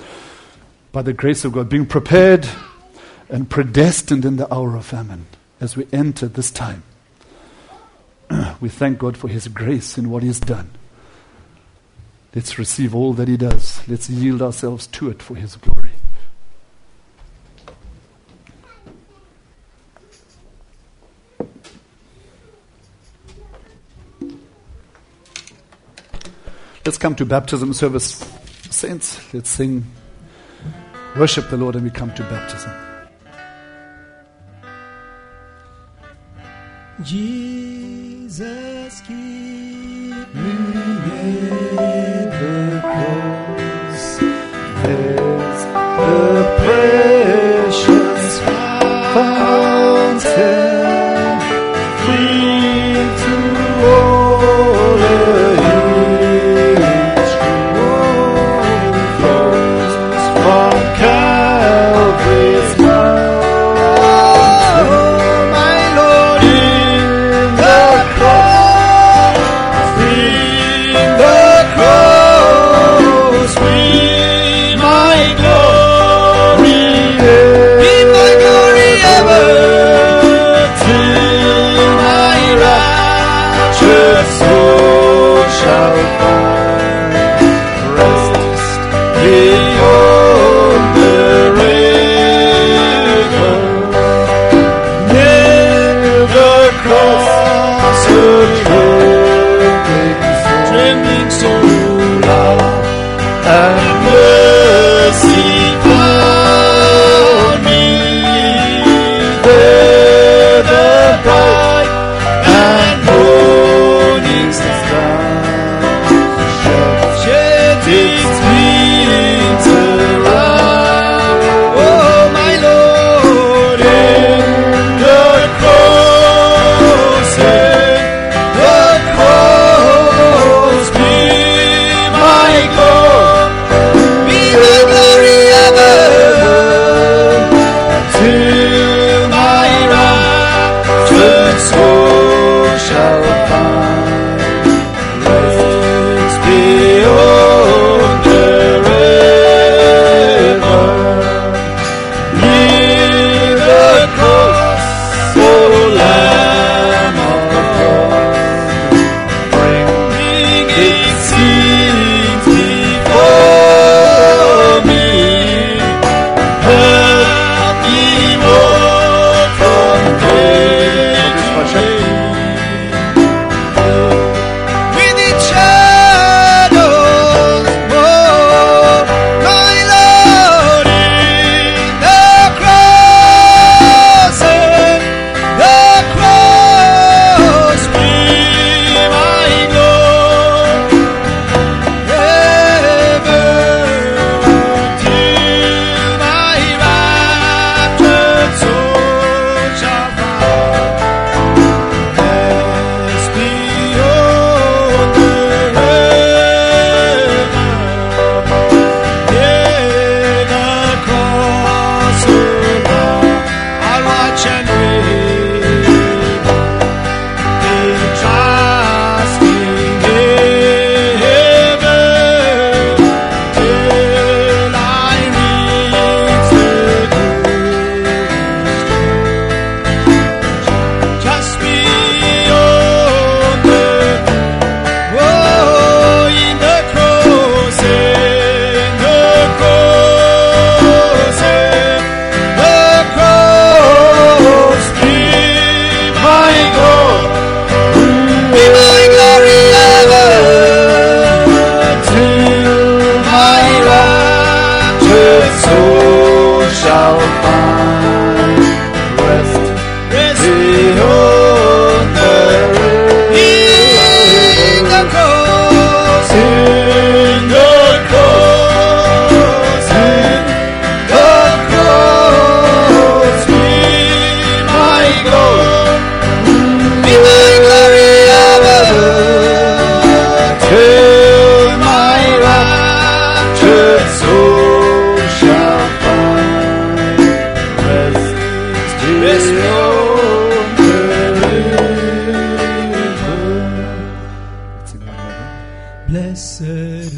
By the grace of God, being prepared and predestined in the hour of famine. As we enter this time, we thank God for his grace in what he's done. Let's receive all that he does. Let's yield ourselves to it for his glory. Let's come to baptism service. Saints, let's sing, worship the Lord, and we come to baptism. Jesus. Jesus, keep me Near the cross, there's the precious fountain, free to all age, flows from Calvary's mountain. My Lord, In the cross, in the cross, be my glory, be my glory ever, till my raptured soul shall find rest beyond the river. Near the cross, a trembling soul, trembling soul, love and mercy found me. There the bright and morning star sheds sheds its wings around. Oh, my Lord, in the cross, in the cross, be my glory, be my glory ever, till my raptured soul shall find rest beyond the river. Near the cross, O Lamb of God, bring its sins before me. Help me walk from day to day. With its shadows, oh, my Lord, in the cross, in the cross, be my glory ever, till my raptured soul shall find rest beyond the river. Near the cross, O Lord, I'll watch and wait, in trusting heaven, till I reach the good. Just beyond the, oh, in the cross, in the cross, in the cross, be my glory, be my glory ever, till my raptured soul shall find rest rest beyond the in the cross, in the cross, in the cross, be my glory, be my glory ever, till my raptured soul shall find rest rest beyond the river. Let's sing one more. Blessed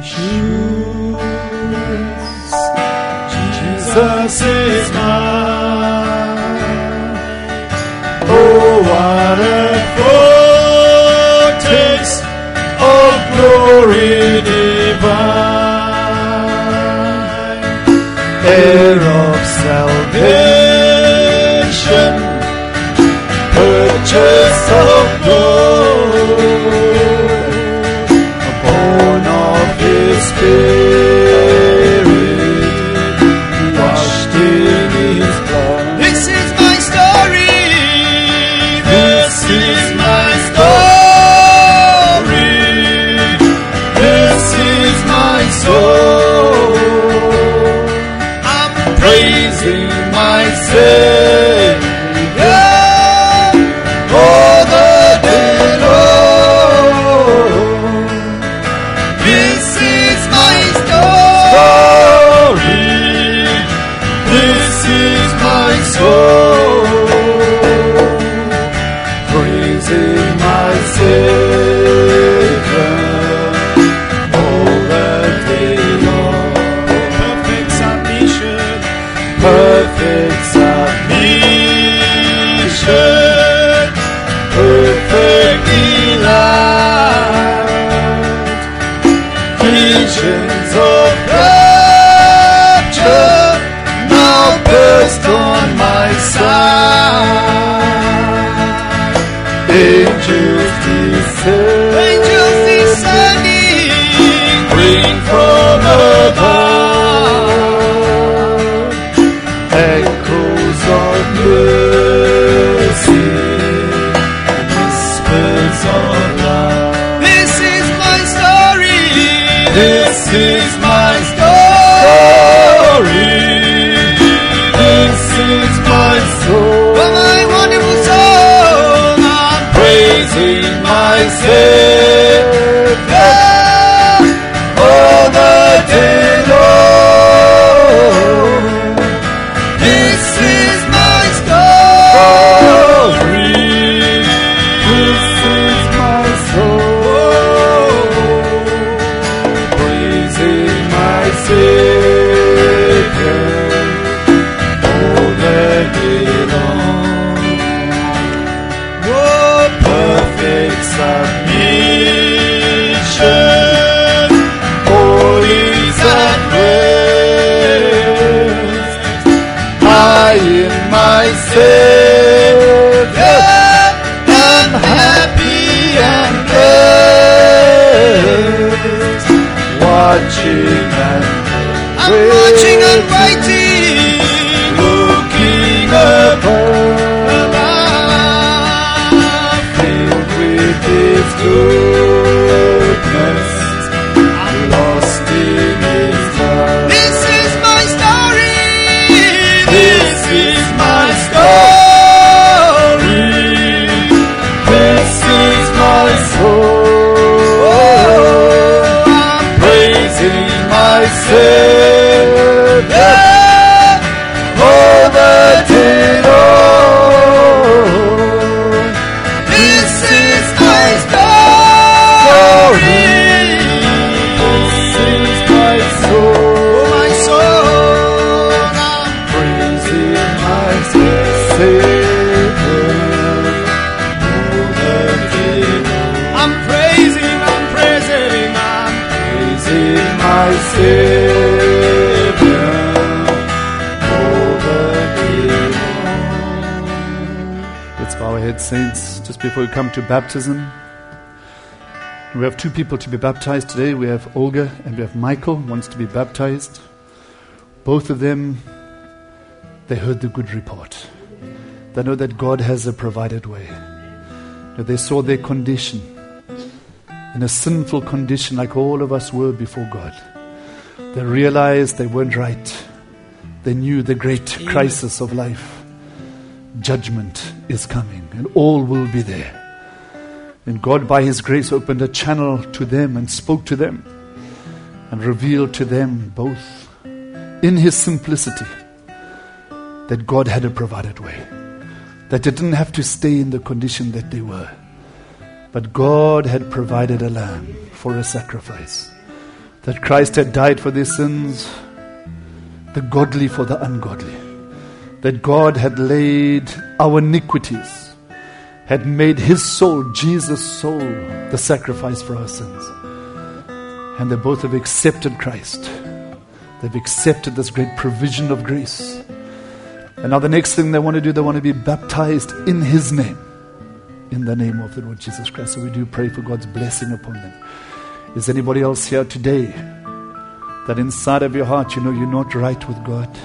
assurance, Jesus is mine. Oh, what a Foretaste of glory divine, heir of salvation, purchase of glory, born of His Spirit, washed in His blood. This is my story. This is my story. Angels descend, Angels descending, bring from above echoes of mercy, whispers of love. this is my story. This is my story. This is my soul. For my wonderful song, I'm Praising my Savior all the day long. This is my story. This is my soul. Praising my Savior all the day long. Oh, Perfect submission, all is at rest. I in my Savior am happy and blessed, watching and I'm watching and waiting, looking above, above. filled with His goodness, lost in His love. This is my story. This is my story. This is my soul. I'm Praising my Savior all the day long. This is my story. This is my soul. Oh, my soul, I'm Praising my Savior all the day long. I'm praising, I'm praising, I'm Praising my Savior all the day long. Let's bow our heads, saints, just before we come to baptism. We have two people to be baptized today. We have Olga and we have Michael, wants to be baptized. Both of them, they heard the good report. They know that God has a provided way. That they saw their condition, in a sinful condition like all of us were before God. They realized they weren't right. They knew the great crisis of life. Judgment is coming and all will be there. And God by His grace opened a channel to them and spoke to them and revealed to them both in His simplicity that God had a provided way. That they didn't have to stay in the condition that they were. But God had provided a lamb for a sacrifice. That Christ had died for their sins, the godly for the ungodly. That God had laid our iniquities, had made His soul, Jesus' soul, the sacrifice for our sins. And they both have accepted Christ. They've accepted this great provision of grace. And now the next thing they want to do, they want to be baptized in His name. In the name of the Lord Jesus Christ. So we do pray for God's blessing upon them. Is anybody else here today that inside of your heart you know you're not right with God?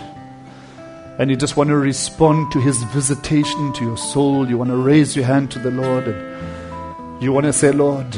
And you just want to respond to His visitation to your soul. You want to raise your hand to the Lord. And you want to say, Lord,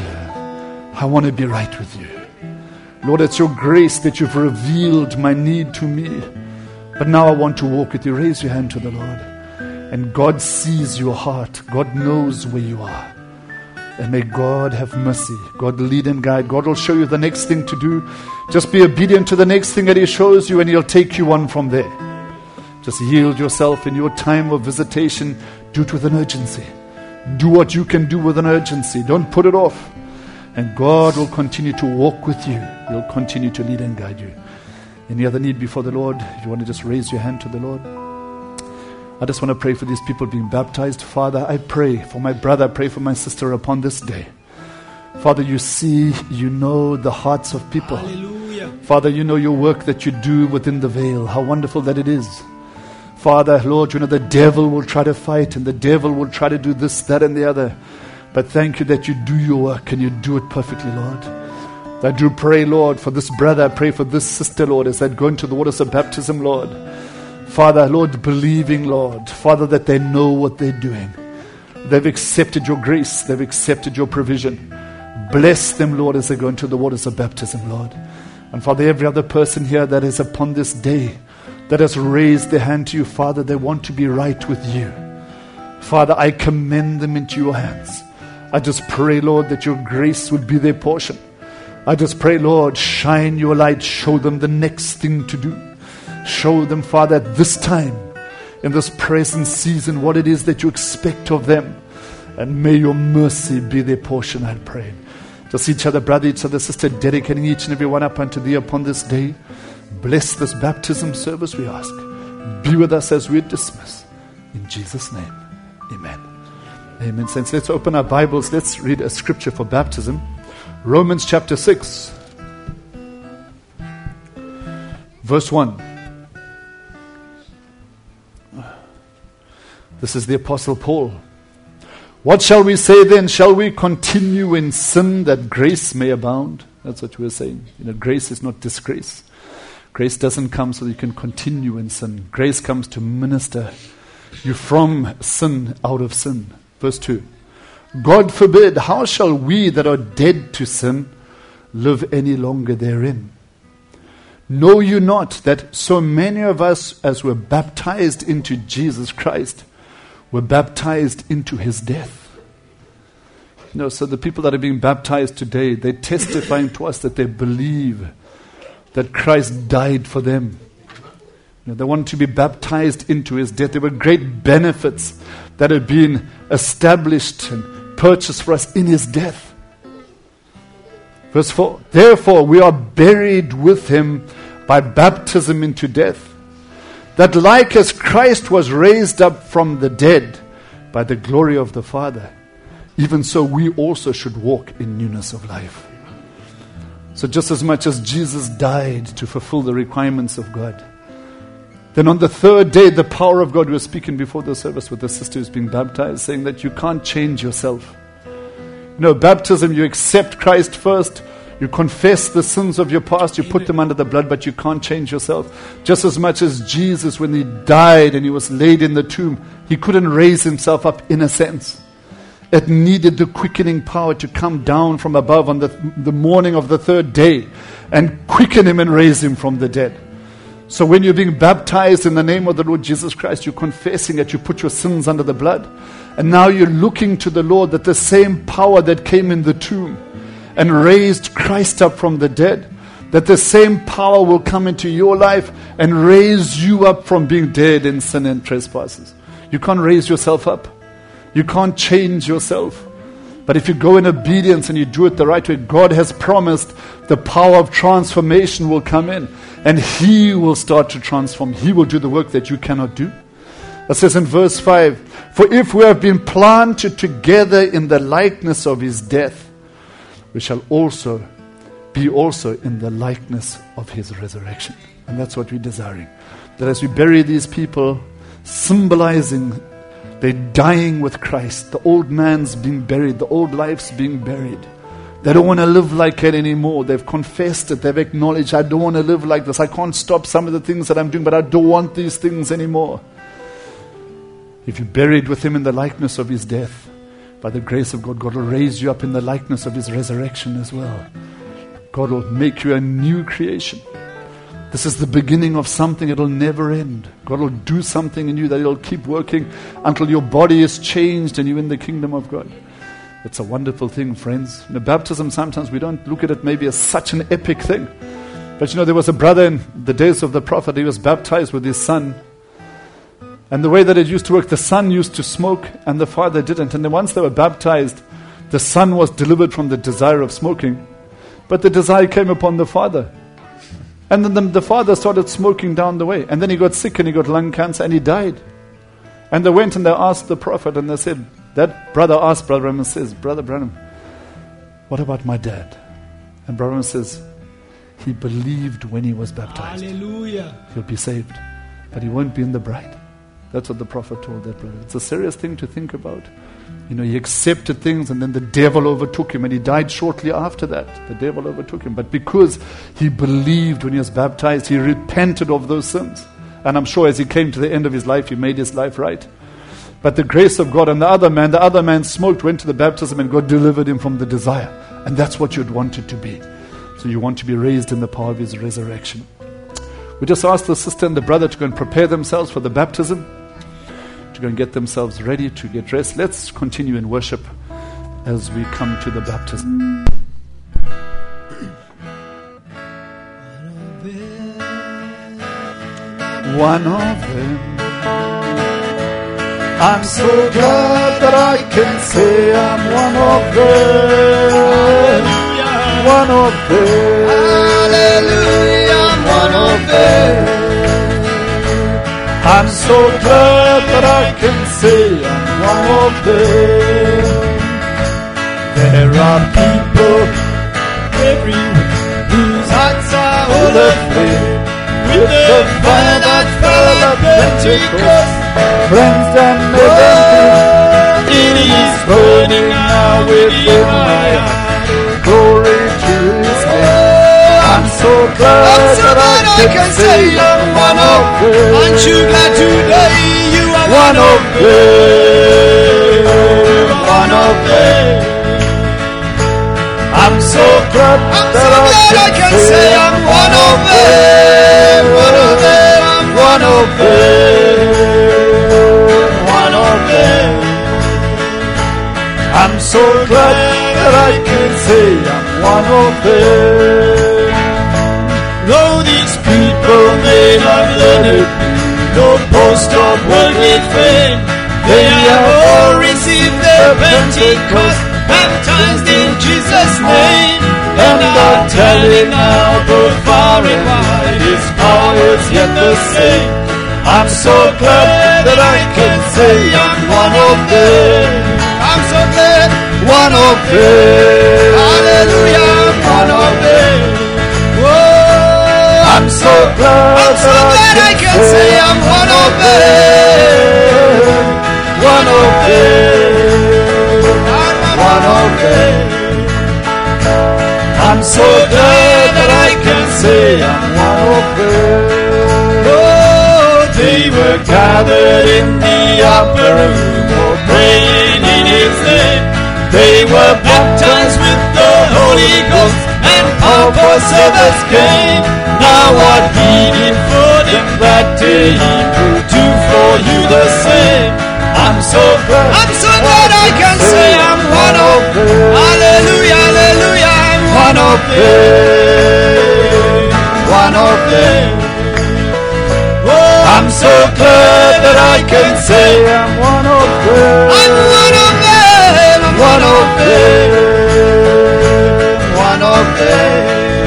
I want to be right with you. Lord, it's your grace that you've revealed my need to me. But now I want to walk with you. Raise your hand to the Lord. And God sees your heart. God knows where you are. And may God have mercy. God lead and guide. God will show you the next thing to do. Just be obedient to the next thing that He shows you and He'll take you on from there. Just yield yourself in your time of visitation. Do it with an urgency. Do what you can do with an urgency. Don't put it off. And God will continue to walk with you. He'll continue to lead and guide you. Any other need before the Lord? If you want to just raise your hand to the Lord. I just want to pray for these people being baptized. Father, I pray for my brother. I pray for my sister upon this day. Father, you see, you know the hearts of people. Hallelujah. Father, you know your work that you do within the veil. How wonderful that it is. Father, Lord, you know the devil will try to fight and the devil will try to do this, that, and the other. But thank you that you do your work and you do it perfectly, Lord. I do pray, Lord, for this brother. I pray for this sister, Lord, as they go into the waters of baptism, Lord. Father, Lord, believing, Lord, Father, that they know what they're doing. They've accepted your grace. They've accepted your provision. Bless them, Lord, as they go into the waters of baptism, Lord. And Father, every other person here that is upon this day, that has raised their hand to you, Father, they want to be right with you. Father, I commend them into your hands. I just pray, Lord, that your grace would be their portion. I just pray, Lord, shine your light. Show them the next thing to do. Show them, Father, at this time, in this present season, what it is that you expect of them. And may your mercy be their portion, I pray. Just each other, brother, each other, sister, dedicating each and every one up unto thee upon this day. Bless this baptism service, we ask. Be with us as we dismiss. In Jesus' name, amen. Amen. Saints, let's open our Bibles. Let's read a scripture for baptism. Romans chapter six, verse one. This is the Apostle Paul. What shall we say then? Shall we continue in sin that grace may abound? That's what we're saying. You know, grace is not disgrace. Grace doesn't come so that you can continue in sin. Grace comes to minister you from sin out of sin. Verse two. God forbid, how shall we that are dead to sin live any longer therein? Know you not that so many of us as were baptized into Jesus Christ were baptized into his death? You know, so the people that are being baptized today, they're testifying to us that they believe that Christ died for them. You know, they want to be baptized into his death. There were great benefits that had been established and purchased for us in his death. Verse four, therefore we are buried with him by baptism into death, that like as Christ was raised up from the dead by the glory of the Father, even so we also should walk in newness of life. So just as much as Jesus died to fulfill the requirements of God, then on the third day, the power of God, we were speaking before the service with the sister who's being baptized, saying that you can't change yourself. You know, baptism, you accept Christ first, you confess the sins of your past, you put them under the blood, but you can't change yourself. Just as much as Jesus, when he died and he was laid in the tomb, he couldn't raise himself up in a sense. It needed the quickening power to come down from above on the, the morning of the third day and quicken him and raise him from the dead. So when you're being baptized in the name of the Lord Jesus Christ, you're confessing that you put your sins under the blood. And now you're looking to the Lord that the same power that came in the tomb and raised Christ up from the dead, that the same power will come into your life and raise you up from being dead in sin and trespasses. You can't raise yourself up. You can't change yourself. But if you go in obedience and you do it the right way, God has promised the power of transformation will come in. And he will start to transform. He will do the work that you cannot do. It says in verse five, for if we have been planted together in the likeness of his death, we shall also be also in the likeness of his resurrection. And that's what we're desiring. That as we bury these people, symbolizing they're dying with Christ. The old man's being buried. The old life's being buried. They don't want to live like it anymore. They've confessed it. They've acknowledged, I don't want to live like this. I can't stop some of the things that I'm doing, but I don't want these things anymore. If you're buried with him in the likeness of his death, by the grace of God, God will raise you up in the likeness of his resurrection as well. God will make you a new creation. This is the beginning of something. It'll never end. God will do something in you that it'll keep working until your body is changed and you're in the kingdom of God. It's a wonderful thing, friends. In the baptism, sometimes we don't look at it maybe as such an epic thing. But you know, there was a brother in the days of the prophet. He was baptized with his son. And the way that it used to work, the son used to smoke and the father didn't. And then once they were baptized, the son was delivered from the desire of smoking. But the desire came upon the father. And then the, the father started smoking down the way. And then he got sick and he got lung cancer and he died. And they went and they asked the prophet and they said, that brother asked Brother Branham and says, Brother Branham, what about my dad? And Brother Branham says, he believed when he was baptized. Hallelujah. He'll be saved. But he won't be in the bride. That's what the prophet told that brother. It's a serious thing to think about. You know, he accepted things and then the devil overtook him and he died shortly after that. The devil overtook him. But because he believed when he was baptized, he repented of those sins. And I'm sure as he came to the end of his life, he made his life right. But the grace of God, and the other man, the other man smoked, went to the baptism, and God delivered him from the desire. And that's what you'd want it to be. So you want to be raised in the power of his resurrection. We just asked the sister and the brother to go and prepare themselves for the baptism, to go and get themselves ready to get dressed. Let's continue in worship as we come to the baptism. One of them. I'm so glad that I can say I'm one of them. One of them. Hallelujah, I'm one of them. I'm so glad that I can say I'm one of them. There are people everywhere whose hearts are full of flame, with the fire that fell at Pentecost. Friends and neighbors, it is burning now within my heart. Glory to His name. I'm so glad, I'm so that glad I can, I can say I'm one of them. Aren't you glad today you are one of them? One of them. I'm so glad I'm that so glad I, can I can say I'm one of them. One of them. One of them. One of them. I'm so glad that I can say I'm one of them. Though these people may have learned no post of worldly fame, they have all received their Pentecost, baptized in Jesus' name, and are telling now both far and wide His power is yet the same. I'm so glad that I can say I'm one of them. I'm so glad, one of them. Hallelujah, I'm one of them. Whoa, I'm so glad, I'm so glad I can say I'm one of them. One of them. One of them. I'm so glad that I can say I'm one of them. Oh, they were gathered in the upper room, all praying in His name. They were baptized with the Holy Ghost, and powerful servants came. Now what He did for them that day, He will do for you the same. I'm so glad, I'm so glad I can say I'm one of them. Hallelujah, hallelujah, I'm one of them. One of them. I'm so glad that I can say I'm one of them. I'm one of them. I'm one of them. One of them.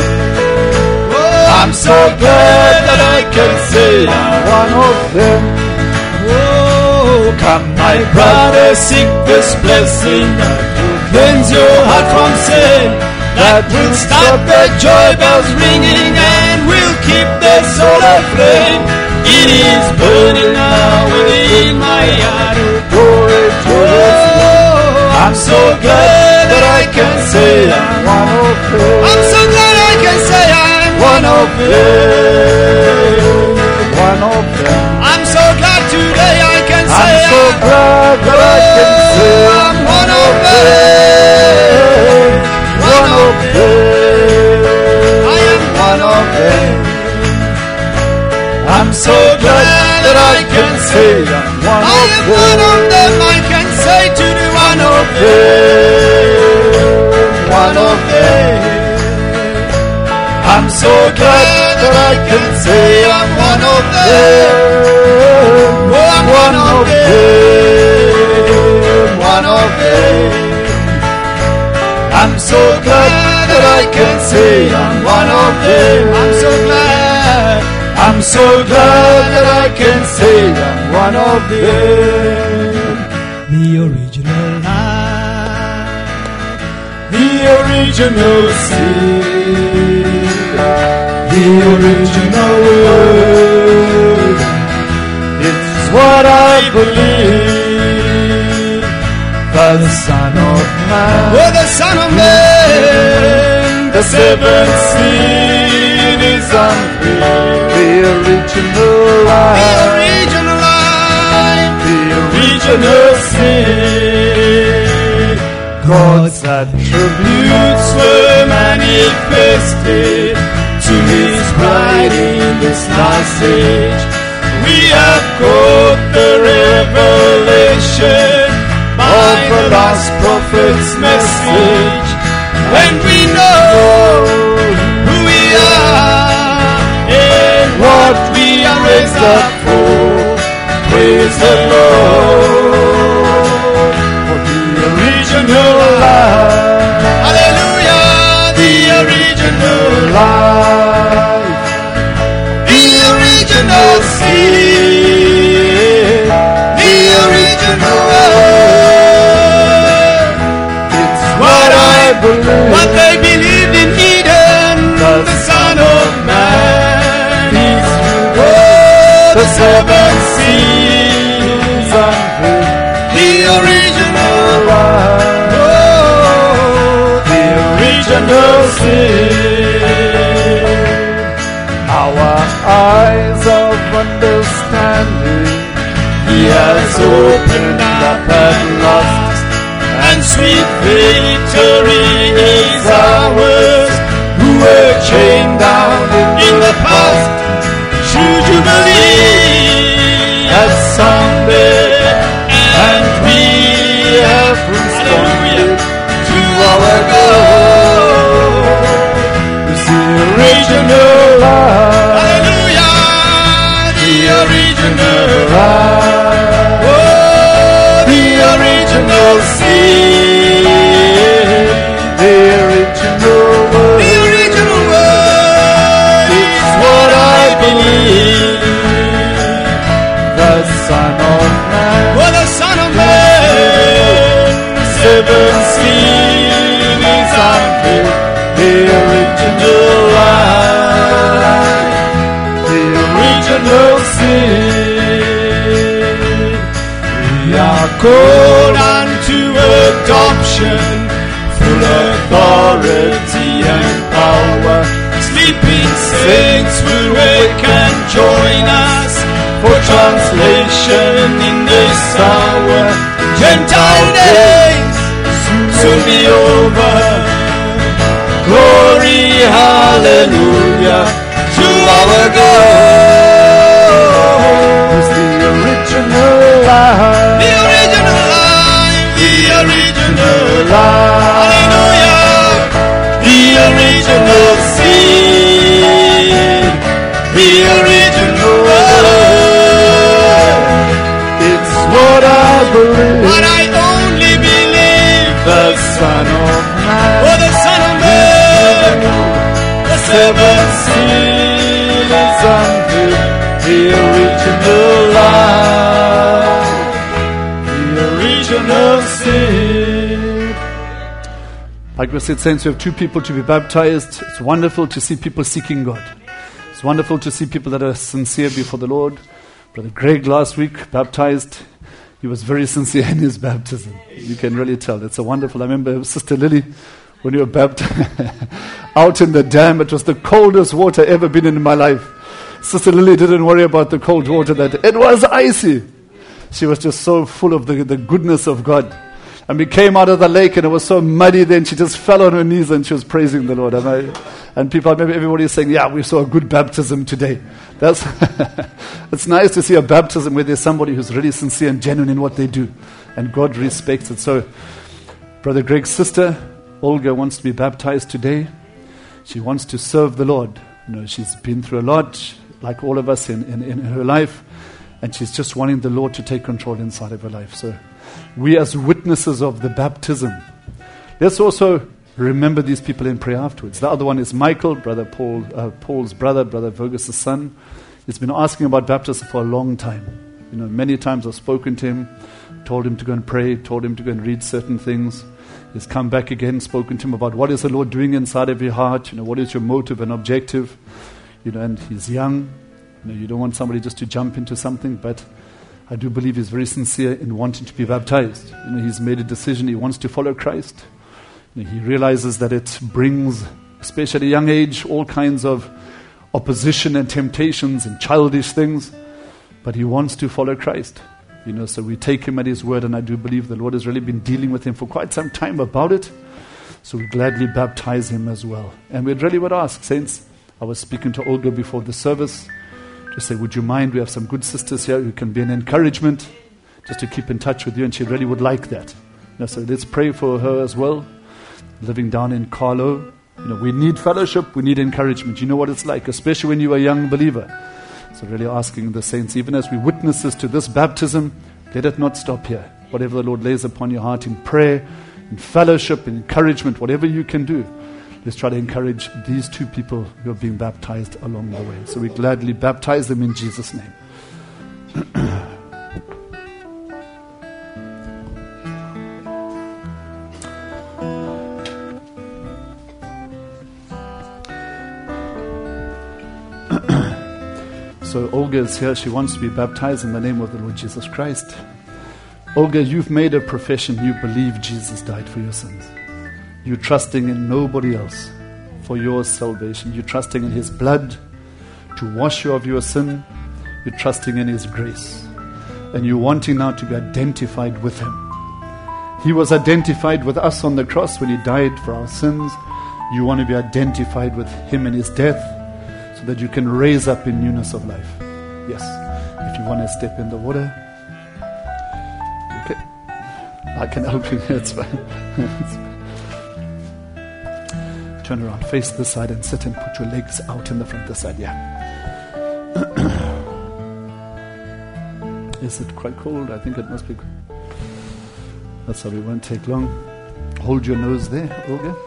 I'm so glad that I can say I'm one of them. Oh, come my brother, seek this blessing that will cleanse your heart from sin, that will stop the joy bells ringing and will keep the soul aflame. It is burning now within my heart. Glory to His name. I'm so glad that I can say I'm one of them. I'm so glad I can say I'm one of them. One of them. I'm so glad today I can say I'm so glad that I can say I'm one of them. One of them. I am one of them. I'm so glad that I can say I'm one I of am them. one of them. I can say to the one of them. One of them. I'm so glad that I can say I'm one of them. Oh, I'm one of them. One of them. I'm so glad that I can say I'm one of them. I'm so glad. I'm so glad that I can say I'm one of them. The original life, the original seed, the original word. It's what I believe. The Son of Man, Oh, the Son of Man, the seventh seal is unveiled. The original the life, original life, the original sin. God's attributes were manifested to His bride in this last age. We have caught the revelation of the last prophet's message, and we know who we are and what we are raised up for. Praise the Lord for the original life. hallelujah, the original Life, the original seed, the original word. it's what I believe. What they believed in Eden, the Son of Man is oh, the seventh seal, the original Life, oh, the original sin. Our eyes of understanding He has opened up at last, and sweet victory is ours, who were chained down in the past. Should you believe has sounded, and we have hallelujah responded to our God. is the original life. Hallelujah, the original Life, oh, the original seed, the original word. the original word is what I believe. The Son of Man, Oh, the Son of Man, seven seal is unveiled. The original life, the original sin. We are called unto adoption, full authority and power. sleeping saints will wake and join us For translation in this hour, Gentile days soon be over. Glory, hallelujah, to our God. is the original life. The original life, the original life. hallelujah, the original seed, the original word. It's what I believe. But I only believe The Son of Man, for the Son of Man, the seven seventh seal is unveiled. The original life, the original seed. Like we said, saints, we have two people to be baptized. It's wonderful to see people seeking God. It's wonderful to see people that are sincere before the Lord. Brother Greg last week baptized. He was very sincere in his baptism. You can really tell. It's a wonderful. I remember Sister Lily, when you were baptized out in the dam. It was the coldest water ever been in my life. Sister Lily didn't worry about the cold water that it was icy. She was just so full of the, the goodness of God. And we came out of the lake and it was so muddy then she just fell on her knees and she was praising the Lord. And, I, and people, I remember everybody saying, yeah, we saw a good baptism today. That's it's nice to see a baptism where there's somebody who's really sincere and genuine in what they do. And God respects it. So, Brother Greg's sister, Olga, wants to be baptized today. She wants to serve the Lord. You know, she's been through a lot, like all of us in, in, in her life. And she's just wanting the Lord to take control inside of her life. So, we as witnesses of the baptism, let's also remember these people in prayer afterwards. The other one is Michael, Brother Paul, uh, Paul's brother, Brother Fergus' son. He's been asking about baptism for a long time. You know, many times I've spoken to him, told him to go and pray, told him to go and read certain things. He's come back again, spoken to him about what is the Lord doing inside of your heart. You know, what is your motive and objective? You know, and he's young. You know, you don't want somebody just to jump into something, but I do believe he's very sincere in wanting to be baptized. You know, he's made a decision. He wants to follow Christ. You know, he realizes that it brings, especially at a young age, all kinds of opposition and temptations and childish things. But he wants to follow Christ. You know, so we take him at his word, and I do believe the Lord has really been dealing with him for quite some time about it. So we gladly baptize him as well. And we really would ask, saints, I was speaking to Olga before the service, to say, would you mind? We have some good sisters here who can be an encouragement, just to keep in touch with you, and she really would like that. You know, so let's pray for her as well. Living down in Carlo, you know, we need fellowship, we need encouragement. You know what it's like, especially when you're a young believer. So really asking the saints, even as we witnesses to this baptism, let it not stop here. Whatever the Lord lays upon your heart in prayer, in fellowship, in encouragement, whatever you can do, let's try to encourage these two people who are being baptized along the way. So we gladly baptize them in Jesus' name. So Olga is here. She wants to be baptized in the name of the Lord Jesus Christ. Olga, you've made a profession. You believe Jesus died for your sins. You're trusting in nobody else for your salvation. You're trusting in his blood to wash you of your sin. You're trusting in his grace. And you're wanting now to be identified with him. He was identified with us on the cross when he died for our sins. You want to be identified with him in his death so that you can raise up in newness of life. Yes. If you want to step in the water, okay. I can help you. It's fine. It's fine. Turn around, face this side and sit and put your legs out in the front this side. Yeah. Is it quite cold? I think it must be. That's how we won't take long. Hold your nose there, Olga.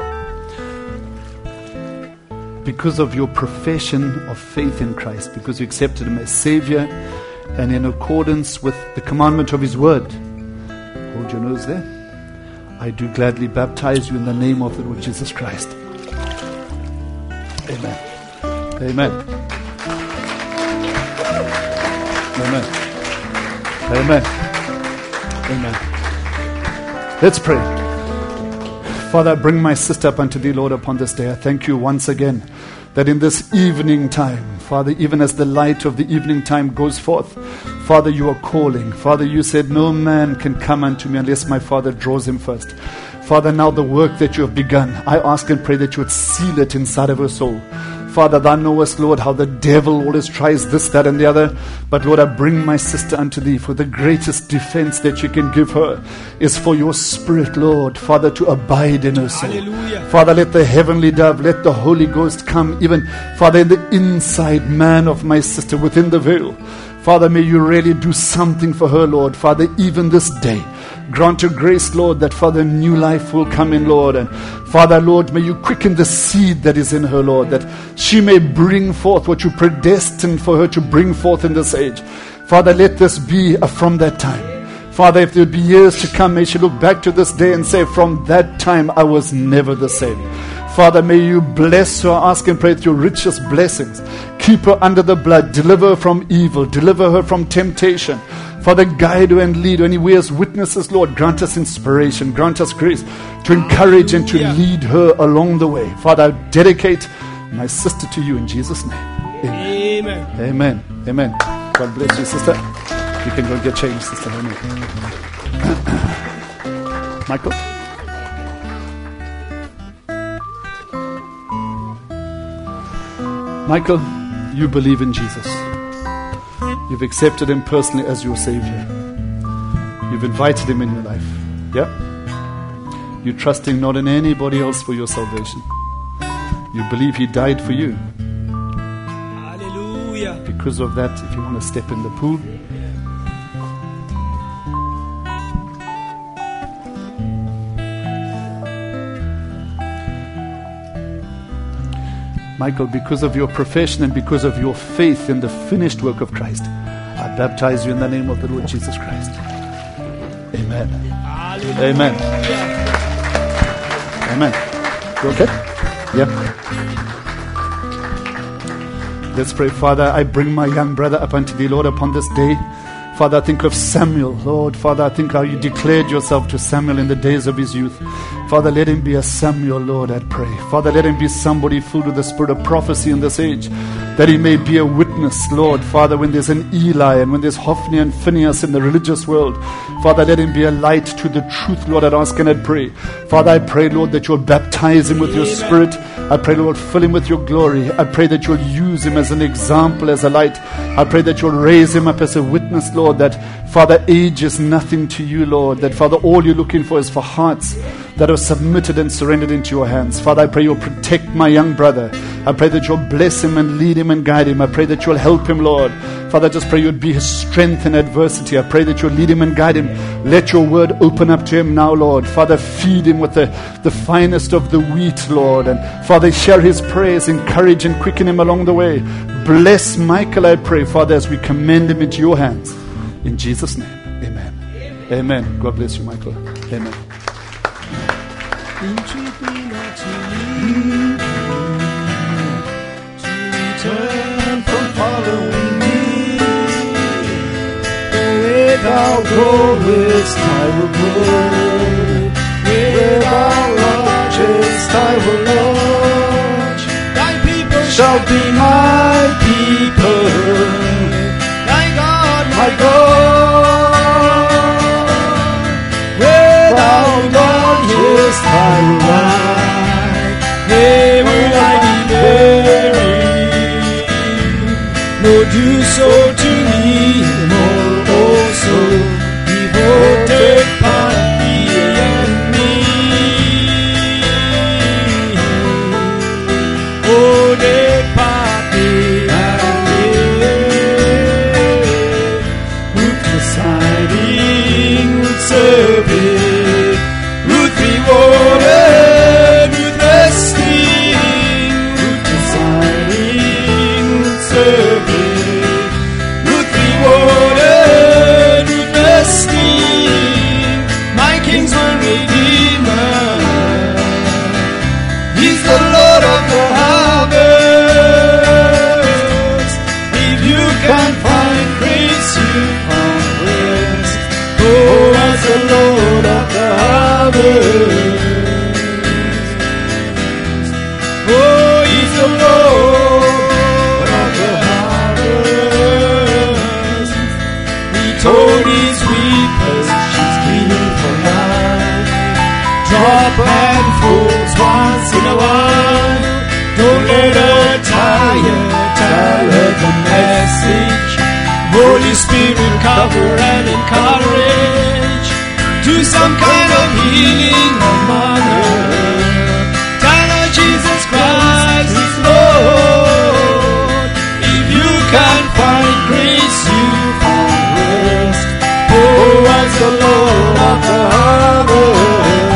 Because of your profession of faith in Christ, because you accepted him as Savior and in accordance with the commandment of his word. Hold your nose there. I do gladly baptize you in the name of the Lord Jesus Christ. Amen. Amen. Amen. Amen. Amen. Let's pray. Father, I bring my sister up unto thee, Lord, upon this day. I thank you once again that in this evening time, Father, even as the light of the evening time goes forth, Father, you are calling. Father, you said no man can come unto me unless my Father draws him first. Father, now the work that you have begun, I ask and pray that you would seal it inside of her soul. Father, thou knowest, Lord, how the devil always tries this, that, and the other. But Lord, I bring my sister unto thee, for the greatest defense that you can give her is for your spirit, Lord, Father, to abide in her soul. Hallelujah. Father, let the heavenly dove, let the Holy Ghost come even, Father, in the inside man of my sister, within the veil. Father, may you really do something for her, Lord, Father, even this day. Grant her grace, Lord, that, Father, new life will come in, Lord. And, Father, Lord, may you quicken the seed that is in her, Lord, that she may bring forth what you predestined for her to bring forth in this age. Father, let this be a from that time. Father, if there be years to come, may she look back to this day and say, from that time I was never the same. Father, may you bless her, ask and pray with your richest blessings. Keep her under the blood. Deliver her from evil. Deliver her from temptation. Father, guide her and lead her. And we as witnesses, Lord, grant us inspiration. Grant us grace to encourage and to lead her along the way. Father, I dedicate my sister to you in Jesus' name. Amen. Amen. Amen. Amen. God bless you, sister. You can go get changed, sister. Amen. Michael? Michael, you believe in Jesus. You've accepted him personally as your Savior. You've invited him in your life. Yeah? You're trusting not in anybody else for your salvation. You believe he died for you. Hallelujah. Because of that, if you want to step in the pool, Michael, because of your profession and because of your faith in the finished work of Christ, I baptize you in the name of the Lord Jesus Christ. Amen. Hallelujah. Amen. Amen. You okay? Yeah. Let's pray. Father, I bring my young brother up unto thee, Lord, upon this day. Father, I think of Samuel. Lord, Father, I think how you declared yourself to Samuel in the days of his youth. Father, let him be a Samuel, Lord, I pray. Father, let him be somebody filled with the spirit of prophecy in this age, that he may be a witness, Lord. Father, when there's an Eli and when there's Hophni and Phinehas in the religious world, Father, let him be a light to the truth, Lord, I'd ask and I'd pray. Father, I pray, Lord, that you'll baptize him with your spirit. I pray, Lord, fill him with your glory. I pray that you'll use him as an example, as a light. I pray that you'll raise him up as a witness, Lord, that, Father, age is nothing to you, Lord. That, Father, all you're looking for is for hearts that are submitted and surrendered into your hands. Father, I pray you'll protect my young brother. I pray that you'll bless him and lead him and guide him. I pray that you'll help him, Lord. Father, I just pray you'd be his strength in adversity. I pray that you'll lead him and guide him. Let your word open up to him now, Lord. Father, feed him with the, the finest of the wheat, Lord. And Father, share his prayers, encourage and quicken him along the way. Bless Michael, I pray, Father, as we commend him into your hands. In Jesus' name, amen. Amen. Amen. God bless you, Michael. Amen. Entreat me not to leave to turn from following me. Where thou goest, I will go. Where thou lodgest, I will lodge. Thy people Shall be my people, thy God, my God. Where thou lodgest, I will lie. There will I be buried. Lord, do so to me, more also devoted upon thee and me. Oh, depart thee and live, Ruth presiding, Ruth serving, Ruth rewarded, Ruth resting, Ruth presiding, Ruth serving, Ruth rewarded, Ruth resting, my kinsman redeemer. He's the Lord of the harvest. If you can find grace, you find rest. Oh, as the Lord of the harvest. Oh, he's the Lord of the harvest. He told his reapers, she's cleaning for life. Drop handfuls once in a while. Don't let her tire, tell her the message. Holy Spirit, cover and encourage. Do some kind of healing among her. Tell her Jesus Christ is Lord. If you can find grace, you find rest. Oh, as the Lord of the harvest.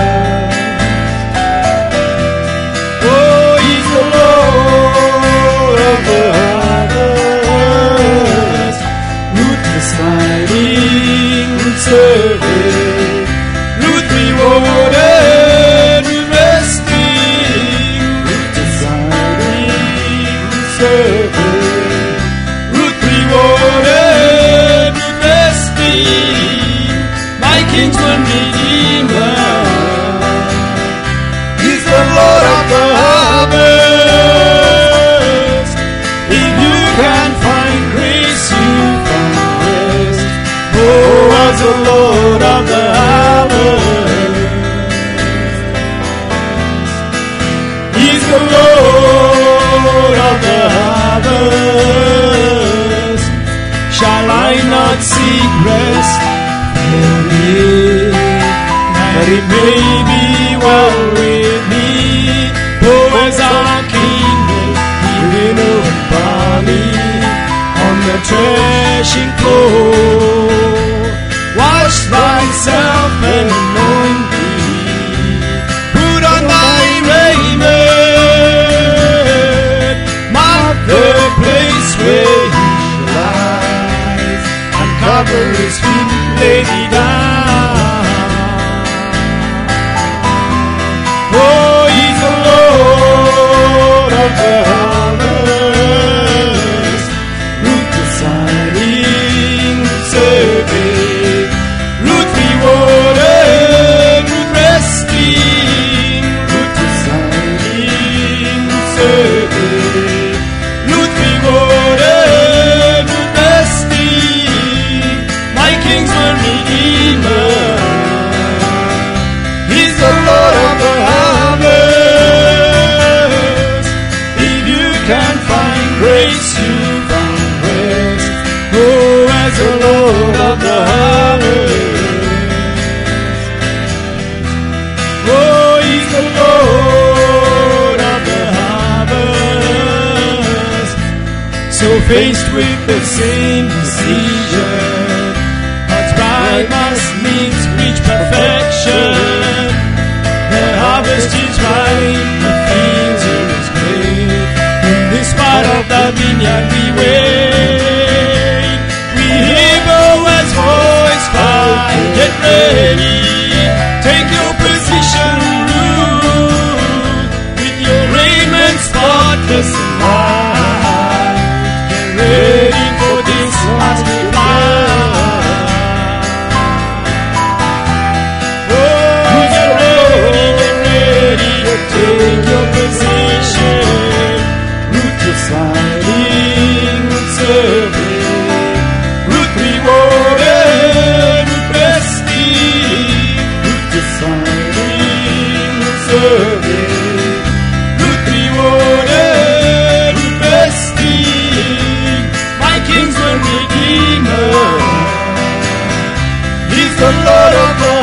Oh, he's the Lord of the harvest. Ruth presiding, Ruth serving, Ruth rewarded, Ruth resting, Ruth presiding, Ruth serving, Ruth rewarded, Ruth resting, my kinsman redeemer. He's the Lord of the harvest. If you can find grace, you find rest. Oh, as the Lord of the harvest. He's the Lord of the harvest. Shall I not seek rest? Verily, that it may be well with me. Oh, as our King is here in Bali on the threshing floor. Wash thyself and anoint thee. Put on thy raiment. Mark the place where he lies, and cover his feet, lay thee down. Oh, he's the Lord of the harvest. Ruth deciding, say, faced with the same decision. God's bride must needs reach perfection. The harvest is ripe, the fields is great. In this part of the vineyard we wait. We hear Boaz's voice cry, get ready. Take your position, Ruth, with your raiment spotless and white. Get ready for this last flight. Oh, get ready, get ready, take your position. Ruth deciding, Ruth serving, Ruth rewarded, Ruth resting, Ruth deciding, Ruth serving, Ruth rewarded, Ruth resting. My kinsman redeemer, He's the Lord of the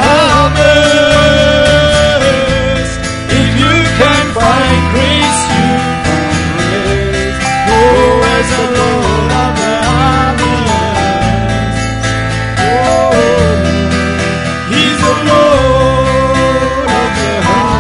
harvest. If you can find grace, you find grace. Oh, as the Lord of the harvest. Oh, He's the Lord of the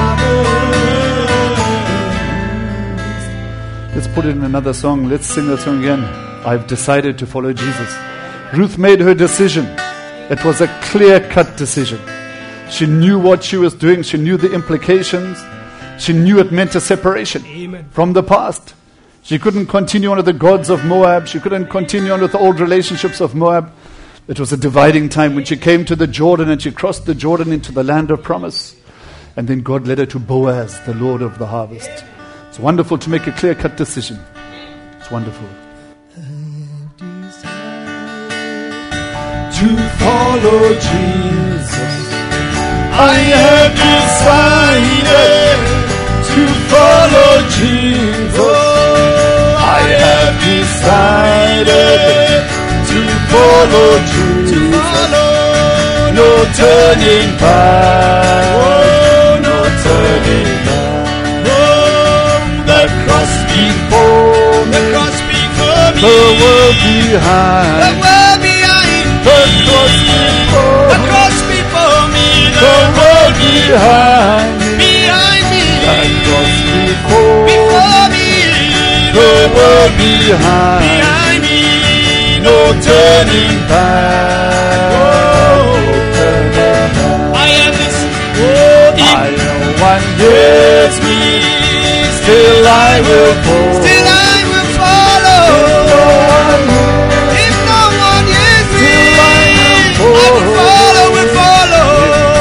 harvest. Let's put it in another song. Let's sing that song again. I've decided to follow Jesus. Ruth made her decision. It was a clear-cut decision. She knew what she was doing. She knew the implications. She knew it meant a separation Amen. from the past. She couldn't continue on with the gods of Moab. She couldn't continue on with the old relationships of Moab. It was a dividing time when she came to the Jordan and she crossed the Jordan into the land of promise. And then God led her to Boaz, the Lord of the harvest. It's wonderful to make a clear-cut decision. It's wonderful. To follow Jesus, I have decided to follow Jesus. I have decided to follow Jesus. No turning back. Oh, no turning back. Oh, the cross before me, the cross before me, The world behind. the world behind. The cross before, the cross before me, the, the world behind me, behind me, the cross before, before me, the world behind, behind me, no turning back. Oh, no turning back. I am this. Oh, I know one hears me, still I will follow. Still I will follow. If no one hears me, I will follow, will follow.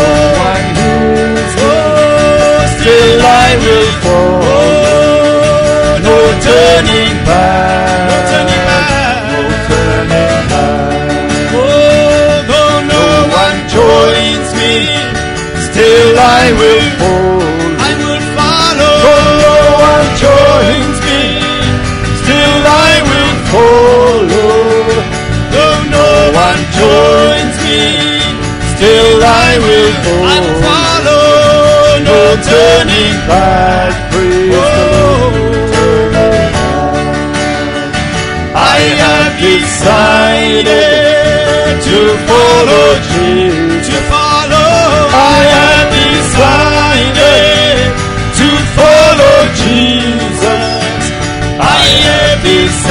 Oh, still I will follow. No turning back. No turning back. No turning back. Oh, though no one joins me, still I will follow. I will follow. Though no one joins me, still I will follow. Though no one joins me, still I will follow. I will follow. No turning back. Praise the Lord. Turning back. I have decided to follow Jesus. To follow. I have decided to follow Jesus. I have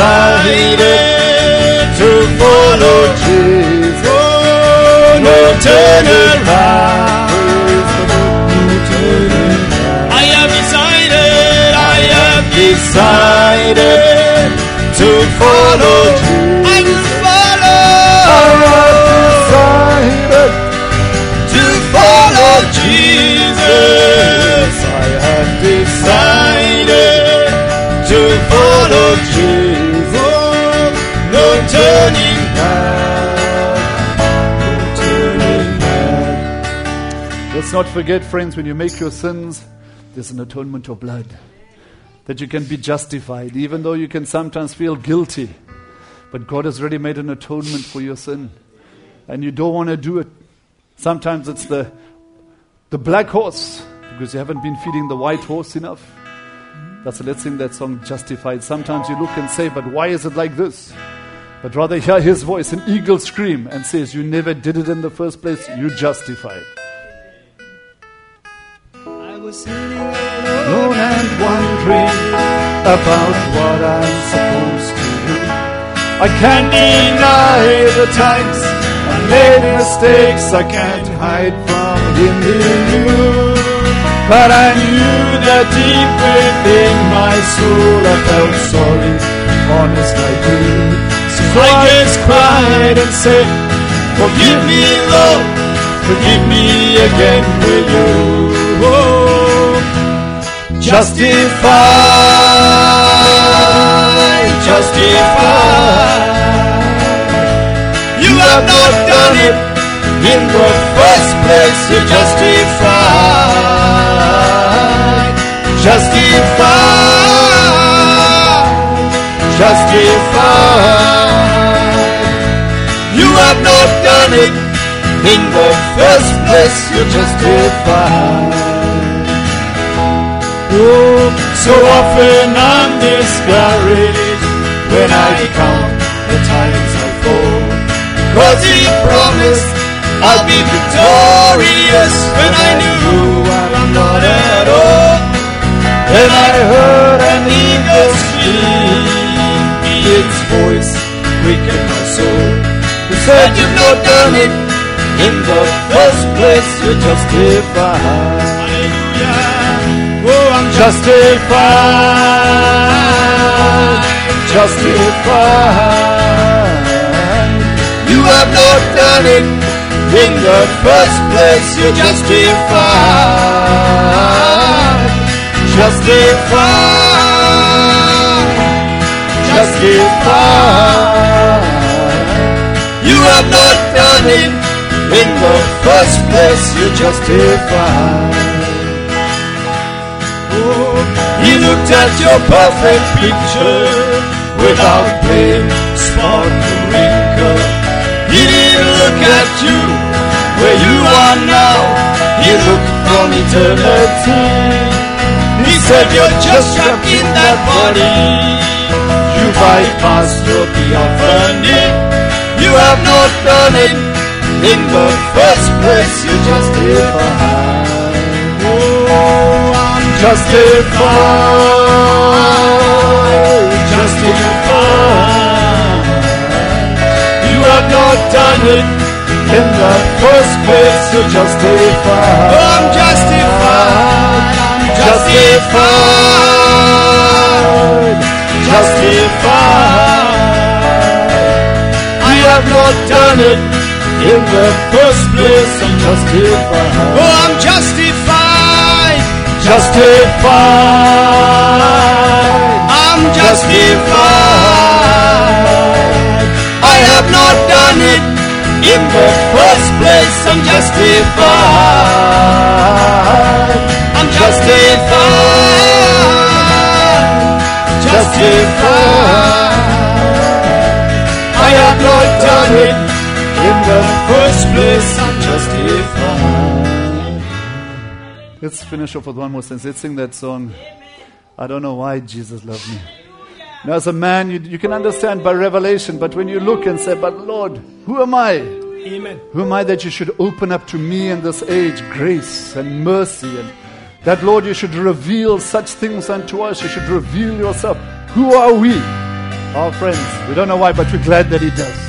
decided to follow Jesus. Oh, no turning back. No turning back. I have decided, I have decided to follow Jesus. I will follow. I have decided to follow Jesus. I have decided to follow Jesus. Oh, no turning back. No turning back. Let's not forget, friends, when you make your sins, there's an atonement of blood. That you can be justified, even though you can sometimes feel guilty. But God has already made an atonement for your sin. And you don't want to do it. Sometimes it's the, the black horse, because you haven't been feeding the white horse enough. That's let's sing that song, Justified. Sometimes you look and say, but why is it like this? But rather hear his voice, an eagle scream, and says, you never did it in the first place, you justified. I was sitting Alone and wondering about what I'm supposed to do. I can't deny the times I made mistakes, I can't hide from him in you. But I knew that deep within my soul I felt sorry, honest I do. So I just cried and said, forgive me, Lord, forgive me again, will you? Oh, justified, justified. You have not done it in the first place, you're justified, justified, justified. You have not done it in the first place, you're justified. Oh, so often I'm discouraged when I count the times I fall, cause he promised I'll be victorious when I knew I'm not at all. Then I heard an eagle scream, its voice quickened my soul. He said, you've not done it in the first place, you're justified. Hallelujah. Oh, I'm justified, justified. You have not done it in the first place, you're justified, justified, justified. You have not done it in the first place, you're justified. Oh, he looked at your perfect picture without blame, spot or wrinkle. He didn't look at you where you are now, he looked from eternity. He said you're just stuck in that body, you bypassed your theophany. You have not done it in the first place, you're justified. Oh, I'm justified, justified. You have not done it in the first place, you're justified. Oh, I'm justified, I'm justified, justified. You have not done it in the first place, I'm justified. Oh, I'm justified, justified, I'm justified. I have not done it in the first place, I'm justified, I'm justified, justified. I have not done it in the first place, I'm justified. Let's finish off with one more sentence. Let's sing that song, I don't know why Jesus loved me. Now, as a man, you, you can understand by revelation, but when you look and say, but Lord, who am I? Amen. Who am I that you should open up to me in this age grace and mercy, and that, Lord, you should reveal such things unto us. You should reveal yourself. Who are we? Our friends. We don't know why, but we're glad that he does.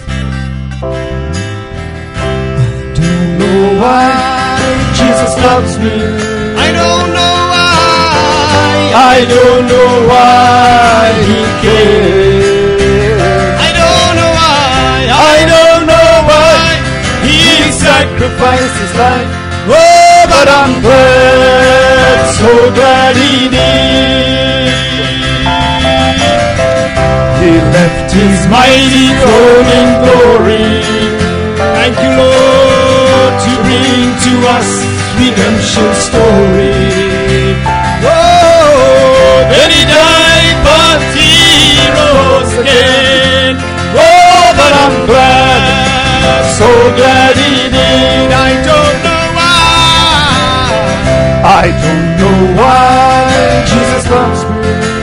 I don't know why Jesus loves me. I don't know why. I don't know why he cares. I don't know why. I don't know why he sacrificed his life. Oh, but I'm glad, so glad he did. He left his mighty throne in glory. Thank you, Lord, to bring to us redemption story. Oh, then he died, but he rose again. Oh, but I'm glad, so glad he did. I don't know why. I don't know why Jesus loves me.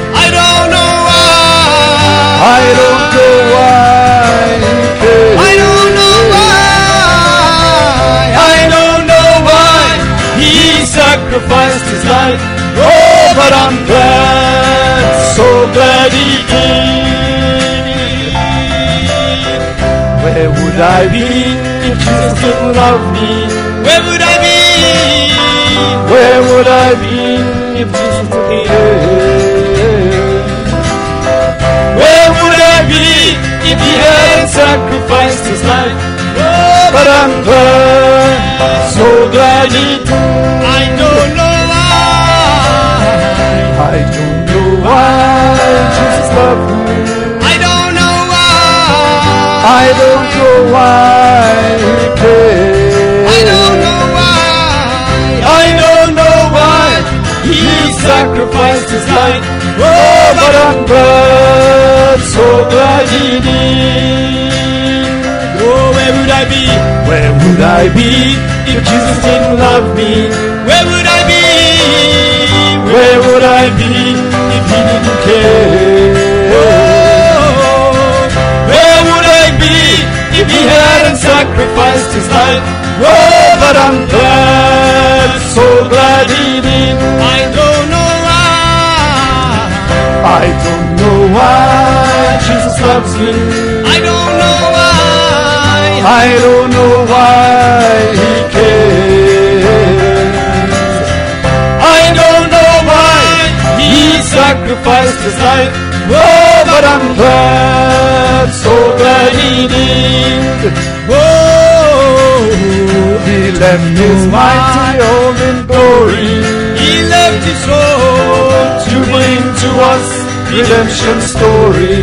light. Oh, but I'm glad, so glad He did. Where would I be if Jesus didn't love me? Where would I be? Where would I be if Jesus didn't care? Where would I be if He hadn't sacrificed His life? Oh, but I'm glad, so glad He did. I don't know why. I don't know why Jesus loved me. I don't know why. I don't know why He cared. I don't know why. I don't know why He sacrificed His life. Oh, but I'm glad, so glad He did. Oh, where would I be? Where would I be if Jesus didn't love me? Where would I be? Where would I be if He didn't care? Oh, where would I be if He hadn't sacrificed His life? Oh, but I'm glad, so glad He did. I don't know why. I don't know why Jesus loves me. I don't know why. I don't know why He cares. I don't know why He sacrificed His life. Oh, but I'm glad, so glad He did. Oh, He left His mighty home in glory. He left His home to bring to us redemption story.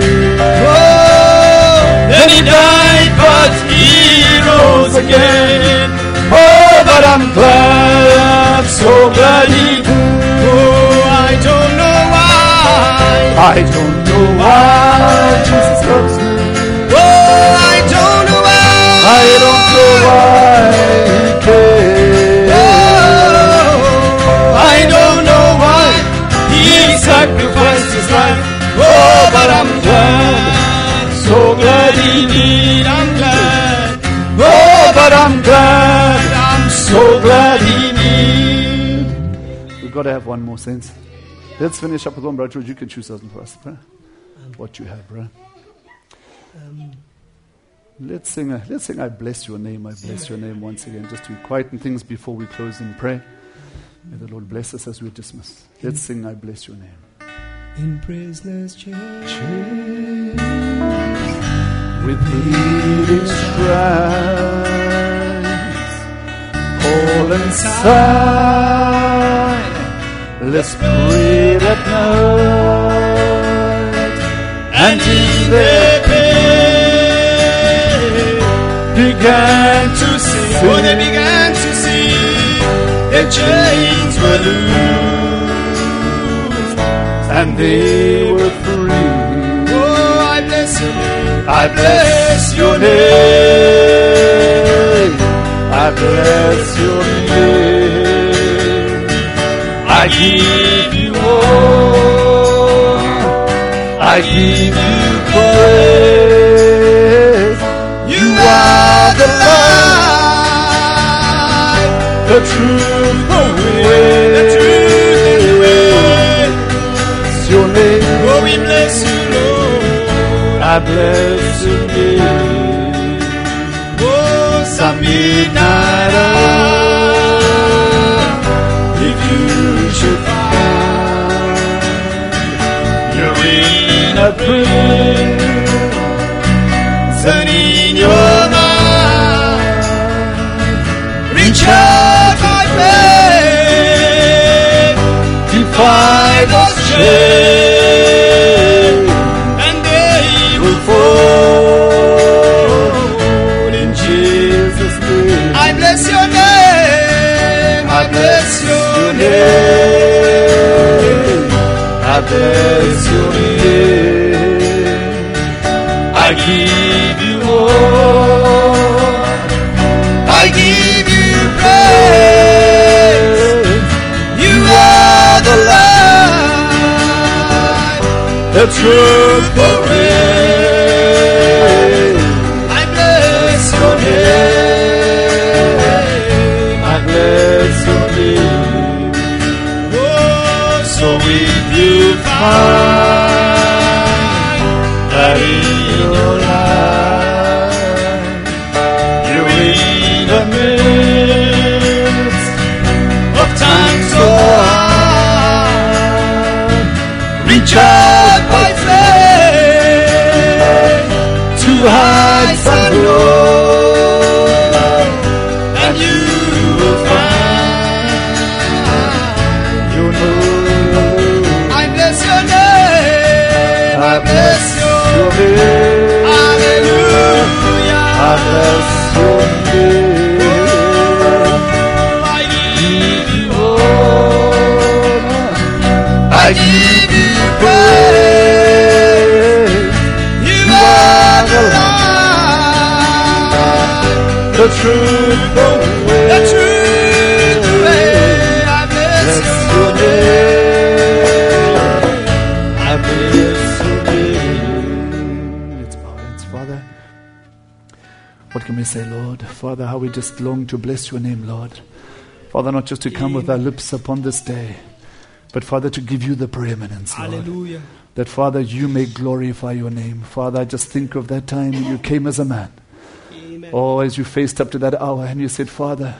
Oh, then He died, but He rose again. Oh, but I'm glad, so glad He did. Oh, I don't know why. I don't know why Jesus loves me. Oh, I don't know why. I don't know why He cares. Oh, I don't know why He sacrificed His life. Oh, but I'm glad, so glad He did. I'm glad. Oh, but I'm glad, I'm so glad He did. We've got to have one more sense. Let's finish up with one, Brother George. You can choose something for us, bro. What you have, bro. Um, Let's sing, a, let's sing I bless your name, I bless your name once again, just to quieten things before we close in prayer. May the Lord bless us as we dismiss. Let's sing I bless your name. in prisoners' chains, With bleeding stripes, all inside, let's pray that night, and in their pain began to see, Oh, they began to see their chains were loose, and they were free. Oh, I bless your name. I bless your name. I bless your name. I give you all. I give you praise. You are the light, The truth, the way, the truth and the way. Bless your name. Oh, we bless you, Lord. I bless your name. Oh, some midnight hour, if you should find you're in a prison in your mind, reach out by faith, defy those chains, and they will fall in Jesus' name. I bless your name. I bless your name. I bless your name. I give you all. I give you praise. You are the light, The truth, the way. I bless your name. I bless your name. So if you find that in your life you're in the midst of times so hard, reach out by faith to heights unknown, and you will find you know. I bless your name. I bless your name. Hallelujah. I bless your name. I give you I give you praise. You are the light, The truth, the way. the truth, the way. I bless Bless your your name. I bless your name. Let's bow our heads, Father. What can we say, Lord? Father, how we just long to bless your name, Lord. Father, not just to come with our lips upon this day, but Father, to give you the preeminence, Lord. Hallelujah. That, Father, you may glorify your name. Father, I just think of that time when you came as a man. Amen. Oh, as you faced up to that hour and you said, Father,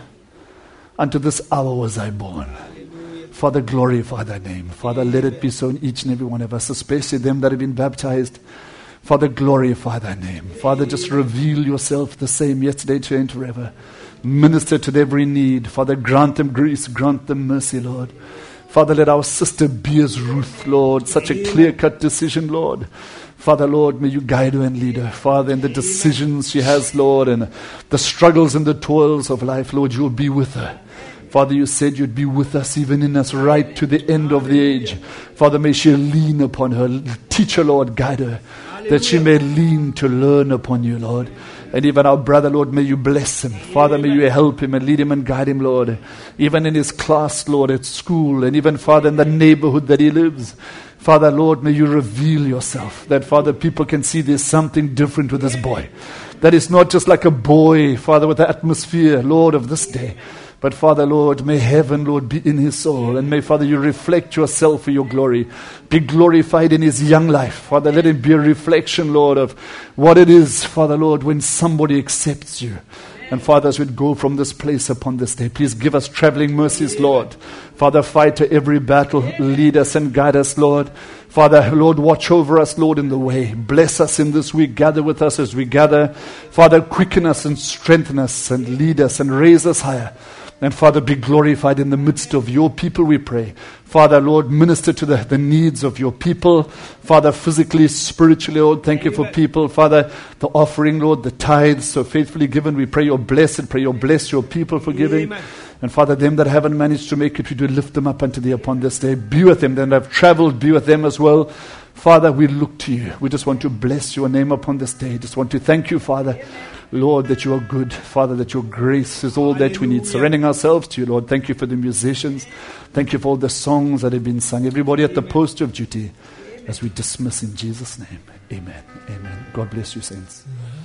unto this hour was I born. Father, glorify thy name. Father, let it be so in each and every one of us, especially them that have been baptized. Father, glorify thy name. Father, just reveal yourself the same yesterday, today, and forever. Minister to every need. Father, grant them grace, grant them mercy, Lord. Father, let our sister be as Ruth, Lord. Such a clear-cut decision, Lord. Father, Lord, may you guide her and lead her. Father, in the decisions she has, Lord, and the struggles and the toils of life, Lord, you will be with her. Father, you said you'd be with us, even in us, right to the end of the age. Father, may she lean upon her. Teach her, Lord, guide her, that she may lean to learn upon you, Lord. And even our brother, Lord, may you bless him. Father, may you help him and lead him and guide him, Lord. Even in his class, Lord, at school, and even, Father, in the neighborhood that he lives. Father, Lord, may you reveal yourself. That, Father, people can see there's something different with this boy. That is not just like a boy, Father, with the atmosphere, Lord, of this day. But, Father, Lord, may heaven, Lord, be in his soul. And may, Father, you reflect yourself for your glory. Be glorified in his young life. Father, let it be a reflection, Lord, of what it is, Father, Lord, when somebody accepts you. And, Father, as we go from this place upon this day, please give us traveling mercies, Lord. Father, fight every battle. Lead us and guide us, Lord. Father, Lord, watch over us, Lord, in the way. Bless us in this week. Gather with us as we gather. Father, quicken us and strengthen us and lead us and raise us higher. And Father, be glorified in the midst of your people, we pray. Father, Lord, minister to the, the needs of your people. Father, physically, spiritually, Lord, thank you for people. Father, the offering, Lord, the tithes so faithfully given. We pray your blessed, pray your bless your people for giving. Amen. And Father, them that haven't managed to make it, we do lift them up unto thee upon this day. Be with them. Them that have traveled, be with them as well. Father, we look to you. We just want to bless your name upon this day. Just want to thank you, Father. Lord, that you are good. Father, that your grace is all that we need. Surrendering ourselves to you, Lord. Thank you for the musicians. Thank you for all the songs that have been sung. Everybody at the post of duty as we dismiss in Jesus' name. Amen. Amen. God bless you, saints.